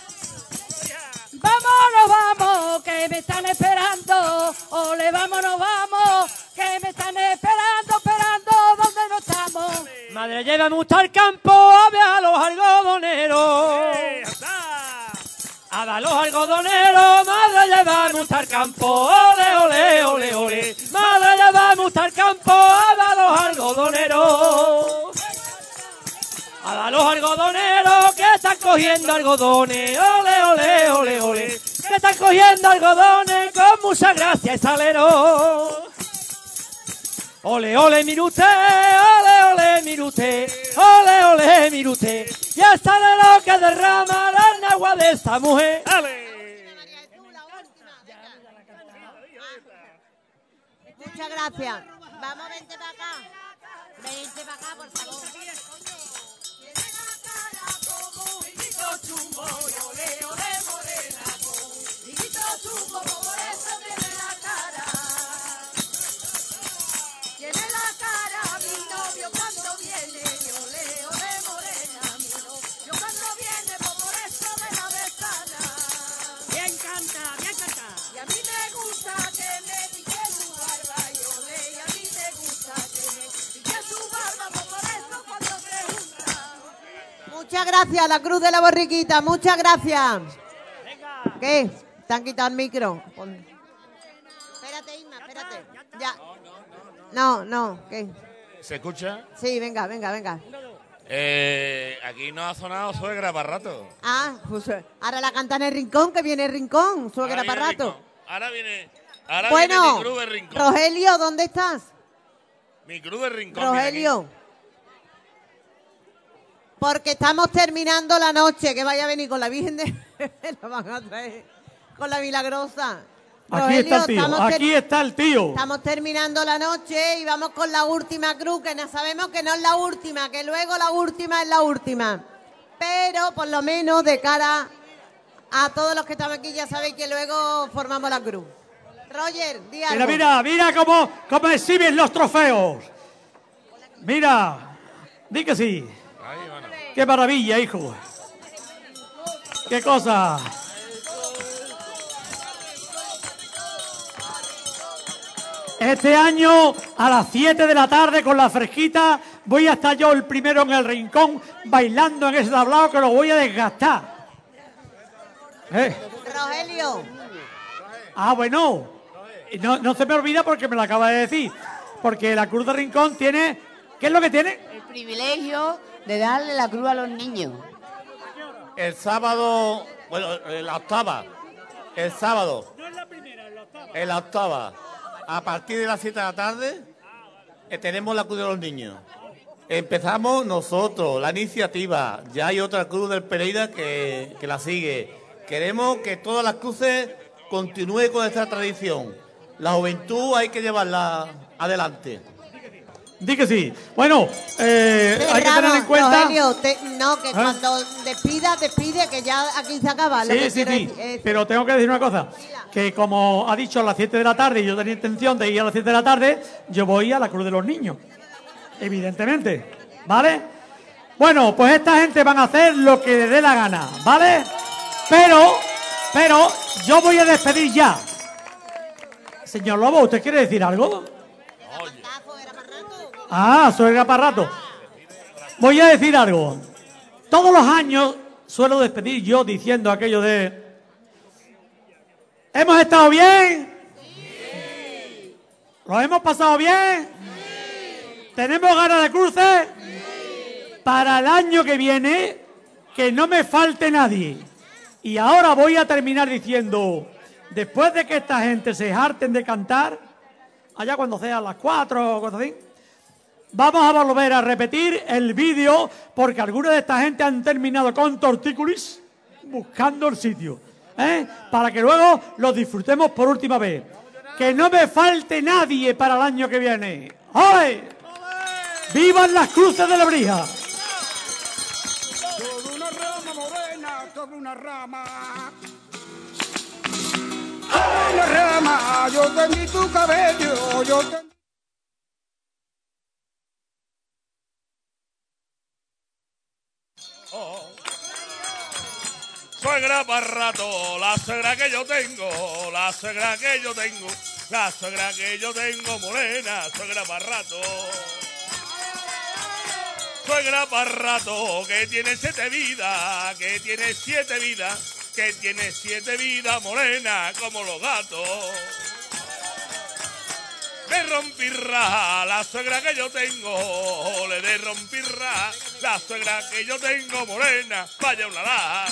Vámonos, vamos, que me están esperando, ole, vámonos, vamos, que me están esperando, esperando, donde no estamos. Madre, llévame usted al campo a ver a los algodoneros. A ver a los algodoneros, madre, llévame usted al campo, ole, ole, ole, ole. Madre, llévame usted al campo a ver a los algodoneros. A ver a los algodoneros que están cogiendo algodones, ole, ole, ole, ole. Que están cogiendo algodones con mucha gracia y salero. Ole, ole, mire usted, ole, ole, mire usted, ole, ole, mire usted. Ya sabe lo que derrama la agua de esta mujer. Muchas gracias. Vamos, vente para acá. Vente para acá, por favor. Chumbo, ole, ole, morena, hijito chumbo, por eso tiene la cara. Tiene la cara mi novio cuando viene, ole, ole, morena, mi novio cuando viene, por eso de la ventana. Bien canta, bien canta. Y a mí me gusta que me pique su barba, y ole, y a mí me gusta que me pique su barba, por eso cuando se junta. Muchas gracias, la Cruz de la Borriquita, muchas gracias. ¿Qué? ¿Te han quitado el micro? Pon- Espérate espérate, Isma, espérate. Ya. No, no, ¿qué? ¿Se escucha? Sí, venga, venga, venga. Eh, aquí no ha sonado suegra para rato. Ah, pues eh, ahora la canta en el rincón, que viene el rincón, suegra Ahora viene para el rato. rincón. Ahora viene, ahora Bueno, viene mi cruz de rincón. Rogelio, ¿dónde estás? Mi cruz de rincón. Rogelio. Porque estamos terminando la noche, que vaya a venir con la Virgen de... la van a traer con la Milagrosa. Aquí está el tío, estamos ter- aquí está el tío. Estamos terminando la noche y vamos con la última cruz, que no sabemos que no es la última, que luego la última es la última. Pero por lo menos de cara a todos los que estamos aquí ya sabéis que luego formamos la cruz. Roger, di algo. Mira, mira, mira cómo, cómo exhiben los trofeos. Mira, di que sí. Qué maravilla, hijo. Qué cosa. Este año a las siete de la tarde con la fresquita voy a estar yo el primero en el rincón bailando en ese tablao que lo voy a desgastar. ¿Eh? Rogelio. Ah, bueno. No, no se me olvida porque me lo acaba de decir. Porque la Cruz de Rincón tiene... ¿Qué es lo que tiene? El privilegio de darle la cruz a los niños. El sábado, bueno, en la octava, el sábado, en la octava, a partir de las siete de la tarde, eh, tenemos la cruz de los niños. Empezamos nosotros, la iniciativa, ya hay otra cruz del Pereira que, que la sigue. Queremos que todas las cruces continúen con esta tradición. La juventud hay que llevarla adelante. Di que sí. Bueno, eh, hay que tener en cuenta... Rogelio, te- no, que ¿Eh? cuando despida, despide, que ya aquí se acaba. lo Sí, que sí, quiero sí. decir es- Pero tengo que decir una cosa. Que como ha dicho a las siete de la tarde y yo tenía intención de ir a las siete de la tarde, yo voy a la Cruz de los Niños. Evidentemente. ¿Vale? Bueno, pues esta gente van a hacer lo que les dé la gana. ¿Vale? Pero, pero, yo voy a despedir ya. Señor Lobo, ¿usted quiere decir algo? Ah, suegra para rato. Voy a decir algo. Todos los años suelo despedir yo diciendo aquello de... ¿Hemos estado bien? Sí. ¿Lo hemos pasado bien? Sí. ¿Tenemos ganas de cruces? Sí. Para el año que viene, que no me falte nadie. Y ahora voy a terminar diciendo, después de que esta gente se harten de cantar, allá cuando sean las cuatro o cosas así, vamos a volver a repetir el vídeo porque alguna de esta gente han terminado con tortícolis buscando el sitio, ¿eh? Para que luego lo disfrutemos por última vez. Que no me falte nadie para el año que viene. ¡Ole! ¡Vivan las cruces de Lebrija! Sobre una rama morena, sobre una rama. Sobre una rama, yo tendí tu cabello, yo tendí... Suegra para rato, la suegra que yo tengo, la suegra que yo tengo, la suegra que yo tengo morena, suegra para rato. Suegra para rato, que tiene siete vidas, que tiene siete vidas, que tiene siete vidas morena como los gatos. De rompirra, la suegra que yo tengo, le de rompirra, la suegra que yo tengo morena, vaya una la.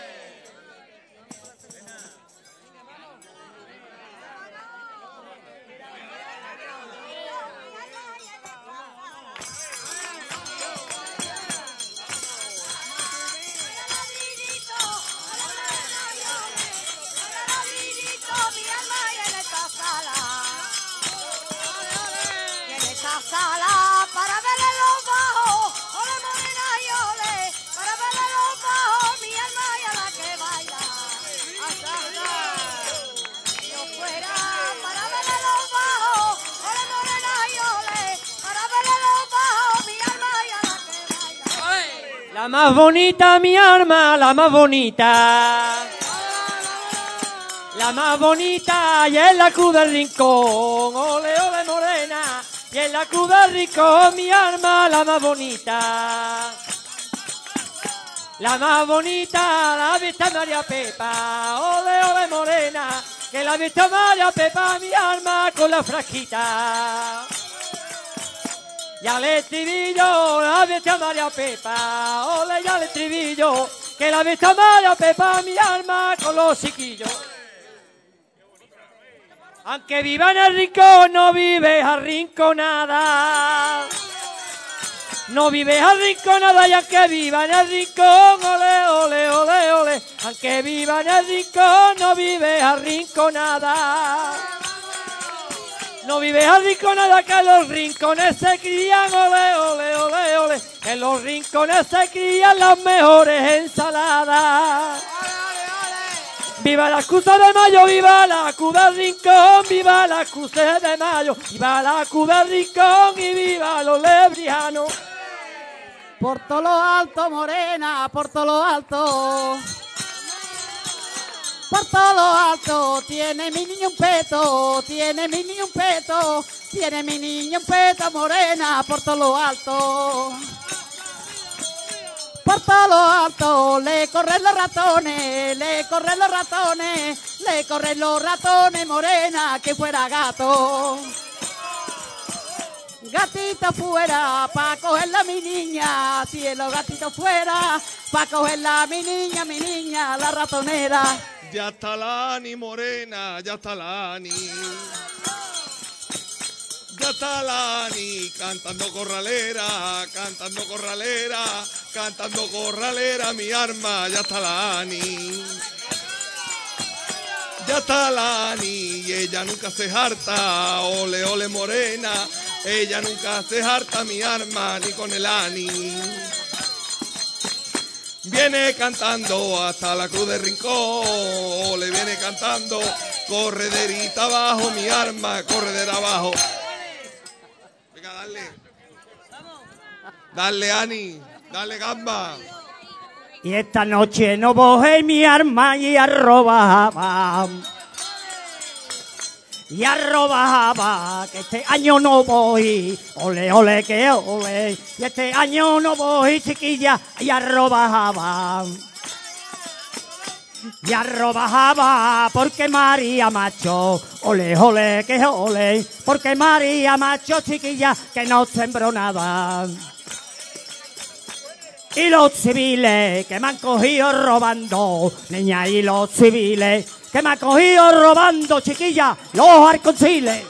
Sala para verle los bajos, ole morena y ole, para verle los bajos, mi alma y a la que baila. Si yo fuera para verle los bajos, ole morena y ole, para verle los bajos, mi alma y a la que baila. La más bonita, mi arma, la más bonita. La más bonita y es la cruz del rincón, ole, ole morena. Y en la cruz del rincón mi arma la más bonita. La más bonita, la vista María Pepa, ole, ole morena. que la vista María Pepa mi alma con la frasquita. Y al estribillo, la vista María Pepa, ole y al estribillo, que la vista María Pepa mi alma con los chiquillos. Aunque viva en el rincón, no vives arrinconada. No vives arrinconada y aunque viva en el rincón, ole, ole, ole, ole. Aunque viva en el rincón, no vives arrinconada. No vives arrinconada, que los rincones se crían, ole, ole, ole, ole. En los rincones se crían las mejores ensaladas. Viva la excusa de mayo, viva la Cuba del Rincón, viva la excusa de mayo, viva la Cuba del Rincón y viva los lebrianos. Por todo lo alto, morena, por todo lo alto. Por todo lo alto, tiene mi niño un peto, tiene mi niño un peto, tiene mi niño un peto, morena, por todo lo alto. Por todo lo alto, le corren los ratones, le corren los ratones, le corren los ratones, morena, que fuera gato. Gatito fuera, pa' cogerla mi niña, cielo gatito fuera, pa' cogerla mi niña, mi niña, la ratonera. Ya está la Ani morena, ya está la Ani. Ya está la Ani cantando corralera, cantando corralera, cantando corralera, mi arma, ya está la Ani. Ya está la Ani y ella nunca se harta, ole, ole morena, ella nunca se harta, mi arma, ni con el Ani. Viene cantando hasta la Cruz de Rincón, le viene cantando, correderita abajo, mi arma, corredera abajo. Venga, dale. Dale, Ani, dale, gamba. Y esta noche no bojé mi arma y arrobaba. Y arrobaba, que este año no voy, ole, ole, que ole. Y este año no voy, chiquilla, y arrobaba. Y arrobaba, porque María Macho, ole, ole, que ole. Porque María Macho, chiquilla, que no sembró nada. Y los civiles que me han cogido robando, niña, y los civiles que me han cogido robando, chiquilla, los arconciles.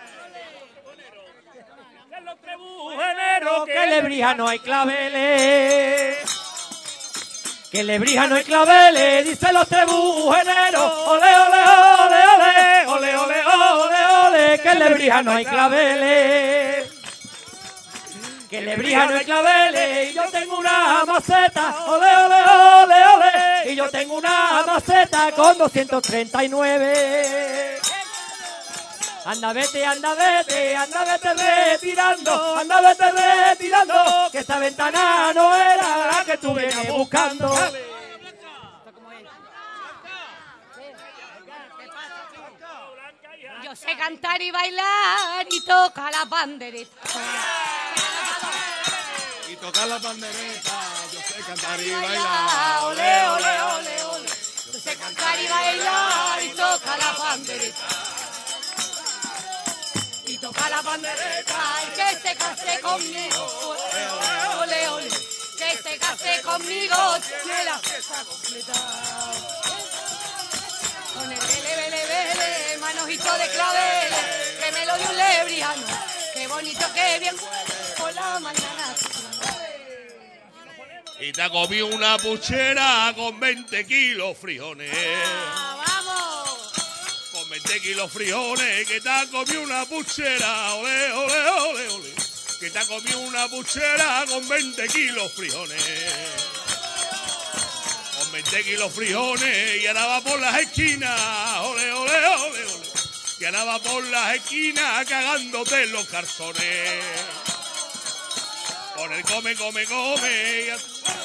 Que lebrija no hay claveles, que lebrija no hay claveles, dicen los trebujeneros, ole, ole, ole, ole, ole, ole, ole, ole, que lebrija no hay claveles. Que lebrija no hay claveles, y yo tengo una maceta, ole, ole, ole, ole, y yo tengo una maceta con doscientos treinta y nueve. Anda, vete, anda, vete, anda, vete retirando, anda, vete retirando, que esta ventana no era la que tú venías buscando. Yo sé cantar y bailar y tocar la pandereta. Y tocar la pandereta, yo sé cantar y bailar, ole, ole, ole, ole. Yo sé cantar y bailar y tocar la pandereta. Y tocar la pandereta y que se case conmigo, ole, ole, ole. Que se case conmigo, tiene la fiesta completa. Con el vele, vele, vele, manojito de claveles, que me lo dio un lebrijano. Qué bonito, qué bien huele por la mañana. Y te ha comido una puchera con veinte kilos frijones. ¡Vamos! Con veinte kilos frijones, que te ha comido una puchera, ole, ole, ole, ole. Que te ha comido una puchera con veinte kilos frijones. Con veinte kilos frijones y ahora va por las esquinas, ole, ole, ole, ole. Y ahora va por las esquinas cagándote en los calzones. Con el come, come, come. Y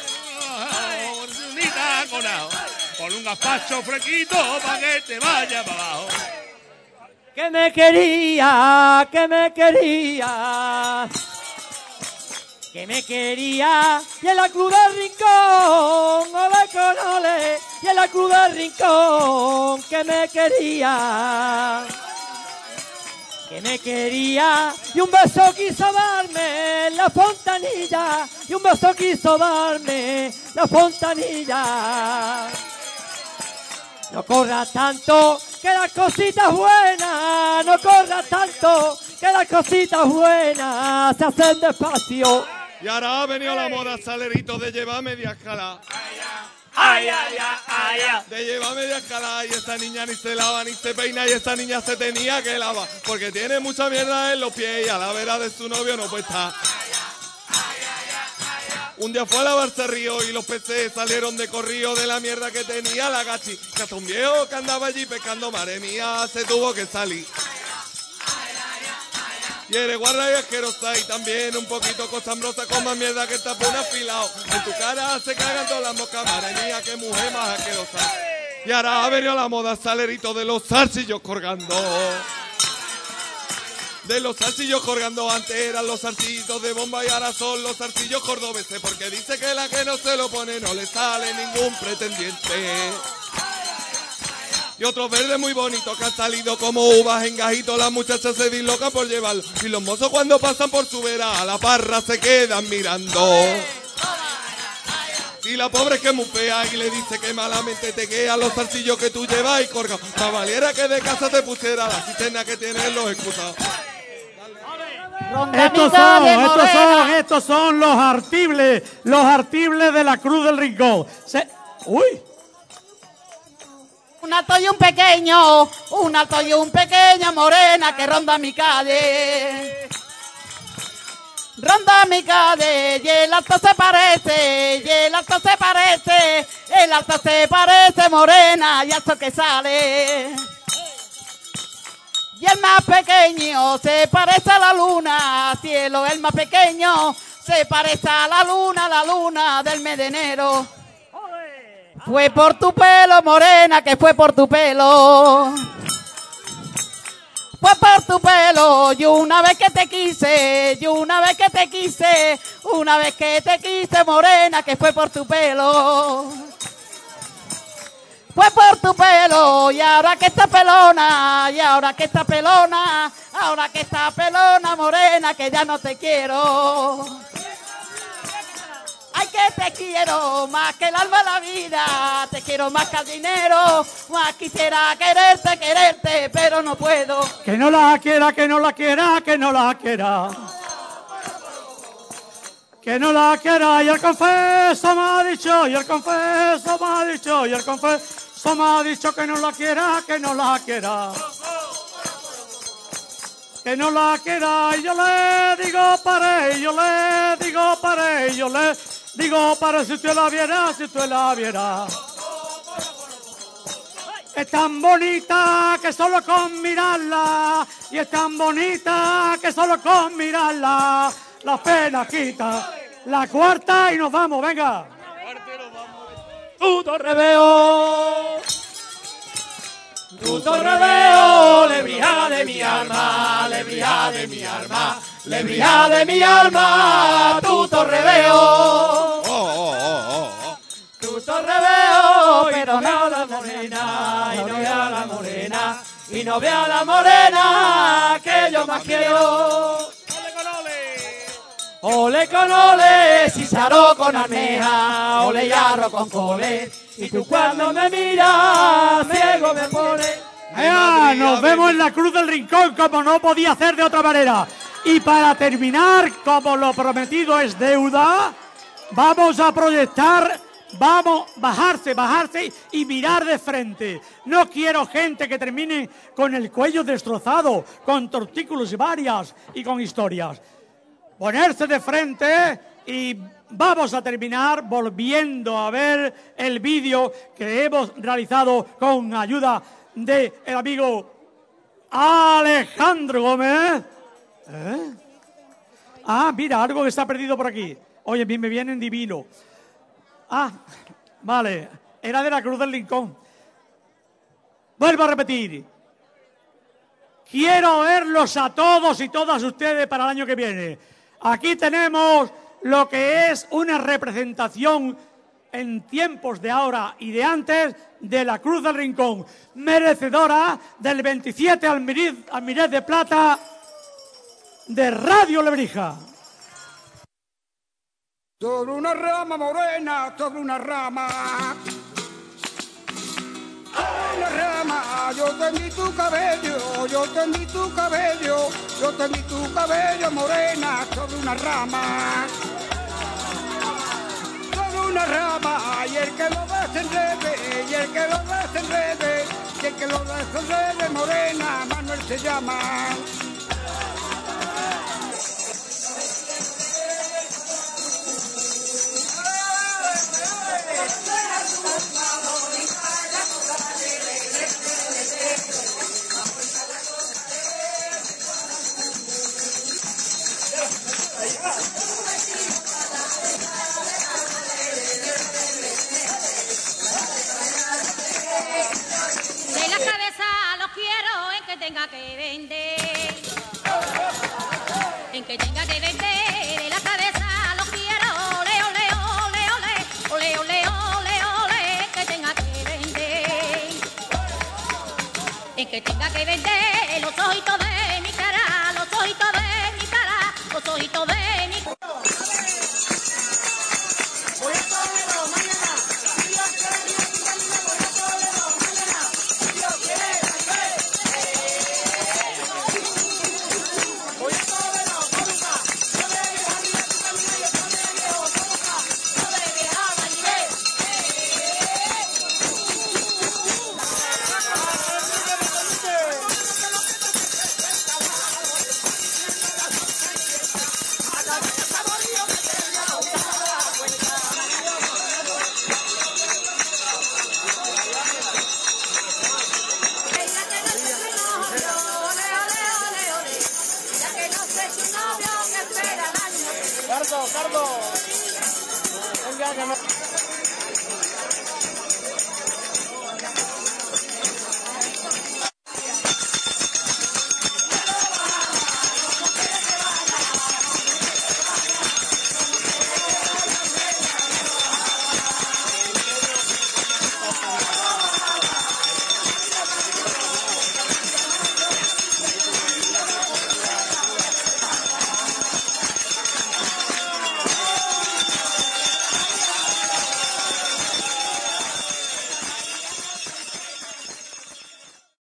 con un gazpacho fresquito para que te vaya para abajo. Que me quería, que me quería, que me quería, y en la Cruz del Rincón, ole con ole, ole, y en la cruz del rincón que me quería, que me quería, y un beso quiso darme en la fontanilla, y un beso quiso darme la fontanilla. No corras tanto, que las cositas buenas, no corras tanto, que las cositas buenas se hacen despacio. Y ahora ha venido la moda salerito de llevar media escala. Ay, ay, ay, ay, ay. De llevar media escala y esta niña ni se lava ni se peina y esta niña se tenía que lavar porque tiene mucha mierda en los pies y a la vera de su novio no puede estar. Un día fue a lavarse río y los peces salieron de corrido de la mierda que tenía la gachi. Que hasta un viejo que andaba allí pescando, madre mía, se tuvo que salir. Y eres guarda y asquerosa y también un poquito cochambrosa con más mierda que tapón afilado. En tu cara se cagan todas las moscas, madre mía, qué mujer más asquerosa. Y ahora ha venido la moda salerito de los zarcillos colgando. De los zarcillos colgando, antes eran los zarcillitos de bomba y ahora son los zarcillos cordobeses. Porque dice que la que no se lo pone no le sale ningún pretendiente. Y otros verdes muy bonitos que han salido como uvas en gajito. Las muchachas se dislocan por llevarlo. Y los mozos cuando pasan por su vera a la parra se quedan mirando. Y la pobre es que mupea y le dice que malamente te quedan los zarcillos que tú llevas y colgado. Más valiera que de casa te pusiera la cisterna que tienen los excusados. Estos son, estos son, estos son los artibles, los artibles de la Cruz del Rincón. Se... Uy. Un alto y un pequeño, un alto y un pequeño morena que ronda mi calle. Ronda mi calle y el alto se parece, y el alto se parece, el alto se parece morena y alto que sale. Y el más pequeño se parece a la luna, cielo, el más pequeño se parece a la luna, la luna del mes de enero. Fue por tu pelo, morena, que fue por tu pelo. Fue por tu pelo, y una vez que te quise, y una vez que te quise, una vez que te quise, morena, que fue por tu pelo. Fue por tu pelo, y ahora que está pelona, y ahora que está pelona, ahora que está pelona, morena, que ya no te quiero. Ay, que te quiero más que el alma de la vida, te quiero más que el dinero, más quisiera quererte, quererte, pero no puedo. Que no la quiera, que no la quiera, que no la quiera. Que no la quiera, y el confeso me ha dicho, y el confeso me ha dicho, y el confeso me ha dicho que no la quiera, que no la quiera. Que no la quiera, y yo le digo para yo le digo para yo le digo para si usted la viera, si usted la viera. Es tan bonita que solo con mirarla, y es tan bonita que solo con mirarla la pena quita. La cuarta y nos vamos, venga. Tu torreveo, tu torreveo, lebría de mi alma, lebría de mi alma, lebría de mi alma, tu torreveo. Oh, oh, oh, oh. Tu torreveo, pero no la morena, y no vea la morena, y no vea la morena, que yo más quiero. Ole con ole, císaro con almeja, ole yarro con cole, y tú cuando me miras, ciego me pone. ¡Ea! Nos vemos en la Cruz del Rincón, como no podía ser de otra manera. Y para terminar, como lo prometido es deuda, vamos a proyectar, vamos a bajarse, bajarse y mirar de frente. No quiero gente que termine con el cuello destrozado, con tortícolis varias y con historias. Ponerse de frente y vamos a terminar volviendo a ver el vídeo que hemos realizado con ayuda del amigo Alejandro Gómez. ¿Eh? Ah, mira, algo que está perdido por aquí. Oye, me viene en divino. Ah, vale, era de la Cruz del Rincón. Vuelvo a repetir. Quiero verlos a todos y todas ustedes para el año que viene. Aquí tenemos lo que es una representación en tiempos de ahora y de antes de la Cruz del Rincón, merecedora del veintisiete Almirez, Almirez de Plata de Radio Lebrija. Sobre una rama morena, sobre una rama. Sobre una rama, yo tendí tu cabello, yo tendí tu cabello, yo tendí tu cabello morena, sobre una rama. Sobre una rama, y el que lo desenrede, y el que lo desenrede, y el que lo desenrede morena, Manuel se llama. De la cabeza los quiero en que tenga que vender, en que tenga que vender. De la cabeza los quiero, ole, ole, ole, ole, ole, ole, ole, ole, que tenga que vender, en que tenga que vender los ojitos de mi cara, los ojitos de mi cara, los ojitos de mi cara. Cardo, Cardo. Venga, que no.